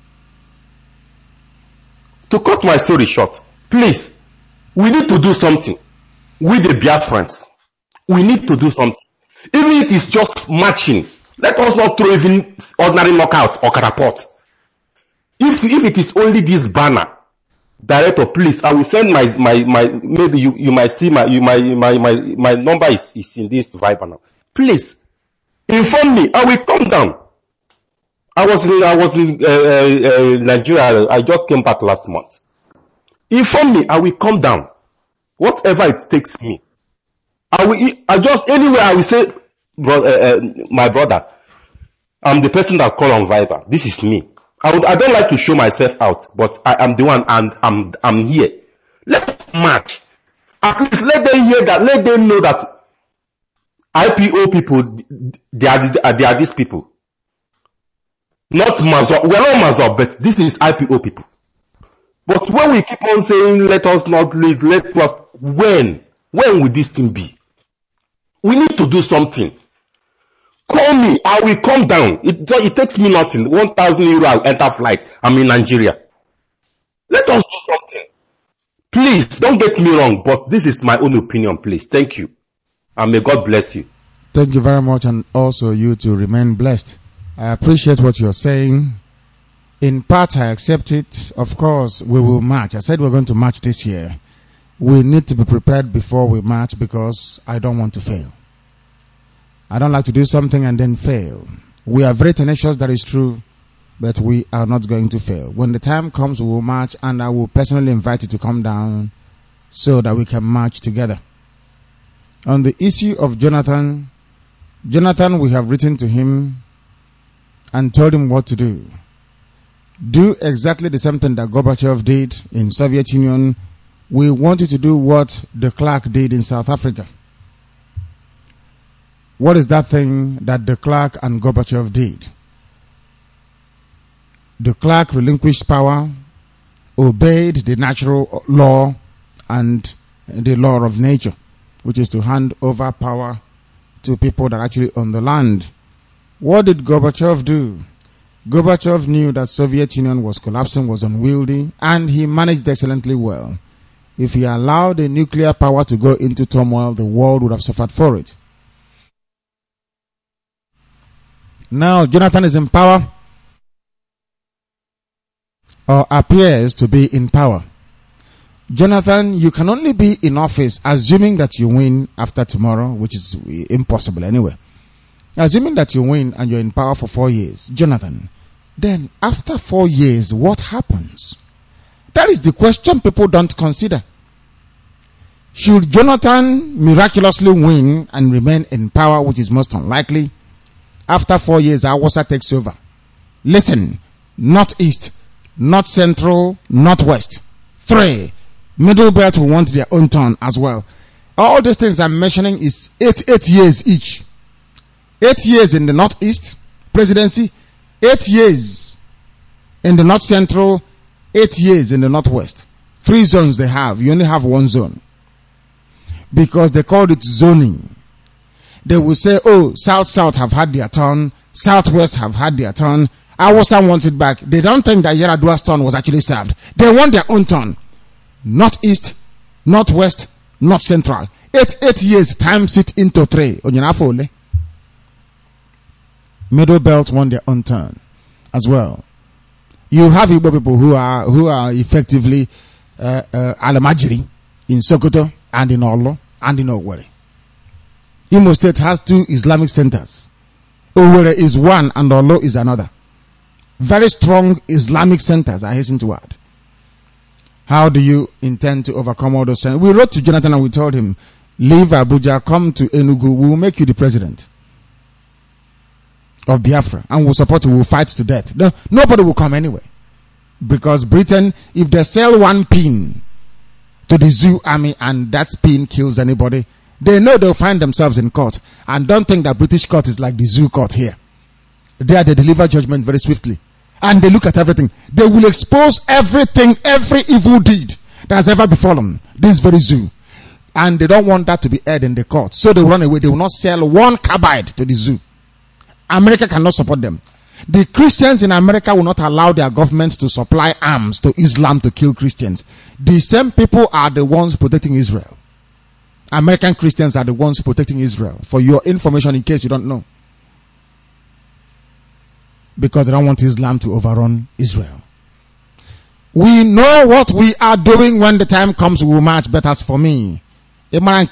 To cut my story short, please, we need to do something. With the Biafrans, we need to do something. Even if it is just matching, let us not throw even ordinary knockout or catapult. If if it is only this banner, director, please, I will send my my my. Maybe you, you might see my you my my my my number is, is in this Viber now. Please inform me. I will come down. I was in I was in uh, uh, Nigeria. I just came back last month. Inform me. I will come down. Whatever it takes me. I will, I just, anywhere I will say, bro, uh, uh, my brother, I'm the person that call on Viber. This is me. I would, I don't like to show myself out, but I am the one and I'm, I'm here. Let's match. At least let them hear that, let them know that I P O people, they are, they are these people. Not Mazor. We are not Mazor, but this is I P O people. But when we keep on saying, let us not leave, let us, when? When will this thing be? We need to do something. Call me, I will come down. It, it takes me nothing. one thousand euro, I'll enter flight. I'm in Nigeria. Let us do something. Please, don't get me wrong, but this is my own opinion, please. Thank you. And may God bless you. Thank you very much, and also you to remain blessed. I appreciate what you're saying. In part, I accept it. Of course, we will march. I said we're going to march this year. We need to be prepared before we march because I don't want to fail. I don't like to do something and then fail. We are very tenacious, that is true, but we are not going to fail. When the time comes, we will march, and I will personally invite you to come down so that we can march together. On the issue of Jonathan, Jonathan, we have written to him and told him what to do. Do exactly the same thing that Gorbachev did in Soviet Union. We want you to do what de Klerk did in South Africa. What is that thing that de Klerk and Gorbachev did? De Klerk relinquished power, obeyed the natural law and the law of nature, which is to hand over power to people that actually own the land. What did Gorbachev do? Gorbachev knew that Soviet Union was collapsing, was unwieldy, and he managed excellently well. If he allowed a nuclear power to go into turmoil, the world would have suffered for it. Now, Jonathan is in power, or appears to be in power. Jonathan, you can only be in office assuming that you win after tomorrow, which is impossible anyway. Assuming that you win and you're in power for four years, Jonathan, then after four years, what happens? That is the question people don't consider. Should Jonathan miraculously win and remain in power, which is most unlikely, after four years, Awasa takes over. Listen, Northeast, North Central, Northwest. Three, Middle Belt will want their own turn as well. All these things I'm mentioning is eight, eight years each. Eight years in the Northeast presidency, eight years in the North Central, eight years in the Northwest. Three zones they have. You only have one zone. Because they called it zoning. They will say, oh, South South have had their turn, Southwest have had their turn, Awasa wants it back. They don't think that Yaradua's turn was actually served. They want their own turn. Northeast, Northwest, North Central. Eight, eight years times it into three. Middle Belt want their own turn as well. You have Igbo people who are, who are effectively, uh, uh, Alamajiri in Sokoto and in Olo and in Owerri. Imo State has two Islamic centers. Owerri is one and Olo is another. Very strong Islamic centers, I hasten to add. How do you intend to overcome all those things? We wrote to Jonathan and we told him, leave Abuja, come to Enugu, we will make you the president of Biafra and we'll support you, we'll fight to death. No, nobody will come anyway. Because Britain, if they sell one pin to the Zoo army and that pin kills anybody, they know they'll find themselves in court. And don't think that British court is like the Zoo court here. There they deliver judgment very swiftly. And they look at everything. They will expose everything, every evil deed that has ever befallen this very zoo. And they don't want that to be aired in the court. So they run away. They will not sell one carbide to the zoo. America cannot support them. The Christians in America will not allow their government to supply arms to Islam to kill Christians. The same people are the ones protecting Israel. American Christians are the ones protecting Israel. For your information, in case you don't know. Because they don't want Islam to overrun Israel. We know what we are doing. When the time comes, we will march. But as for me, all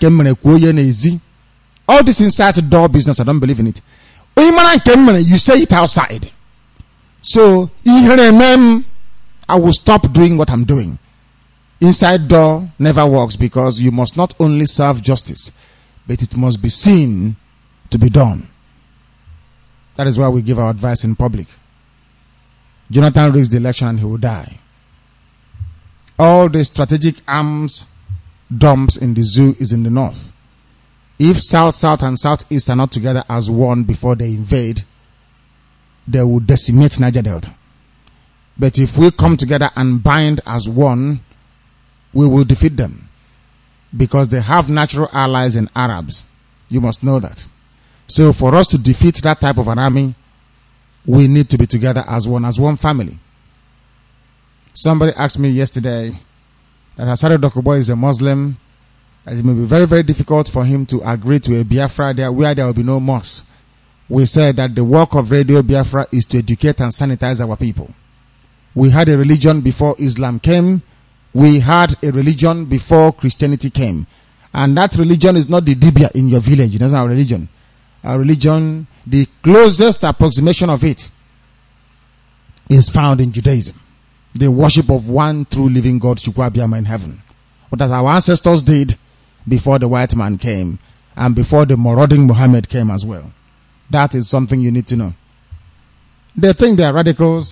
this inside door business, I don't believe in it. You say it outside. So, I will stop doing what I'm doing. Inside door never works because you must not only serve justice, but it must be seen to be done. That is why we give our advice in public. Jonathan rigs the election and he will die. All the strategic arms dumps in the zoo is in the north. If South, South and Southeast are not together as one before they invade, they will decimate Niger Delta. But if we come together and bind as one, we will defeat them. Because they have natural allies in Arabs. You must know that. So for us to defeat that type of an army, we need to be together as one, as one family. Somebody asked me yesterday that Asare Dokubo is a Muslim. It may be very, very difficult for him to agree to a Biafra there where there will be no mosque. We said that the work of Radio Biafra is to educate and sanitize our people. We had a religion before Islam came. We had a religion before Christianity came. And that religion is not the Dibia in your village. It is not our religion. Our religion, the closest approximation of it is found in Judaism. The worship of one true living God, Chukwu Abiyama in heaven. What that our ancestors did before the white man came and before the marauding Muhammad came as well. That is something you need to know. They think they are radicals.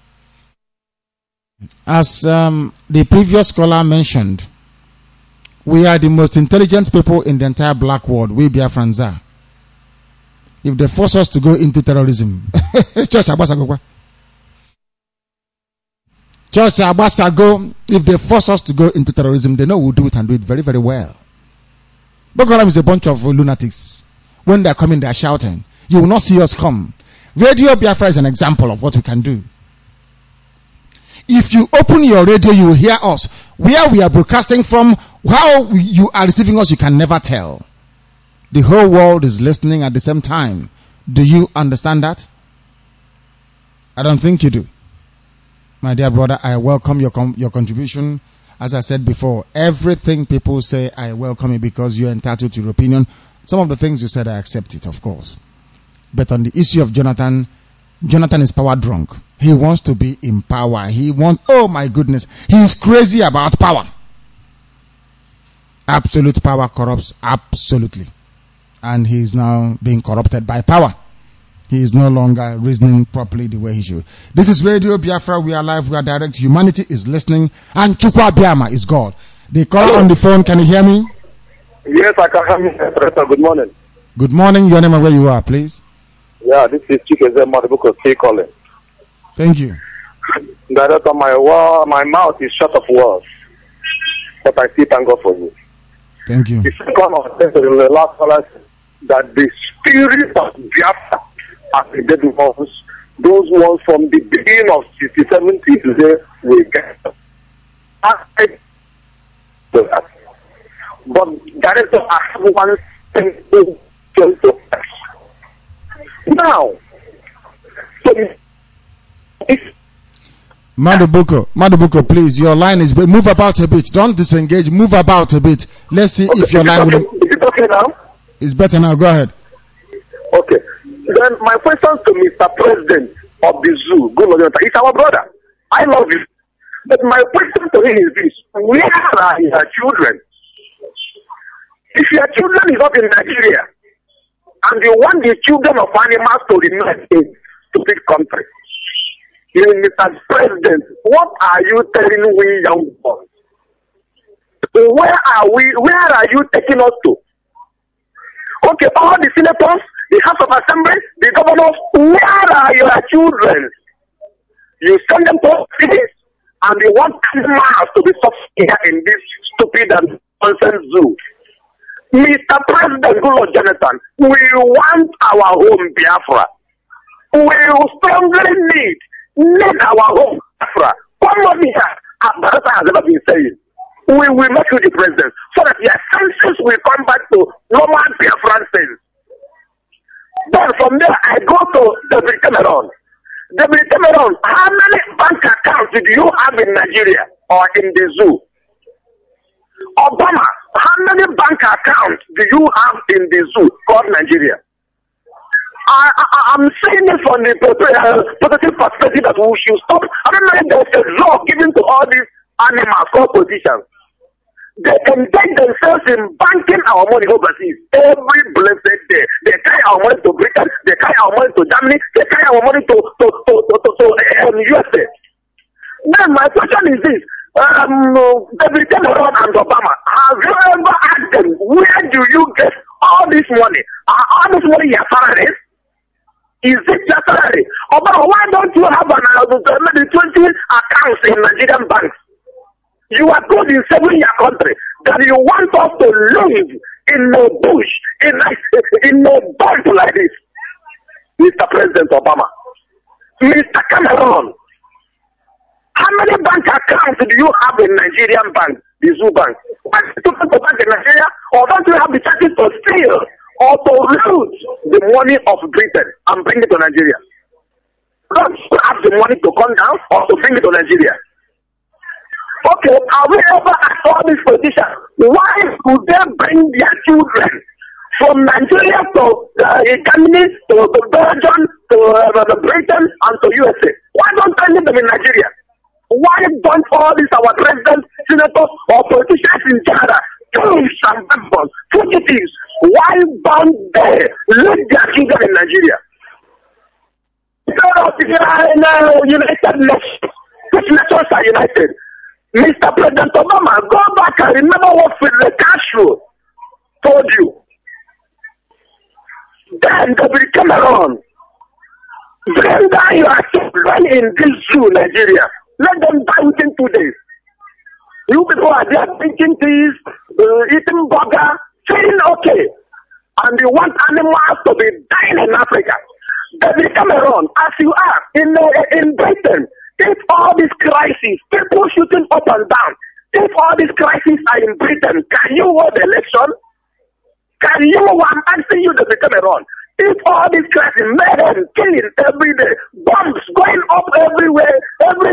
As um, the previous scholar mentioned, we are the most intelligent people in the entire black world. We Biafrans are. If they force us to go into terrorism, Church Abasago, Church Abasago, if they force us to go into terrorism, they know we'll do it and do it very, very well. Boko Haram is a bunch of lunatics. When they're coming, they're shouting. You will not see us come. Radio Biafra is an example of what we can do. If you open your radio, you will hear us. Where we are broadcasting from, how we, you are receiving us, you can never tell. The whole world is listening at the same time. Do you understand that? I don't think you do. My dear brother, I welcome your com- your contribution As I said before, everything people say, I welcome it because you're entitled to your opinion. Some of the things you said, I accept it, of course. But on the issue of Jonathan, Jonathan is power drunk. He wants to be in power. He wants, oh my goodness, he's crazy about power. Absolute power corrupts absolutely. And he's now being corrupted by power. He is no longer reasoning properly the way he should. This is Radio Biafra. We are live. We are direct. Humanity is listening. And Chukwu Abịama is God. The caller on the phone, can you hear me? Yes, I can hear you. Good morning. Good morning. Your name and where you are, please. Yeah, this is Chikeze Madibuko T calling. Thank you. Director, my, my mouth is short of words. But I still thank God for you. Thank you. The second of the last caller that the spirit of Biafra as the dead ones, those ones from the beginning of sixty seventy today will get I but director, I have one thing to to now. So if Madibuko, Madibuko, please, your line is, move about a bit. Don't disengage, move about a bit. Let's see okay, if your line will... Is it okay now? It's better now, go ahead. Okay. Then my question to Mister President of the zoo, Goodluck, is our brother. I love you. But my question to him is this. Where are your children? If your children is not in Nigeria, and you want the children of animals to remain in a stupid country, Mister President, what are you telling we young boys? Where are we, where are you taking us to? Okay, all the senators, the House of Assembly, the governors, where are your children? You send them to cities, and you want animals to be suffering here in this stupid and nonsense zoo. Mister President Goodluck Jonathan, we want our home Biafra. We strongly need, need our home Biafra. Come on here, as Barata has ever been saying. We will make you the president so that your senses will come back to normal Biafran sense. Then from there, I go to David Cameron. David Cameron, how many bank accounts did you have in Nigeria or in the zoo? Obama, how many bank accounts do you have in the zoo called Nigeria? I, I, I'm saying it from the uh, positive perspective that we should stop. I don't know if there's a law given to all these animals called politicians. They can take themselves in banking our money overseas every blessed day. They carry our money to Britain, they carry our money to Germany, they carry our money to to to to, to, to um, U S A. Then my question is this: um, David Cameron and Obama, have you ever asked them where do you get all this money? Are all this money your salaries? Is it your salary? Obama, why don't you have an uh, maybe twenty accounts in Nigerian banks? You are good in saving your country, that you want us to live in a bush, in a, in a dump like this. Mister President Obama, Mister Cameron, how many bank accounts do you have in Nigerian bank, the Zoo Bank? Why do you put the bank in Nigeria? Or don't you have the chances to steal or to loot the money of Britain and bring it to Nigeria? Don't you have the money to come down or to bring it to Nigeria? Okay, have we ever asked all these politicians, why would they bring their children from Nigeria to uh, Germany, to, to Belgium, to uh, Britain, and to U S A? Why don't they leave them in Nigeria? Why don't all these our presidents, senators, or politicians in Canada, thieves and members, fugitives, why don't they leave their children in Nigeria? So, if you are in uh, United Nations, which nations are united? Mister President Obama, go back and remember what Fidel Castro told you. Then David Cameron, bring down your children in this zoo, Nigeria. Let them die within two days. You people are there drinking teas, uh, eating burger, feeling okay. And you want animals to be dying in Africa. David Cameron, as you are in, uh, in Britain, if all these crises, people shooting up and down, if all these crises are in Britain, can you hold the election? Can you, I'm asking you to become around. If all these crises, murder, killing every day, bombs going up everywhere, everywhere,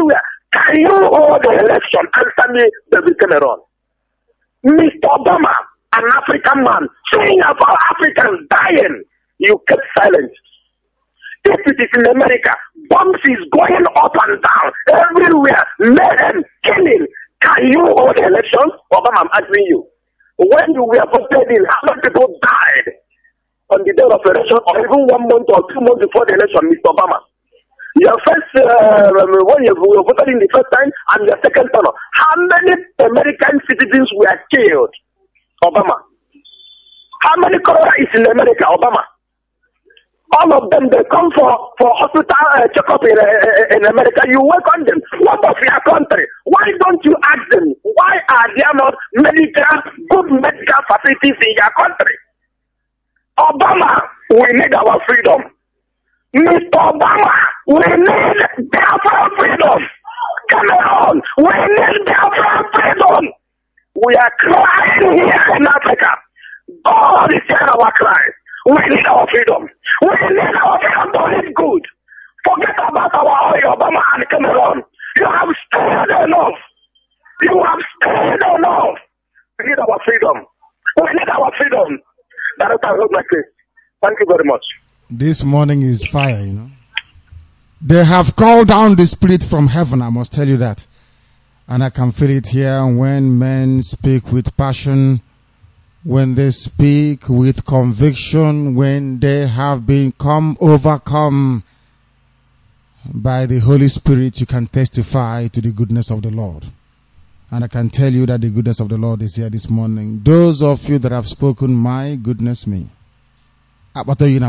Can you hold the election? Answer me, David Cameron. Mister Obama, an African man, saying about Africans dying, you kept silent. If it is in America, bombs is going up and down everywhere, mayhem, killing. Can you hold the elections? Obama, I'm asking you. When you were voted in, how many people died on the day of election, or even one month or two months before the election, Mister Obama? Your first, uh, when you were voted in the first time, and your second term, how many American citizens were killed? Obama. How many corona is in America? Obama. All of them, they come for, for hospital uh, checkup in, uh, in America. You welcome them. What of your country? Why don't you ask them? Why are there not medical, good medical facilities in your country? Obama, we need our freedom. Mister Obama, we need Biafra freedom. Cameroon, we need Biafra freedom. We are crying here in Africa. God is hearing our cries. We need our freedom. We need our freedom to live good. Forget about our oil, Obama and Cameroon. You have stayed enough. You have stayed enough. We need our freedom. We need our freedom. That is how I my case. Thank you very much. This morning is fire, you know. They have called down the spirit from heaven, I must tell you that. And I can feel it here when men speak with passion, when they speak with conviction, when they have been come overcome by the Holy Spirit, you can testify to the goodness of the Lord. And I can tell you that the goodness of the Lord is here this morning. Those of you that have spoken, my goodness me. We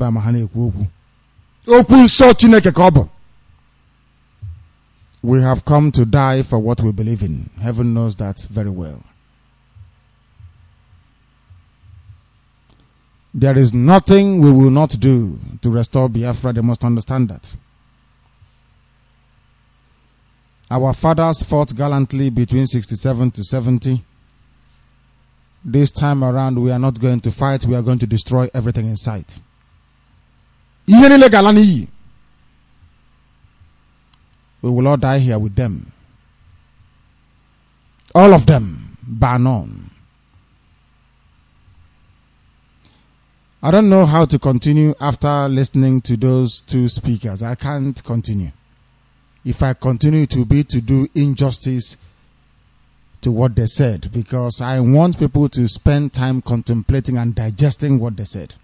have come to die for what we believe in. Heaven knows that very well. There is nothing we will not do to restore Biafra. They must understand that. Our fathers fought gallantly between sixty-seven to seventy. This time around, we are not going to fight. We are going to destroy everything in sight. We will all die here with them. All of them, bar none. I don't know how to continue after listening to those two speakers. I can't continue. If I continue, it will be to do injustice to what they said, because I want people to spend time contemplating and digesting what they said.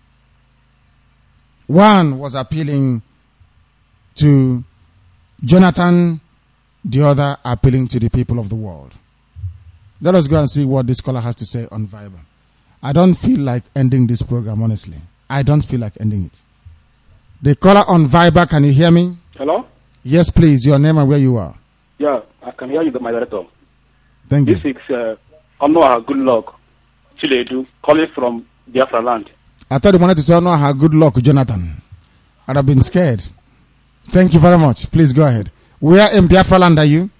One was appealing to Jonathan, the other appealing to the people of the world. Let us go and see what this scholar has to say on Viber. I don't feel like ending this program, honestly. I don't feel like ending it. The caller on Viber, can you hear me? Hello? Yes, please. Your name and where you are. Yeah, I can hear you, my director. Thank this you. This is uh, Onoha Good Luck, Chiledu, calling from Biafra land. I thought you wanted to say Onoha Good Luck, Jonathan. I'd have been scared. Thank you very much. Please go ahead. Where in Biafra land are you?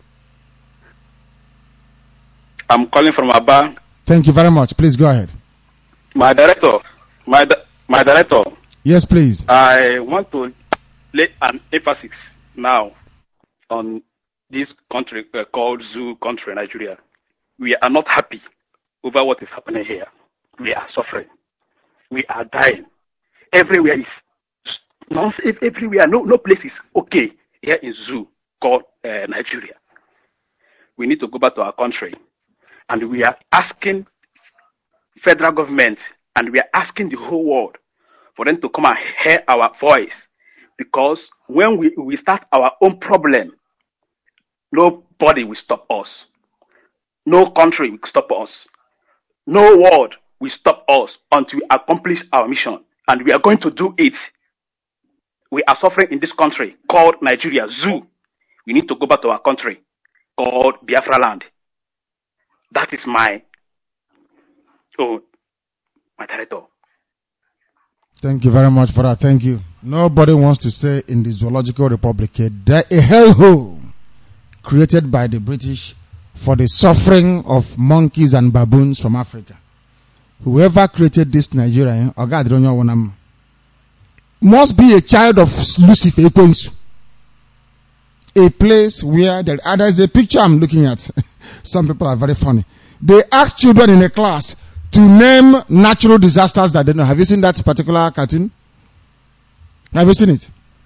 I'm calling from Aba. Thank you very much. Please go ahead. My director, my di- my director. Yes, please. I want to lay an emphasis now on this country uh, called Zoo country, Nigeria. We are not happy over what is happening here. We are suffering. We are dying. Everywhere is no, everywhere. No, no place is okay here in Zoo called uh, Nigeria. We need to go back to our country, and we are asking federal government, and we are asking the whole world for them to come and hear our voice, because when we, we start our own problem, nobody will stop us. No country will stop us. No world will stop us until we accomplish our mission, and we are going to do it. We are suffering in this country called Nigeria, Zoo. We need to go back to our country called Biafra land. That is my Oh, my director. Thank you very much for that. Thank you. Nobody wants to say in the Zoological Republic a hellhole created by the British for the suffering of monkeys and baboons from Africa. Whoever created this Nigeria, oh God, I don't know, must be a child of Lucifer. a place where there, uh, there's a picture I'm looking at. Some people are very funny. They ask children in a class to name natural disasters that they know. Have you seen that particular cartoon? Have you seen it?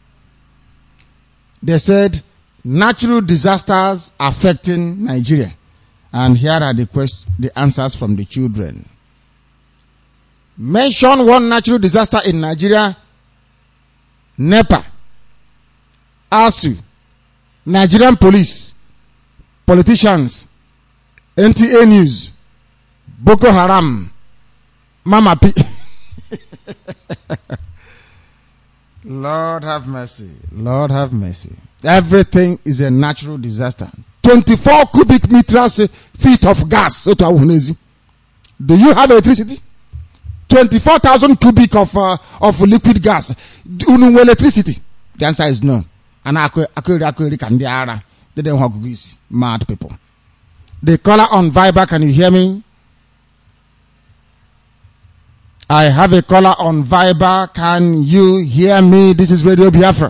They said natural disasters affecting Nigeria. And here are the quest- the answers from the children. Mention one natural disaster in Nigeria. NEPA, ASU, Nigerian police, politicians, N T A News, Boko Haram, Mama P. Lord have mercy. Lord have mercy. Everything is a natural disaster. twenty-four cubic meters feet of gas. Do you have electricity? twenty-four thousand cubic of uh, of liquid gas. Do you know electricity? The answer is no. And I could, I could, I could, they don't have this. Mad people. The caller on Viber, can you hear me? I have a caller on Viber. Can you hear me? This is Radio Biafra.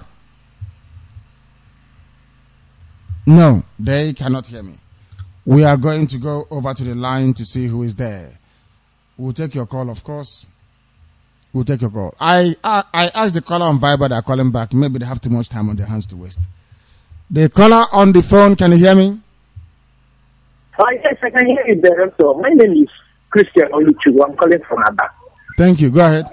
No, they cannot hear me. We are going to go over to the line to see who is there. We'll take your call, of course. We'll take your call. I, I, I asked the caller on Viber that are calling back. Maybe they have too much time on their hands to waste. The caller on the phone, can you hear me? Hi, yes, I can hear you, Director. My name is Christian Oluchu. I'm calling from Ada. Thank you. Go ahead.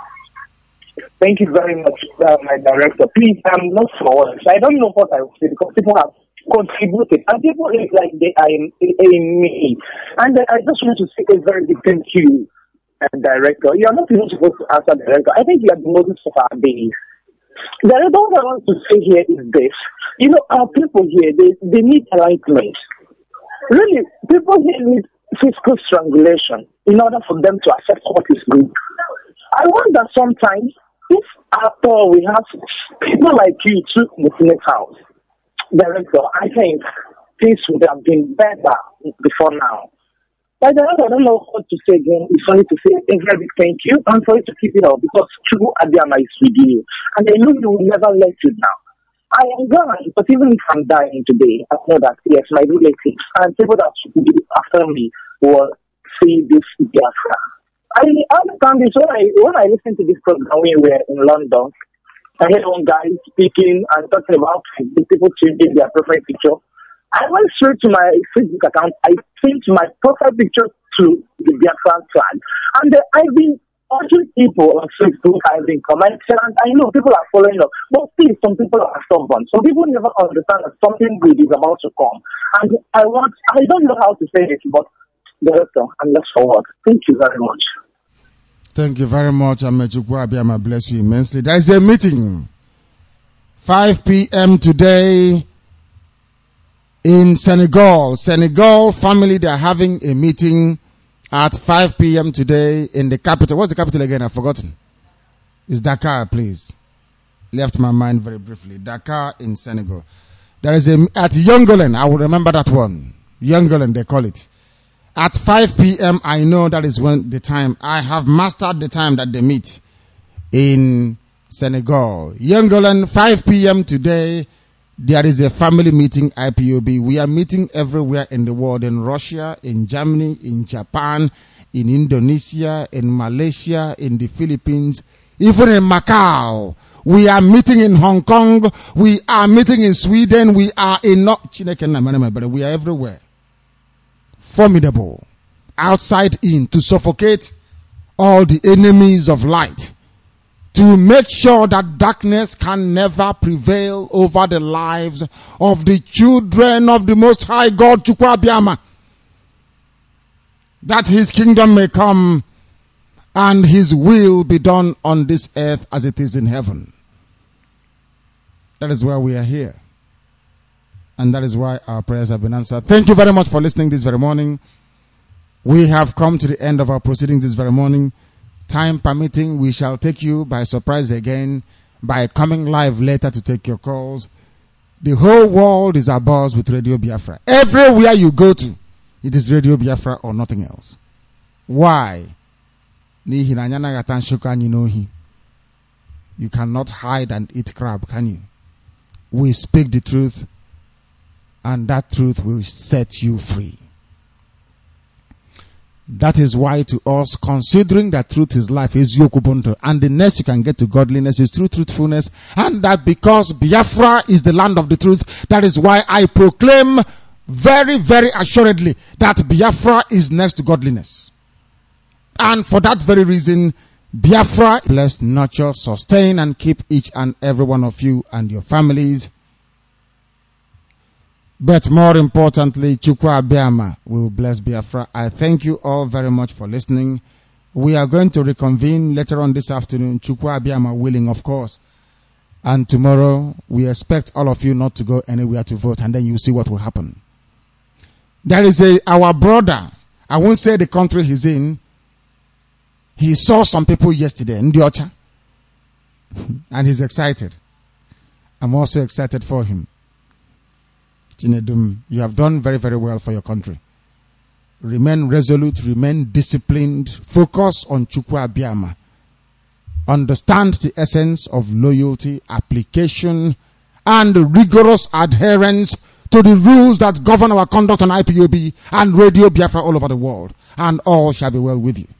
Thank you very much, uh, my Director. Please, I'm not for once. I don't know what I will say because people have contributed and people look like they are in, in me. And uh, I just want to say a very big thank you, uh, Director. You are not even supposed to answer, Director. I think you are the Moses of our days. Director, what I want to say here is this. You know, our people here, they, they need enlightenment. Really, people here need fiscal strangulation in order for them to accept what is good. I wonder sometimes if after all we have people like you too in the Senate House, Director, I think things would have been better before now. But Director, I don't know what to say again. It's only to say a very big thank you and for you to keep it up because true Adiama is with you. And I know you will never let you down. I am glad, but even if I'm dying today, I know that, yes, my relatives and people that will be after me will see this Biafra. I understand this when I, when I listened to this program when we were in London. I heard one guy speaking and talking about the people changing their profile picture. I went straight to my Facebook account. I changed my profile picture to the Biafran flag. And uh, I've been watching people on Facebook, I've been commenting, and I know people are following up. But still, some people are stubborn. Some people never understand that something good is about to come. And I want, I don't know how to say this, but Director, I'm left forward. Thank you very much. Thank you very much, Amechukwu Abiyama. Bless you immensely. There is a meeting, five p.m. today in Senegal. Senegal family, they are having a meeting at five p.m. today in the capital. What's the capital again? I've forgotten. It's Dakar, please. Left my mind very briefly. Dakar in Senegal. There is a, at Yongolen, I will remember that one. Yongolen, they call it. At five p.m., I know that is when the time, I have mastered the time that they meet in Senegal. Yongolen, five p.m. today, there is a family meeting, I P O B. We are meeting everywhere in the world, in Russia, in Germany, in Japan, in Indonesia, in Malaysia, in the Philippines, even in Macau. We are meeting in Hong Kong. We are meeting in Sweden. We are in, not, but we are everywhere. Formidable, outside in, to suffocate all the enemies of light, to make sure that darkness can never prevail over the lives of the children of the Most High God, Chukwu Abiyama, that His kingdom may come and His will be done on this earth as it is in heaven. That is why we are here. And that is why our prayers have been answered. Thank you very much for listening this very morning. We have come to the end of our proceedings this very morning. Time permitting, we shall take you by surprise again by coming live later to take your calls. The whole world is abuzz with Radio Biafra. Everywhere you go to, it is Radio Biafra or nothing else. Why? You cannot hide and eat crab, can you? We speak the truth and that truth will set you free. That is why to us, considering that truth is life is Yokubuntu, and the next you can get to godliness is through truthfulness, and that because Biafra is the land of the truth, that is why I proclaim very, very assuredly that Biafra is next to godliness. And for that very reason, Biafra, bless, nurture, sustain, and keep each and every one of you and your families. But more importantly, Chukwu Abiama will bless Biafra. I thank you all very much for listening. We are going to reconvene later on this afternoon, Chukwu Abiama willing, of course. And tomorrow, we expect all of you not to go anywhere to vote, and then you see what will happen. There is a, our brother, I won't say the country he's in, he saw some people yesterday in Ndiocha, and he's excited. I'm also excited for him. Chinedum, you have done very, very well for your country. Remain resolute, remain disciplined, focus on Chukwu Abiama. Understand the essence of loyalty, application, and rigorous adherence to the rules that govern our conduct on I P O B and Radio Biafra all over the world. And all shall be well with you.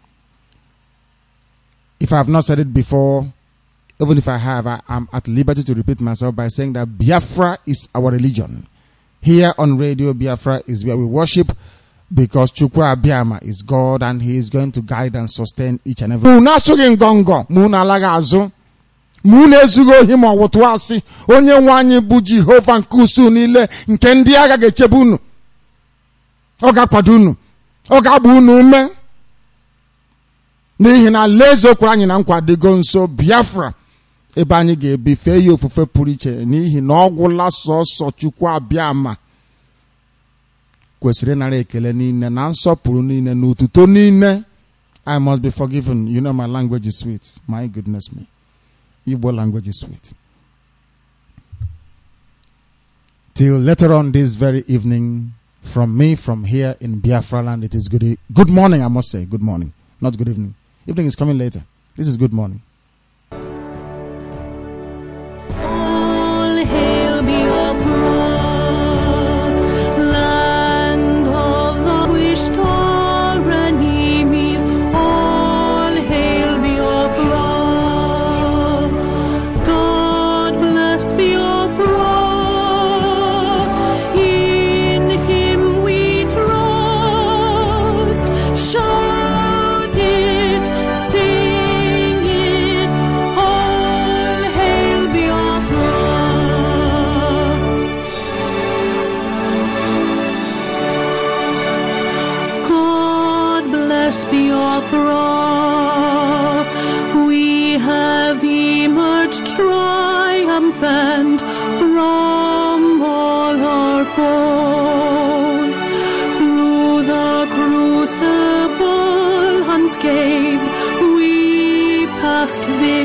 If I have not said it before, even if I have, I am at liberty to repeat myself by saying that Biafra is our religion. Here on Radio Biafra is where we worship, because Chukwu Abiama is God and He is going to guide and sustain each and every. Muna sugi ngongo, muna laga azu, muna ezugo himo wotuasi, onye wanyi bu Jehova nkusu nile, nke ndi aga gechebunu, oga padunu, oga bunu ume. N'ihi na lezo kwara anyị na nkwa dịgo nso Biafra ebe anyị ga-ebi fee ya ofufe pụrụ iche, n'ihi na ọgwụla sọsọ Chukwu Abiama kwesịrị nara ekele niile na nsọpụrụ niile na otuto niile. I must be forgiven. You know my language is sweet. My goodness me. Igbo language is sweet. Till later on this very evening, from me, from here in Biafra land, it is good, e- good morning, I must say. Good morning. Not good evening. Evening is coming later. This is good morning. All hail Biafra, land of the wished for enemies. All hail Biafra, God bless Biafra. In Him we trust. Shout it, sing it, all hail Biafra. God bless Biafra. We have emerged triumphant from all our foes. Through the crucible unscathed, we passed this